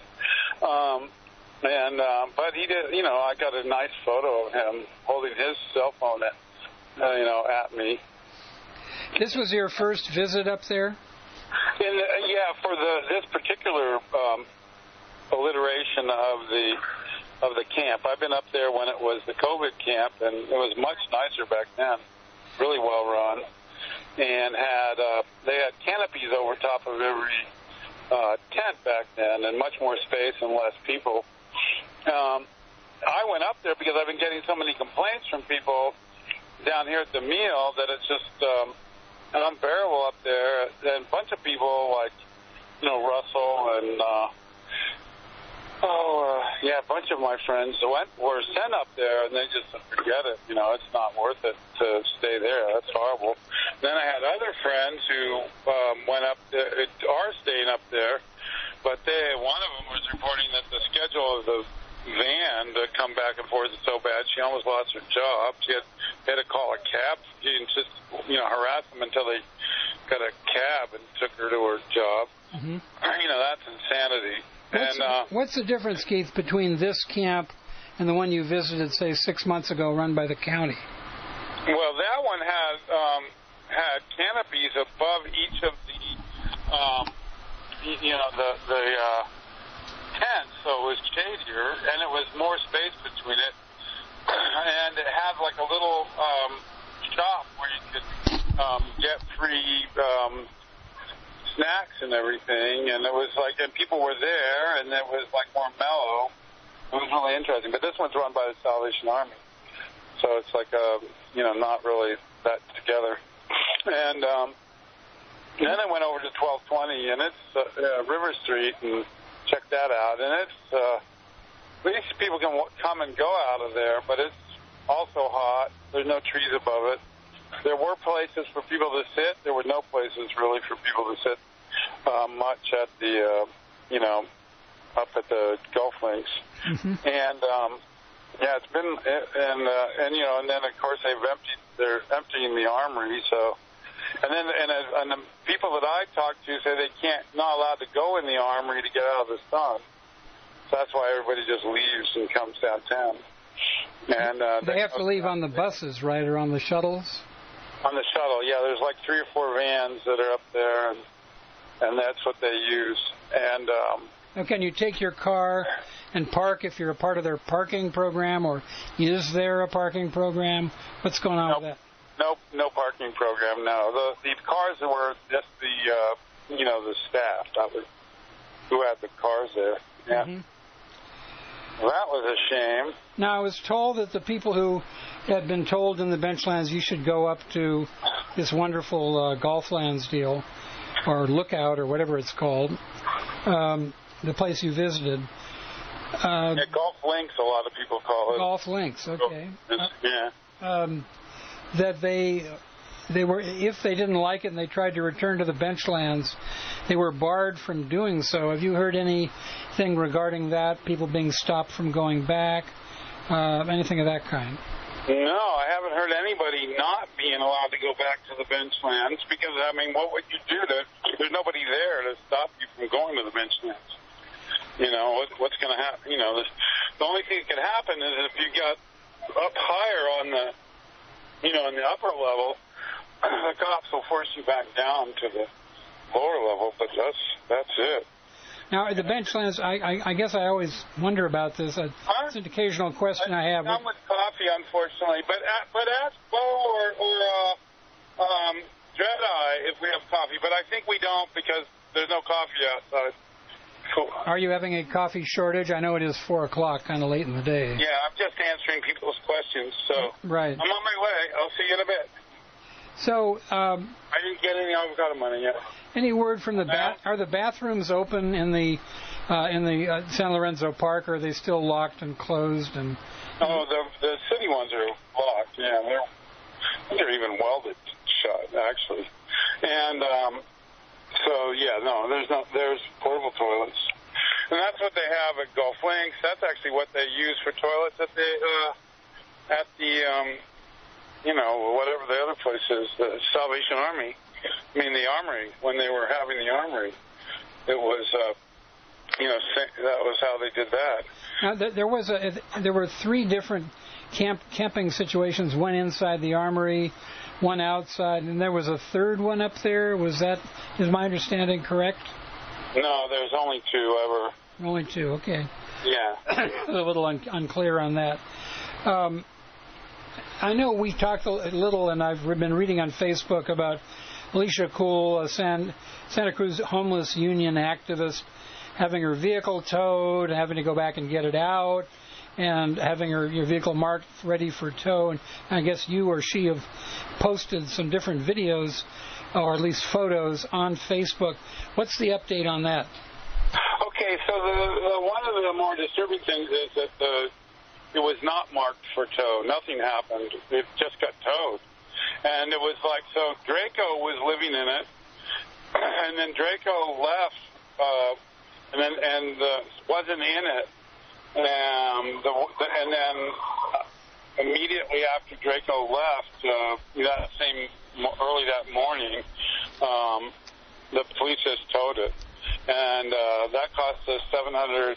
T: But he did, I got a nice photo of him holding his cell phone at me.
J: This was your first visit up there?
T: For this particular alliteration of the camp. I've been up there when it was the COVID camp, and it was much nicer back then, really well run, and they had canopies over top of every tent back then, and much more space and less people. I went up there because I've been getting so many complaints from people down here at the meal that it's just unbearable up there. And a bunch of people like, Russell and, a bunch of my friends were sent up there, and they just said, forget it. It's not worth it to stay there. That's horrible. Then I had other friends who went up there, are staying up there, but one of them was reporting that the schedule of the van to come back and forth is so bad she almost lost her job. She had to call a cab. She just harassed them until they got a cab and took her to her job. Mm-hmm. That's insanity.
J: What's the difference, Keith, between this camp and the one you visited, say, 6 months ago, run by the county?
T: Well, that one had canopies above each of the tents, so it was shadier, and it was more space between it, and it had like a little shop where you could get free snacks and everything, and it was like, and people were there, and it was like more mellow. It was really interesting, but this one's run by the Salvation Army, so it's like not really that together. And then I went over to 1220, and it's River Street, and checked that out, and it's at least people can come and go out of there, but it's also hot. There's no trees above it. There were places for people to sit. There were no places really for people to sit much at the, up at the golf links. Mm-hmm. And it's been, and then of course they're emptying the armory. So, and the people that I talk to say not allowed to go in the armory to get out of the sun. So that's why everybody just leaves and comes downtown. And
J: they have to leave on the buses, right, or on the shuttles?
T: On the shuttle, yeah. There's like 3 or 4 vans that are up there, and that's what they use. And
J: now, can you take your car and park if you're a part of their parking program, or is there a parking program? What's going on with that?
T: Nope, no parking program. No, the cars were just the staff who had the cars there. Yeah. Mm-hmm. Well, that was a shame.
J: Now, I was told that the people who had been told in the Benchlands you should go up to this wonderful Golflands deal, or Lookout, or whatever it's called, the place you visited.
T: Golf Links, a lot of people call it.
J: Golf Links, okay.
T: Yeah.
J: That they were, if they didn't like it and they tried to return to the Benchlands, they were barred from doing so. Have you heard anything regarding that? People being stopped from going back? Anything of that kind?
T: No, I haven't heard anybody not being allowed to go back to the bench lands because, I mean, what would you do? There's nobody there to stop you from going to the bench lands. You know, what's going to happen? You know, the only thing that could happen is if you got up higher on the, you know, in the upper level, the cops will force you back down to the lower level, but that's it.
J: Now, the bench lands, I guess I always wonder about this. It's an occasional question I have.
T: Not with coffee, unfortunately, but ask Bo or Dread-Eye if we have coffee. But I think we don't because there's no coffee outside. Cool.
J: Are you having a coffee shortage? I know it is 4 o'clock, kind of late in the day.
T: Yeah, I'm just answering people's questions. So
J: right.
T: I'm on my way. I'll see you in a bit.
J: So
T: I didn't get any avocado money yet.
J: Any word from are the bathrooms open in the San Lorenzo Park, or are they still locked and closed? And
T: oh, the city ones are locked. Yeah, they're even welded shut actually. And so yeah, no, there's portable toilets, and that's what they have at Gulf Links. That's actually what they use for toilets at the you know, whatever the other place is, the Salvation Army. I mean, the Armory, when they were having the Armory, it was, you know, that was how they did that.
J: Now, there were 3 different camping situations, one inside the Armory, one outside, and there was a third one up there. Is my understanding correct?
T: No, there's only 2 ever.
J: Only 2, okay.
T: Yeah.
J: A little unclear on that. I know we talked a little, and I've been reading on Facebook about Alicia Cool, a Santa Cruz homeless union activist, having her vehicle towed, having to go back and get it out, and having your vehicle marked ready for tow. And I guess you or she have posted some different videos, or at least photos, on Facebook. What's the update on that?
T: Okay, so one of the more disturbing things is that it was not marked for tow. Nothing happened. It just got towed. And it was like, so Draco was living in it, and then Draco left, and wasn't in it. And then immediately after Draco left, early that morning, the police just towed it. And that cost us $771.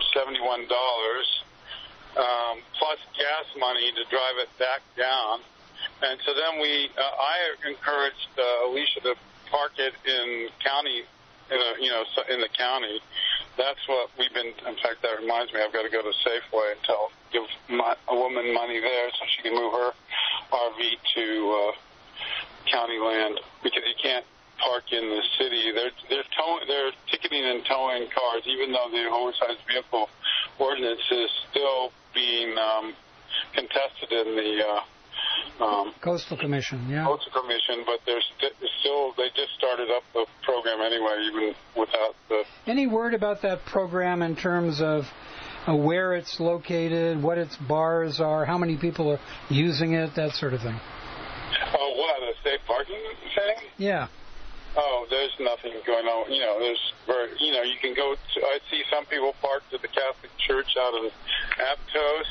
T: Plus gas money to drive it back down. And so then I encouraged Alicia to park it in county, in the county. That's what we've been, in fact, that reminds me, I've got to go to Safeway and give a woman money there so she can move her RV to county land, because you can't park in the city. They're ticketing and towing cars, even though the oversized vehicle ordinance is still being contested in the
J: Coastal Commission, yeah.
T: Coastal Commission, but they just started up the program anyway, even without the...
J: Any word about that program in terms of where it's located, what its bars are, how many people are using it, that sort of thing?
T: Oh, what, a safe parking thing?
J: Yeah.
T: Oh, there's nothing going on. You can go to, I see some people parked at the Catholic Church out in Aptos.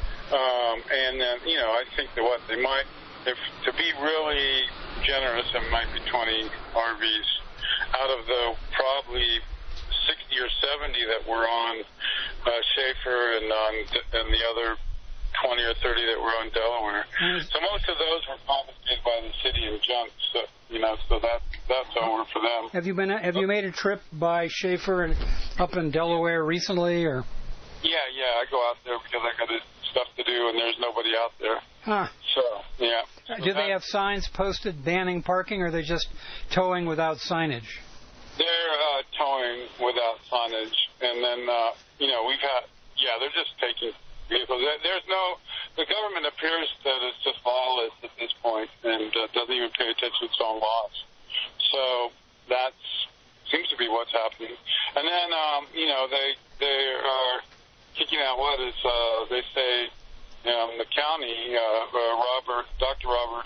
T: And then, I think that they might, to be really generous, it might be 20 RVs out of the probably 60 or 70 that were on Schaefer and the other 20 or 30 that were on Delaware. So most of those were confiscated by the city and junked. So that's over for them.
J: Have you made a trip by Schaefer and up in Delaware recently, or?
T: Yeah, I go out there because I got stuff to do and there's nobody out there.
J: Huh.
T: So, yeah.
J: Do they have signs posted banning parking, or are they just towing without signage?
T: They're towing without signage, and then they're just taking vehicles. The government appears that it's just lawless at this point and doesn't even pay attention to its own laws. So that seems to be what's happening. And then they are kicking out what is they say the county. Dr. Robert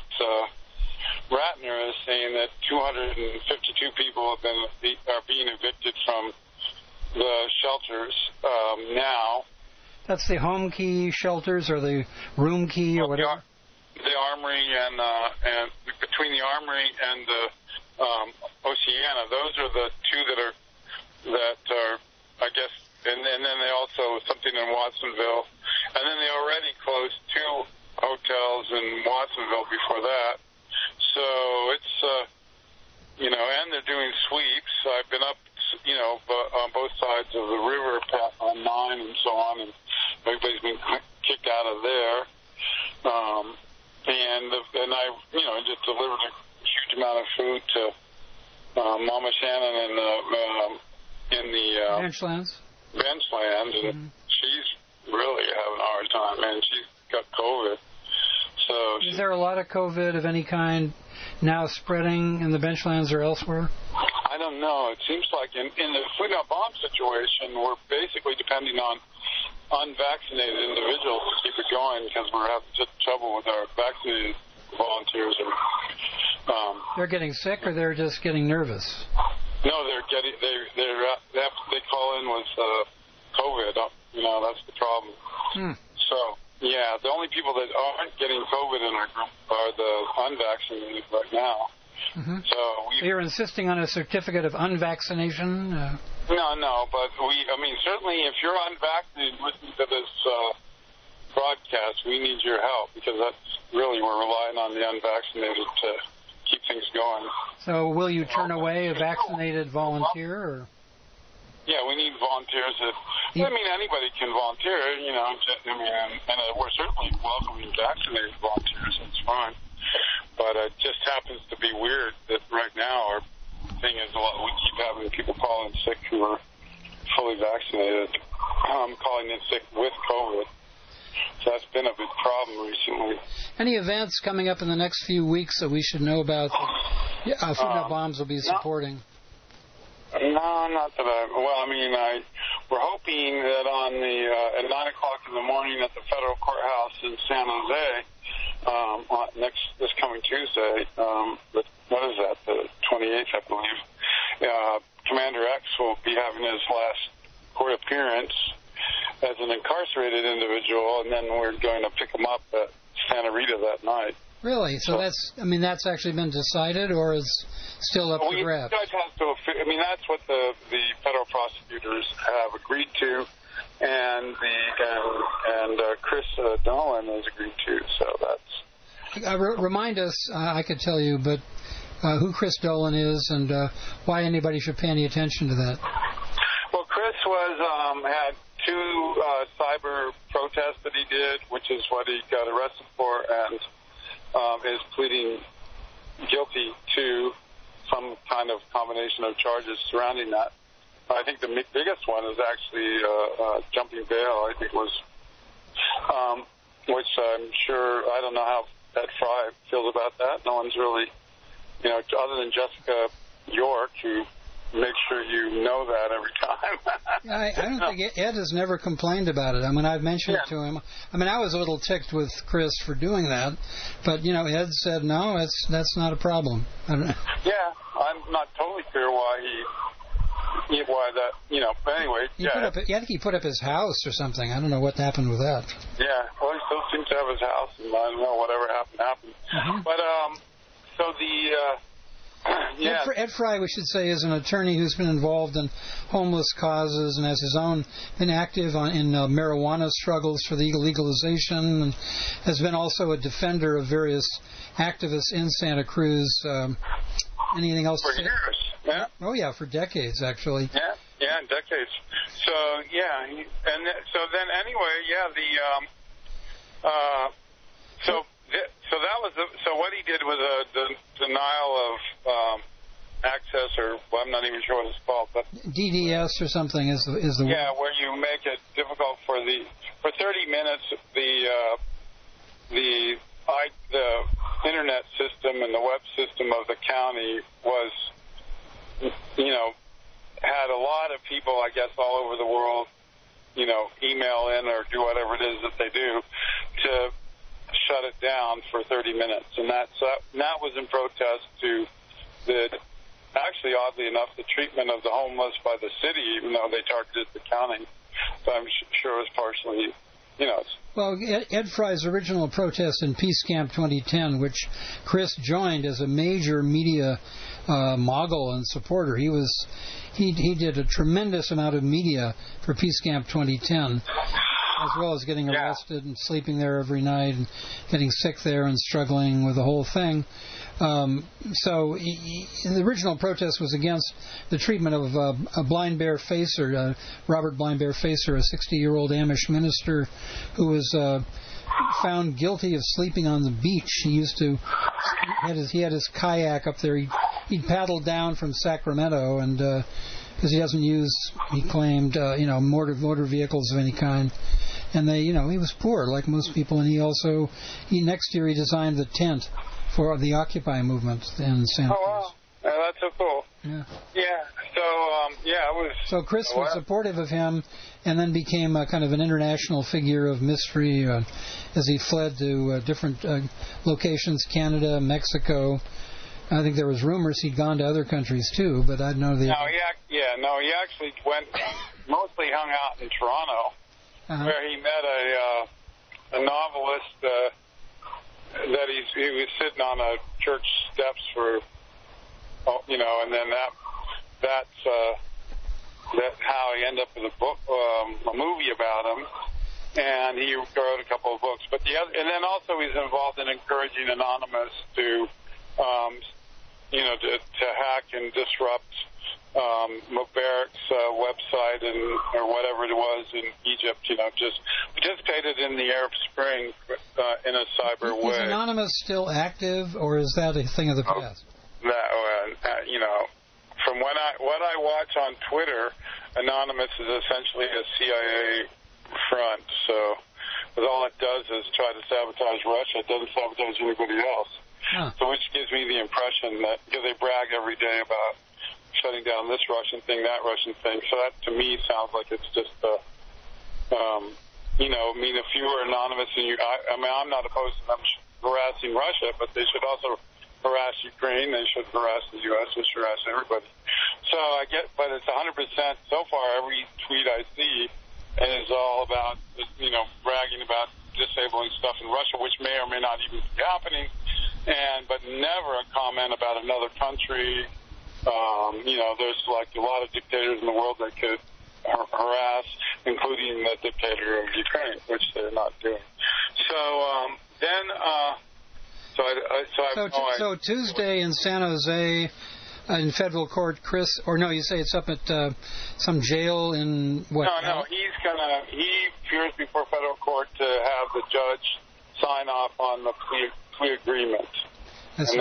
T: Ratner is saying that 252 people are being evicted from the shelters now.
J: That's the home key shelters or the room key or whatever?
T: The Armory and between the Armory and the Oceana, those are the two that are I guess, and then they also something in Watsonville, and then they already closed 2 hotels in Watsonville before that. So it's and they're doing sweeps. I've been up on both sides of the river on 9 and so on, and everybody's been kicked out of there. And I just delivered a huge amount of food to Mama Shannon in the
J: Benchlands,
T: and she's really having a hard time, man. She's got COVID. So
J: is there a lot of COVID of any kind now spreading in the Benchlands or elsewhere?
T: I don't know. It seems like in the Food Not Bomb situation, we're basically depending on unvaccinated individuals to keep it going because we're having such trouble with our vaccinated volunteers.
J: They're getting sick, or they're just getting nervous?
T: No, they call in with COVID. That's the problem. So yeah, the only people that aren't getting COVID in our group are the unvaccinated right now. So
J: you're insisting on a certificate of unvaccination?
T: No, but certainly if you're unvaccinated listening to this broadcast, we need your help because that's really, we're relying on the unvaccinated to keep things going.
J: So will you turn away a vaccinated volunteer? Or?
T: Yeah, we need volunteers. Anybody can volunteer, and we're certainly welcoming vaccinated volunteers. That's fine. But it just happens to be weird that right now our thing is we keep having people call in sick who are fully vaccinated, calling in sick with COVID. So that's been a big problem recently.
J: Any events coming up in the next few weeks that we should know about that Food Not Bombs will be supporting?
T: No, not that we're hoping that at 9 o'clock in the morning at the federal courthouse in San Jose, this coming Tuesday, what is that, the 28th, I believe, Commander X will be having his last court appearance as an incarcerated individual, and then we're going to pick him up at Santa Rita that night.
J: Really? So that's actually been decided, or is still up for grabs?
T: That's what the federal prosecutors have agreed to, and Chris Dolan has agreed to. So that's.
J: Remind us. I could tell you, but who Chris Dolan is and why anybody should pay any attention to that.
T: Well, Chris had 2 cyber protests that he did, which is what he got arrested for, and is pleading guilty to some kind of combination of charges surrounding that. I think the biggest one is actually jumping bail, I think was, which I'm sure, I don't know how Ed Fry feels about that. No one's really, other than Jessica York, who make sure you know that every time.
J: I don't think Ed has never complained about it. I've mentioned it to him. I was a little ticked with Chris for doing that, but Ed said no, that's not a problem. I don't know. Yeah,
T: I'm not totally clear why that. But anyway,
J: I think he put up his house or something. I don't know what happened with that.
T: Yeah, well, he still seems to have his house, and I don't know, whatever happened. But so the.
J: Ed Fry, we should say, is an attorney who's been involved in homeless causes and has been active in marijuana struggles for the legalization, and has been also a defender of various activists in Santa Cruz. Anything else?
T: For years, yeah.
J: Oh yeah, for decades actually.
T: Yeah, decades. So So that was so what he did was a denial of access, or I'm not even sure what it's called, but
J: DDS or something is the word.
T: Where you make it difficult for 30 minutes the internet system and the web system of the county was had a lot of people, I guess, all over the world email in or do whatever it is that they do to shut it down for 30 minutes. And that was in protest to actually, oddly enough, the treatment of the homeless by the city, even though they targeted the county. So I'm sure it was partially, you know.
J: Well, Ed Fry's original protest in Peace Camp 2010, which Chris joined as a major media mogul and supporter, he did a tremendous amount of media for Peace Camp 2010, as well as getting arrested and sleeping there every night and getting sick there and struggling with the whole thing. So the original protest was against the treatment of a Blind Bear Facer, Robert Blind Bear Facer, a 60-year-old Amish minister who was found guilty of sleeping on the beach. He had his kayak up there. He'd paddled down from Sacramento, and because he doesn't use, he claimed, motor vehicles of any kind. And he was poor like most people, and next year he designed the tent for the Occupy movement in Santa Cruz.
T: Oh, wow. Yeah, that's so cool.
J: Yeah.
T: Yeah. So, it was...
J: So Chris was supportive of him and then became a kind of an international figure of mystery as he fled to different locations, Canada, Mexico. I think there was rumors he'd gone to other countries, too, but I don't know the...
T: No, he actually mostly hung out in Toronto, where he met a novelist... that he was sitting on a church steps for, and then that's how he ended up with a movie about him, and he wrote a couple of books. But and then also he's involved in encouraging Anonymous to hack and disrupt Mubarak's website or whatever it was in Egypt, just participated in the Arab Spring in a cyber way.
J: Is Anonymous still active, or is that a thing of the past?
T: From what I watch on Twitter, Anonymous is essentially a CIA front. So, but all it does is try to sabotage Russia. It doesn't sabotage anybody else. So, which gives me the impression that because they brag every day about shutting down this Russian thing, that Russian thing. So that, to me, sounds like it's just, if you were anonymous and I'm not opposed to them harassing Russia, but they should also harass Ukraine. They should harass the U.S. They should harass everybody. So but it's 100% so far. Every tweet I see is all about, bragging about disabling stuff in Russia, which may or may not even be happening, but never a comment about another country. There's like a lot of dictators in the world that could harass, including the dictator of Ukraine, which they're not doing.
J: So Tuesday in San Jose, in federal court, you say it's up at some jail in what?
T: No, he appears before federal court to have the judge sign off on the plea agreement, that's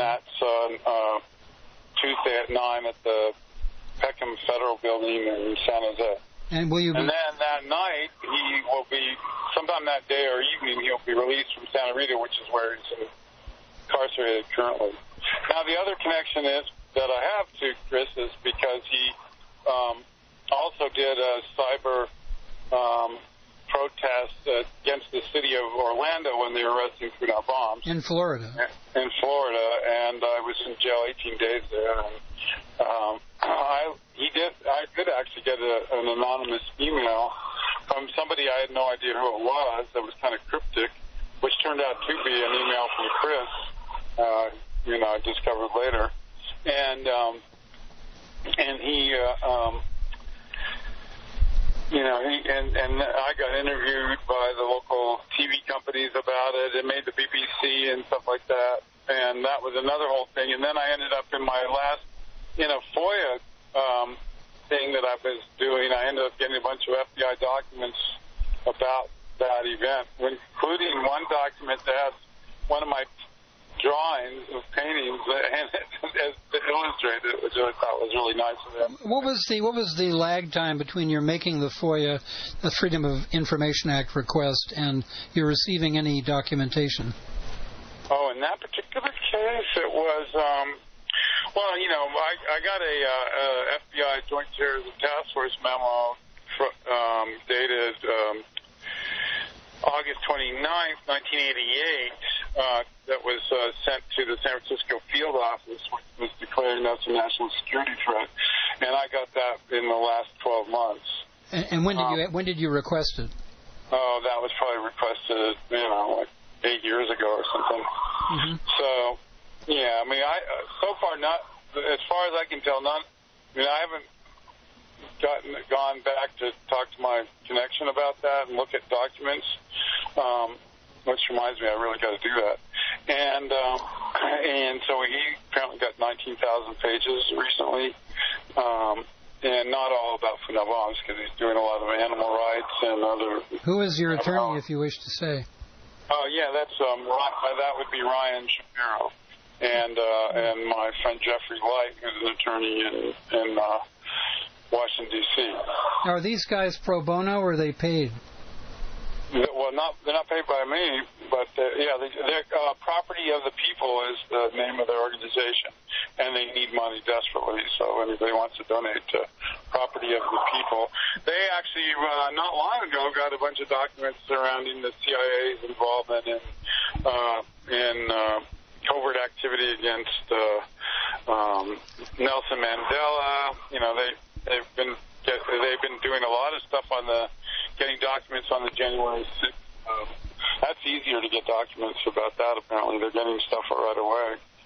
T: Tuesday at 9 at the Peckham Federal Building in San Jose.
J: And will you?
T: And then that night, he will be, sometime that day or evening, he'll be released from Santa Rita, which is where he's incarcerated currently. Now, the other connection that I have to Chris is because he also did a cyber protest against the city of Orlando when they were arresting food out bombs.
J: In Florida.
T: And I was in jail 18 days there. And, I did actually get an anonymous email from somebody I had no idea who it was that was kind of cryptic, which turned out to be an email from Chris, I discovered later. And he, and I got interviewed by the local TV companies about it. It made the BBC and stuff like that. And that was another whole thing. And then I ended up in my last, FOIA thing that I was doing. I ended up getting a bunch of FBI documents about that event, including one document that has one of my drawings of paintings and illustrated, which I thought was really nice of them.
J: What was the lag time between your making the FOIA, the Freedom of Information Act request, and your receiving any documentation?
T: Oh, in that particular case, it was, I got a FBI Joint Terrorism Task Force memo dated August 29th, 1988, that was sent to the San Francisco field office, which was declaring us a national security threat. And I got that in the last 12 months.
J: And when did you request it?
T: Oh, that was probably requested, like 8 years ago or something.
J: Mm-hmm.
T: So, yeah, I mean, so far not, as far as I can tell, I haven't gone back to talk to my connection about that and look at documents, which reminds me I really got to do that. And so he apparently got 19,000 pages recently, and not all about Funabongs because he's doing a lot of animal rights and other.
J: Who is your attorney, if you wish to say?
T: Oh yeah, that's that would be Ryan Shapiro, and my friend Jeffrey Light, who's an attorney in Washington D.C.
J: Are these guys pro bono or are they paid?
T: Well, they're not paid by me, but they're Property of the People is the name of their organization, and they need money desperately. So anybody wants to donate to Property of the People, they actually not long ago got a bunch of documents surrounding the CIA's involvement in covert activity against Nelson Mandela. They've been doing a lot of stuff on getting documents on the January 6th. That's easier to get documents about that, apparently. They're getting stuff right away.